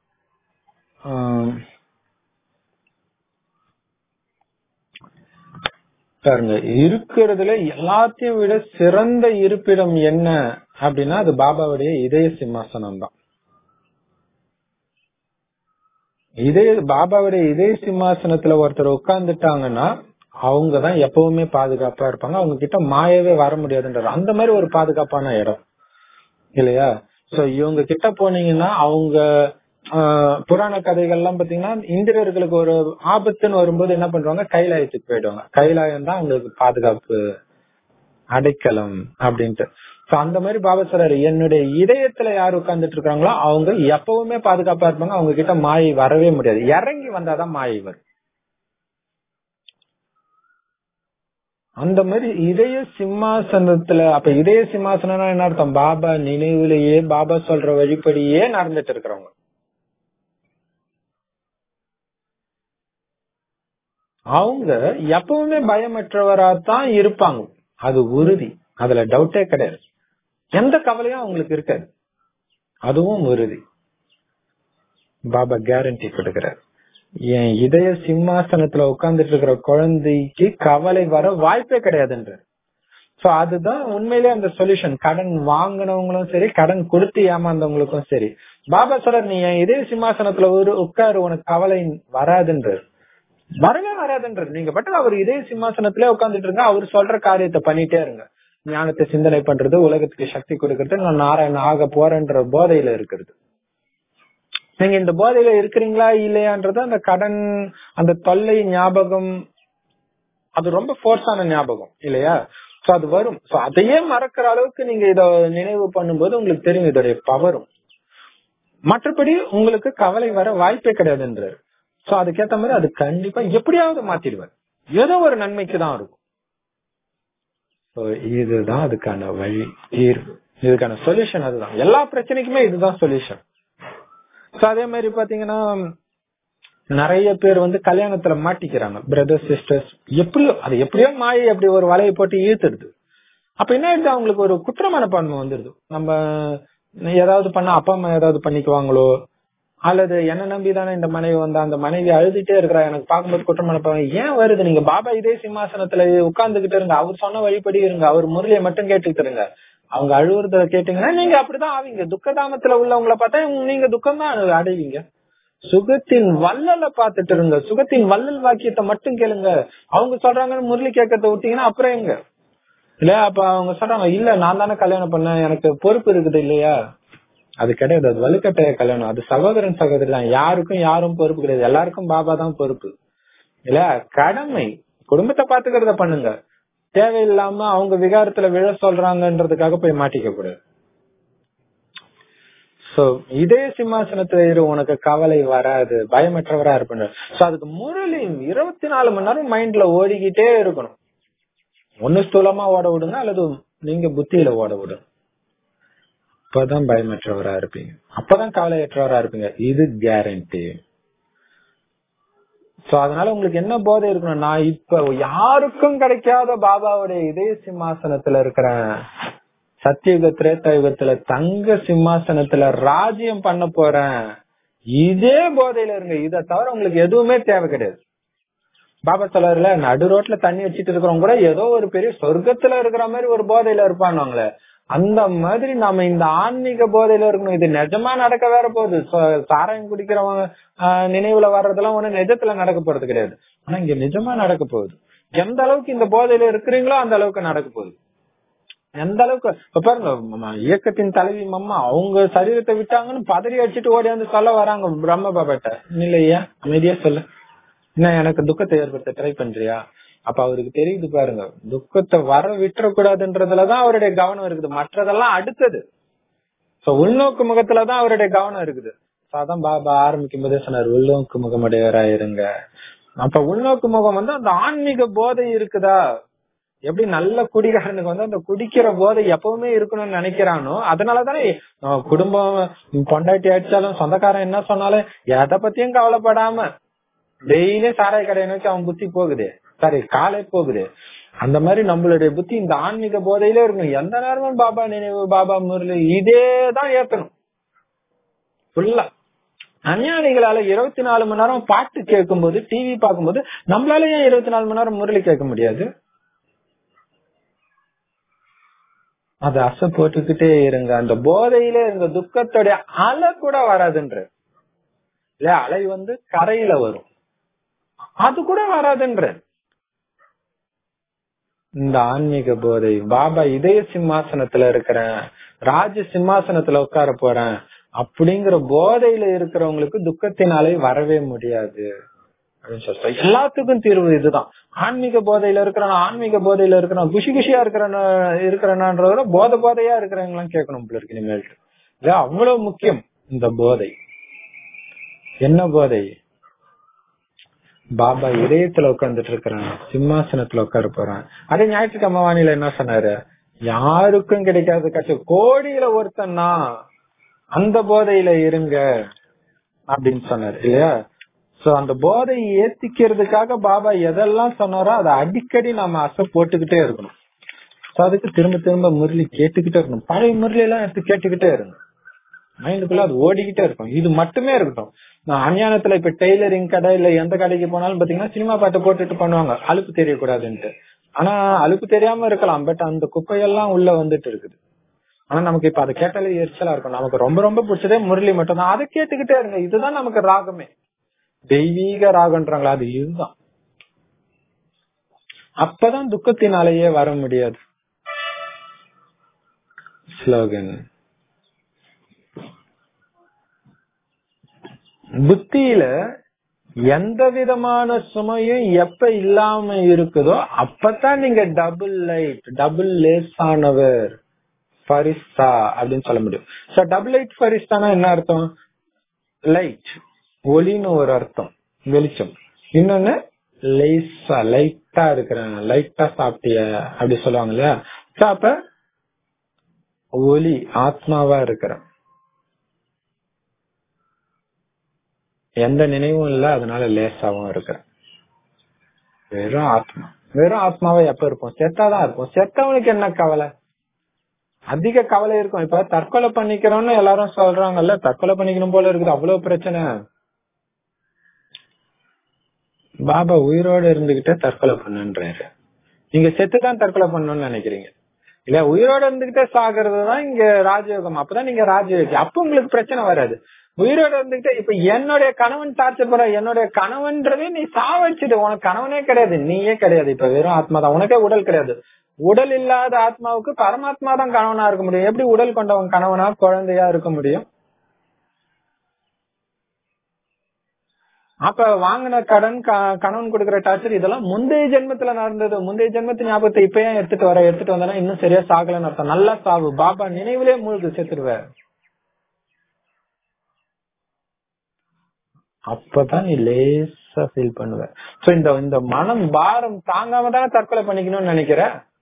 பாருங்க, இருக்கிறதுல எல்லாத்தையும் விட சிறந்த இருப்பிடம் என்ன அப்படின்னா அது பாபாவுடைய இதய சிம்மாசனம் தான். இதே பாபாவுடைய இதய சிம்மாசனத்துல ஒருத்தர் உட்கார்ந்துட்டாங்கன்னா அவங்கதான் எப்பவுமே பாதுகாப்பா இருப்பாங்க. அவங்க கிட்ட மாயவே வர முடியாதுன்றது அந்த மாதிரி ஒரு பாதுகாப்பான இடம் இல்லையா? சோ இவங்க கிட்ட போனீங்கன்னா அவங்க ஆஹ் புராண கதைகள் எல்லாம் பாத்தீங்கன்னா இந்திரர்களுக்கு ஒரு ஆபத்துன்னு வரும்போது என்ன பண்றாங்க, கைலாயத்துக்கு போயிடுவாங்க. கைலாயம் தான் அவங்களுக்கு பாதுகாப்பு அடைக்கலம் அப்படின்ட்டு. அந்த மாதிரி பாபா சொல்றாரு, என்னுடைய இதயத்துல யார் உட்கார்ந்துட்டு இருக்காங்களோ அவங்க எப்பவுமே பாதுகாப்பா இருப்பாங்க. அவங்க கிட்ட மாயை வரவே முடியாது. இறங்கி வந்தாதான் மாயை வரும். அந்த மாதிரி இதய சிம்மாசனத்துல, அப்ப இதய சிம்மாசனம் என்ன அர்த்தம்? பாபா நினைவுலயே பாபா சொல்ற வழிபடியே நடந்துட்டு இருக்கிறவங்க. அவங்க எப்பவுமே பயமற்றவராத்தான் இருப்பாங்க. அது உறுதி, அதுல டவுட்டே கிடையாது. எந்த கவலையும் அவங்களுக்கு இருக்காது, அதுவும் உறுதி. பாபா கேரண்டி கொடுக்கிறார். என் இதய சிம்மாசனத்துல உட்கார்ந்துட்டு இருக்கிற குழந்தைக்கு கவலை வர வாய்ப்பே கிடையாதுன்ற. சோ அதுதான் உண்மையிலே அந்த சொல்யூஷன். கடன் வாங்கினவங்களும் சரி, கடன் கொடுத்து ஏமாந்தவங்களுக்கும் சரி, பாபா சொல்றார், நீ என் இதய சிம்மாசனத்துல ஒரு உட்காரு, உனக்கு கவலை வராதுன்றார். வரவே வராதுன்றது. நீங்க பட்டு அவர் இதய சிம்மாசனத்திலே உட்கார்ந்துட்டு இருங்க, அவர் சொல்ற காரியத்தை பண்ணிட்டே இருங்க. ஞானத்தை சிந்தனை பண்றது, உலகத்துக்கு சக்தி கொடுக்கறது, நான் நாராயண ஆக போறேன்ற போதையில இருக்கிறது. நீங்க இந்த போதையில இருக்கிறீங்களா இல்லையான்றது அந்த கடன், அந்த தொல்லை ஞாபகம், அது ரொம்ப ஃபோர்ஸான ஞாபகம் இல்லையா? சோ அது வரும். சோ அதையே மறக்கிற அளவுக்கு நீங்க இத நினைவு பண்ணும்போது உங்களுக்கு தெரியும் இதோடைய பவரும். மற்றபடி உங்களுக்கு கவலை வர வாய்ப்பே கிடையாதுன்றாரு. சோ அதுக்கேத்த மாதிரி அது கண்டிப்பா எப்படியாவது மாத்திடுவார். ஏதோ ஒரு நன்மைக்கு தான் இருக்கும். இதுதான் அதுக்கான வழி, தீர்வு, இதுக்கான சொல்யூஷன். அதுதான் எல்லா பிரச்சனைக்குமே இதுதான் சொல்யூஷன். சோ அதே மாதிரி பாத்தீங்கன்னா நிறைய பேர் வந்து கல்யாணத்துல மாட்டிக்கிறாங்க, பிரதர்ஸ் சிஸ்டர்ஸ். எப்படியோ அது எப்படியோ மாயை அப்படி ஒரு வலையை போட்டு இழுத்துடுது. அப்ப என்ன ஆயிடுது, அவங்களுக்கு ஒரு குற்ற மனப்பான்மை வந்துடுது. நம்ம ஏதாவது பண்ண அப்பா அம்மா ஏதாவது பண்ணிக்குவாங்களோ, அல்லது என்ன நம்பிதானே இந்த மனைவி வந்தா, அந்த மனைவி அழுதுட்டே இருக்கிறா, எனக்கு பார்க்கும்போது குற்ற மனப்பான்மை ஏன் வருது? நீங்க பாபா இதே சிம்மாசனத்துல உட்கார்ந்துகிட்டு இருங்க, அவர் சொன்ன வழிபடி இருங்க, அவர் முரளியை மட்டும் கேட்டுக்கிட்டு இருங்க. அவங்க அழுவுறத கேட்டீங்கன்னா நீங்க அப்படிதான் ஆவீங்க. துக்கதாமத்துல உள்ளவங்களை பார்த்தா நீங்க துக்கம் தான் அடைவீங்க. சுகத்தின் வல்லல பாத்துட்டு இருங்க, சுகத்தின் வல்லல் வாக்கியத்தை மட்டும் கேளுங்க. அவங்க சொல்றாங்கன்னு முரளி கேட்கறத விட்டீங்கன்னா அப்புறம் எங்க இல்லையா? அப்ப அவங்க சொல்றாங்க, இல்ல நான் தானே கல்யாணம் பண்ணேன், எனக்கு பொறுப்பு இருக்குது இல்லையா? அது கிடையாது, அது வலுக்கட்டாய கல்யாணம். அது சகோதரன் சகோதரி தான், யாருக்கும் யாரும் பொறுப்பு கிடையாது, எல்லாருக்கும் பாபா தான் பொறுப்பு இல்லையா? கடமை குடும்பத்தை பாத்துக்கிறத பண்ணுங்க. தேவையில்லாம அவங்க விகாரத்துல விழ சொல்றாங்கன்றதுக்காக போய் மாட்டிக்க கூடாது. சோ இதே சிம்மாசனத்துல இரு, உனக்கு கவலை வராது, பயமற்றவரா இருப்ப. சோ அதுக்கு முரளி இருபத்தி நாலு மணி நேரம் மைண்ட்ல ஓடிக்கிட்டே இருக்கணும். ஒண்ணு ஸ்தூலமா ஓட விடுங்க, அல்லது நீங்க புத்தியில ஓட விடுங்க. அப்பதான் பயமற்றவரா இருப்பீங்க, அப்பதான் கவலையற்றவரா இருப்பீங்க. இது கேரண்டி. சோ அதனால உங்களுக்கு என்ன போதை இருக்கணும், நான் இப்ப யாருக்கும் கிடைக்காத பாபாவுடைய இதே சிம்மாசனத்துல இருக்கிறேன், சத்தியுக திரேதா யுகத்துல தங்க சிம்மாசனத்துல ராஜ்யம் பண்ண போறேன். இதே போதையில இருங்க. இதை தவிர உங்களுக்கு எதுவுமே தேவை கிடையாது. பாபா சொல்றாருல, நடு ரோட்ல தண்ணி வச்சிட்டு இருக்கிறவங்க கூட ஏதோ ஒரு பெரிய சொர்க்கத்துல இருக்கிற மாதிரி ஒரு போதையில இருப்பானுங்களே, அந்த மாதிரி நம்ம இந்த ஆன்மீக போதையில இருக்கணும். இது நிஜமா நடக்க வேற போகுது. சாராயம் குடிக்கிறவங்க நினைவுல வர்றதெல்லாம் ஒண்ணு நிஜத்துல நடக்க போறது கிடையாது. ஆனா இங்க நிஜமா நடக்க போகுது. எந்த அளவுக்கு இந்த போதையில இருக்கிறீங்களோ அந்த அளவுக்கு நடக்க போகுது. எந்த அளவுக்கு இப்ப பாருங்க, இயக்கத்தின் தலைவி அம்மா அவங்க சரீரத்தை விட்டாங்கன்னு பதறி அடிச்சுட்டு ஓடி வந்து சொல்ல வராங்க பிரம்ம பாபாட்ட. இல்லையா, அமைதியா சொல்ல, என்ன எனக்கு துக்கத்தை ஏற்படுத்த ட்ரை பண்றியா? அப்ப அவருக்கு தெரியுது பாருங்க, துக்கத்தை வர விட்டுறக்கூடாதுன்றதுலதான் அவருடைய கவனம் இருக்குது, மற்றதெல்லாம் அடுத்தது. உள்நோக்கு முகத்துலதான் அவருடைய கவனம் இருக்குது. அதான் பாபா ஆரம்பிக்கும் போதே சொன்னார், உள்நோக்கு முகமுடையவராயிருங்க. அப்ப உள்நோக்கு முகம் வந்து அந்த ஆன்மீக போதை இருக்குதா? எப்படி நல்ல குடிகாரனுக்கு வந்து அந்த குடிக்கிற போதை எப்பவுமே இருக்கணும்னு நினைக்கிறானோ, அதனாலதானே குடும்பம் பொண்டாட்டி அடிச்சாலும் சொந்தக்காரன் என்ன சொன்னாலும் எதை பத்தியும் கவலைப்படாம டெய்லி சாராய கடையை நோக்கி அவன் புத்தி போகுது, சாரி காலை போகுது. அந்த மாதிரி நம்மளுடைய புத்தி இந்த ஆன்மீக போதையிலே இருக்கணும். எந்த நேரமும் பாபா நினைவு, பாபா முரளி, இதேதான் ஏத்தணும் ஃபுல்லா. அஞ்ஞானிகளால இருபத்தி நாலு மணி நேரம் பாட்டு கேட்கும் போது, டிவி பார்க்கும்போது, நம்மளால ஏன் இருபத்தி நாலு மணி நேரம் முரளி கேட்க முடியாது? அது அசை போட்டுக்கிட்டே இருங்க. அந்த போதையிலே இருங்க, துக்கத்துடைய அலை கூட வராதுன்ற இல்ல, அலை வந்து கரையில வரும், அது கூட வராதுன்ற. இந்த ஆன்மீக போதை, பாபா இதய சிம்மாசனத்துல இருக்கிறேன், ராஜ சிம்மாசனத்துல உட்கார போறேன் அப்படிங்கிற போதையில இருக்கிறவங்களுக்கு துக்கத்தினாலே வரவே முடியாது அப்படின்னு சொல்றேன். எல்லாத்துக்கும் தீர்வு இதுதான். ஆன்மீக போதையில இருக்கிறான், ஆன்மீக போதையில இருக்கிறான், குஷி குஷியா இருக்கிற இருக்கிறனான்றத போதை போதையா இருக்கிறவங்களாம் கேட்கணும் போல இருக்கு இனிமேல். இல்ல, அவ்வளவு முக்கியம் இந்த போதை. என்ன போதை? பாபா இதயத்துல உட்கார்ந்துட்டு இருக்கிறான், சிம்மாசனத்துல உட்கார போறான். அதே ஞாயிற்றுக்கிழமை வானிலை என்ன சொன்னாரு, யாருக்கும் கிடைக்காத கட்சி கோடியில ஒருத்தன்னா அந்த போதையில இருங்க அப்படின்னு சொன்னாரு இல்லையா? சோ அந்த போதையை ஏத்திக்கிறதுக்காக பாபா எதெல்லாம் சொன்னாரோ அதை அடிக்கடி நாம அசை போட்டுக்கிட்டே இருக்கணும். அதுக்கு திரும்ப திரும்ப முரளி கேட்டுக்கிட்டே இருக்கணும். பழைய முரளி எல்லாம் எடுத்து கேட்டுக்கிட்டே இருக்கணும். மைண்டுக்குள்ள அது ஓடிக்கிட்டே இருக்கும். இது மட்டுமே இருக்கட்டும். நான் அஞ்ஞானத்துல இப்ப டெய்லரிங் கடை இல்ல எந்த கடைக்கு போனாலும் பாத்தீங்கன்னா சினிமா பாட்டை போட்டுட்டு பண்ணுவாங்க, அலுப்பு தெரியக்கூடாதுன்ட்டு. ஆனா அலுப்பு தெரியாம இருக்கலாம், பட் அந்த குப்பையெல்லாம் உள்ள வந்துட்டு இருக்குது. ஆனா நமக்கு இப்ப அதை கேட்டாலே எரிச்சலா இருக்கும். நமக்கு ரொம்ப ரொம்ப பிடிச்சதே முரளி மட்டும் தான். அதை கேட்டுக்கிட்டே இருங்க. இதுதான் நமக்கு ராகமே, தெய்வீக ராகன்றாங்களா, அது இதுதான். அப்பதான் துக்கத்தினாலேயே வர முடியாது. ஸ்லோகன், புத்தியில எந்த விதமான சுமையும் எப்ப இல்லாம இருக்குதோ அப்பதான் நீங்க டபுள் லைட், டபுள் லேசானவர், ஃபரிஸ்தா அப்படின்னு சொல்ல முடியும். சோ டபுள் லைட் ஃபரிஸ்தானா என்ன அர்த்தம்? லைட், ஒளின்னு ஒரு அர்த்தம், வெளிச்சம். இன்னொன்னு லேசா, லைட்டா இருக்கிறேன், லைட்டா சாப்பிட்டிய அப்படி சொல்லுவாங்க இல்லையா? அப்ப ஒளி, ஆத்மாவா இருக்கிறேன், எந்த நினைவும் இல்ல, அதனால லேசாவும் இருக்கிறேன். வெறும் ஆத்மா. வெறும் ஆத்மாவை எப்ப இருப்போம்? செத்தாதான் இருப்போம். செத்தவனுக்கு என்ன கவலை? அதிக கவலை இருக்கும். இப்ப தற்கொலை பண்ணிக்கிறோம்னு எல்லாரும் சொல்றாங்கல்ல, தற்கொலை பண்ணிக்கணும் போல இருக்குது, அவ்வளவு பிரச்சனை. பாபா உயிரோடு இருந்துகிட்டே தற்கொலை பண்ணுன்றாரு. நீங்க செத்துதான் தற்கொலை பண்ணணும்னு நினைக்கிறீங்க இல்ல, உயிரோட இருந்துகிட்டே சாகிறது தான் இங்க ராஜயோகம். அப்பதான் நீங்க ராஜயோகி. அப்ப உங்களுக்கு பிரச்சனை வராது. உயிரோட இருந்துகிட்டே இப்ப என்னுடைய கணவன் டார்ச்சர் போற, என்னுடைய கணவன்றதே நீ சாவடிச்சுட்டு, உனக்கு கணவனே கிடையாது, நீயே கிடையாது. இப்ப வெறும் ஆத்மா தான், உனக்கே உடல் கிடையாது. உடல் இல்லாத ஆத்மாவுக்கு பரமாத்மா தான் கணவனா இருக்க முடியும். எப்படி உடல் கொண்டவன் கணவனா குழந்தையா இருக்க முடியும்? அப்ப வாங்கின கடன், கணவன் கொடுக்கிற டார்ச்சர், இதெல்லாம் முந்தைய ஜென்மத்துல நடந்தது. முந்தைய ஜென்மத்து ஞாபகத்தை இப்ப ஏன் எடுத்துட்டு வர, எடுத்துட்டு வந்தா இன்னும் சரியா சாகலன்னு அர்த்தம். நல்லா சாவு, பாபா நினைவுலயே மூழ்கு செத்துருவ. அப்பதான் நீ லேசா ஃபீல் பண்ணுவ. சோ இந்த இந்த மனம் பாரம் தாங்காம தானே தற்கொலை பண்ணிக்கணும்னு நினைக்கிற.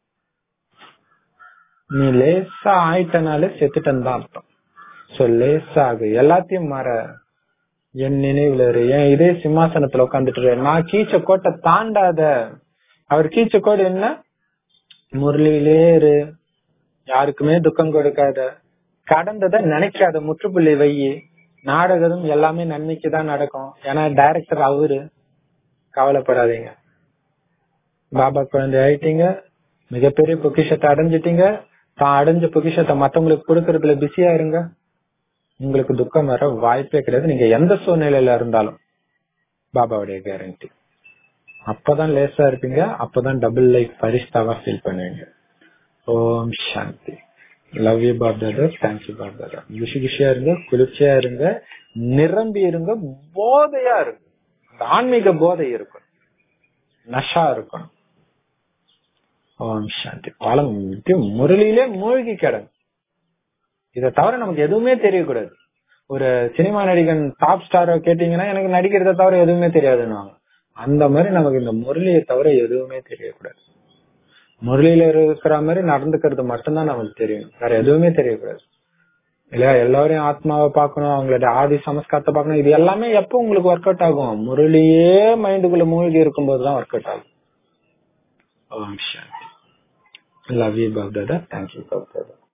நீ லேசா ஆயிட்டனாலே செத்துட்டன்னு தான் அர்த்தம். சோ லேசா ஆகு, எல்லாத்தையும் மாற. என் நினைவுல இரு, என் இதே சிம்மாசனத்துல உட்காந்துட்டு நான் கீச்ச கோட்டை தாண்டாத. அவர் கீச்ச கோடு என்ன? முரளியிலே இரு, யாருக்குமே துக்கம் கொடுக்காத, கடந்ததை நினைக்காத, முற்றுப்புள்ளி வையி. நாடகம் எல்லாமே நன்மைக்குதான் நடக்கும். ஏன்னா டைரக்டர் அவரு. கவலைப்படாதீங்க. பாபா குழந்தை ஆயிட்டீங்க, மிகப்பெரிய பொக்கிஷத்தை அடைஞ்சிட்டீங்க. தான் அடைஞ்ச பொக்கிஷத்தை மத்தவங்களுக்கு கொடுக்கறதுல பிஸியா இருங்க. உங்களுக்கு துக்கம் வர வாய்ப்பே கிடையாது, நீங்க எந்த சூழ்நிலையில இருந்தாலும். பாபாவுடைய கேரண்டி. அப்பதான் லேசா இருப்பீங்க, அப்பதான் டபுள் லைஃப் பரிஸ்தாவா ஃபீல் பண்ணுவீங்க. Om Shanti. Love you Bap Dada. Thank you Bap Dada. குஷி குஷியா இருங்க, குளிர்ச்சியா இருங்க, நிரம்பி இருங்க, போதையா இருங்க. அந்த ஆன்மீக போதை இருக்கும், நஷா இருக்கும். ஓம் சாந்தி. பலம் முரளியிலே மூழ்கி கிடங்க. இதை தவிர நமக்கு எதுவுமே தெரியக்கூடாது. ஒரு சினிமா நடிகன் டாப் ஸ்டாரோ கேட்டீங்கன்னா எனக்கு நடிக்கிறத தவிர எதுவுமே தெரியாதுன்னு, அந்த மாதிரி நமக்கு இந்த முரளியை தவிர எதுவுமே தெரியக்கூடாது. முரளியில இருக்கிற மாதிரி நடந்துக்கிறது மட்டும்தான் நமக்கு தெரியும், வேற எதுவுமே தெரியக்கூடாது. இல்லையா? எல்லாரையும் ஆத்மாவை பார்க்கணும், அவங்களோட ஆதி சமஸ்காரத்தை பார்க்கணும். இது எல்லாமே எப்போ உங்களுக்கு ஒர்க் அவுட் ஆகும்? முரளியே மைண்டுக்குள்ள மூழ்கி இருக்கும் போதுதான் ஒர்க் அவுட் ஆகும். Om Shanti. Love you Bap Dada. Thank you Bap Dada.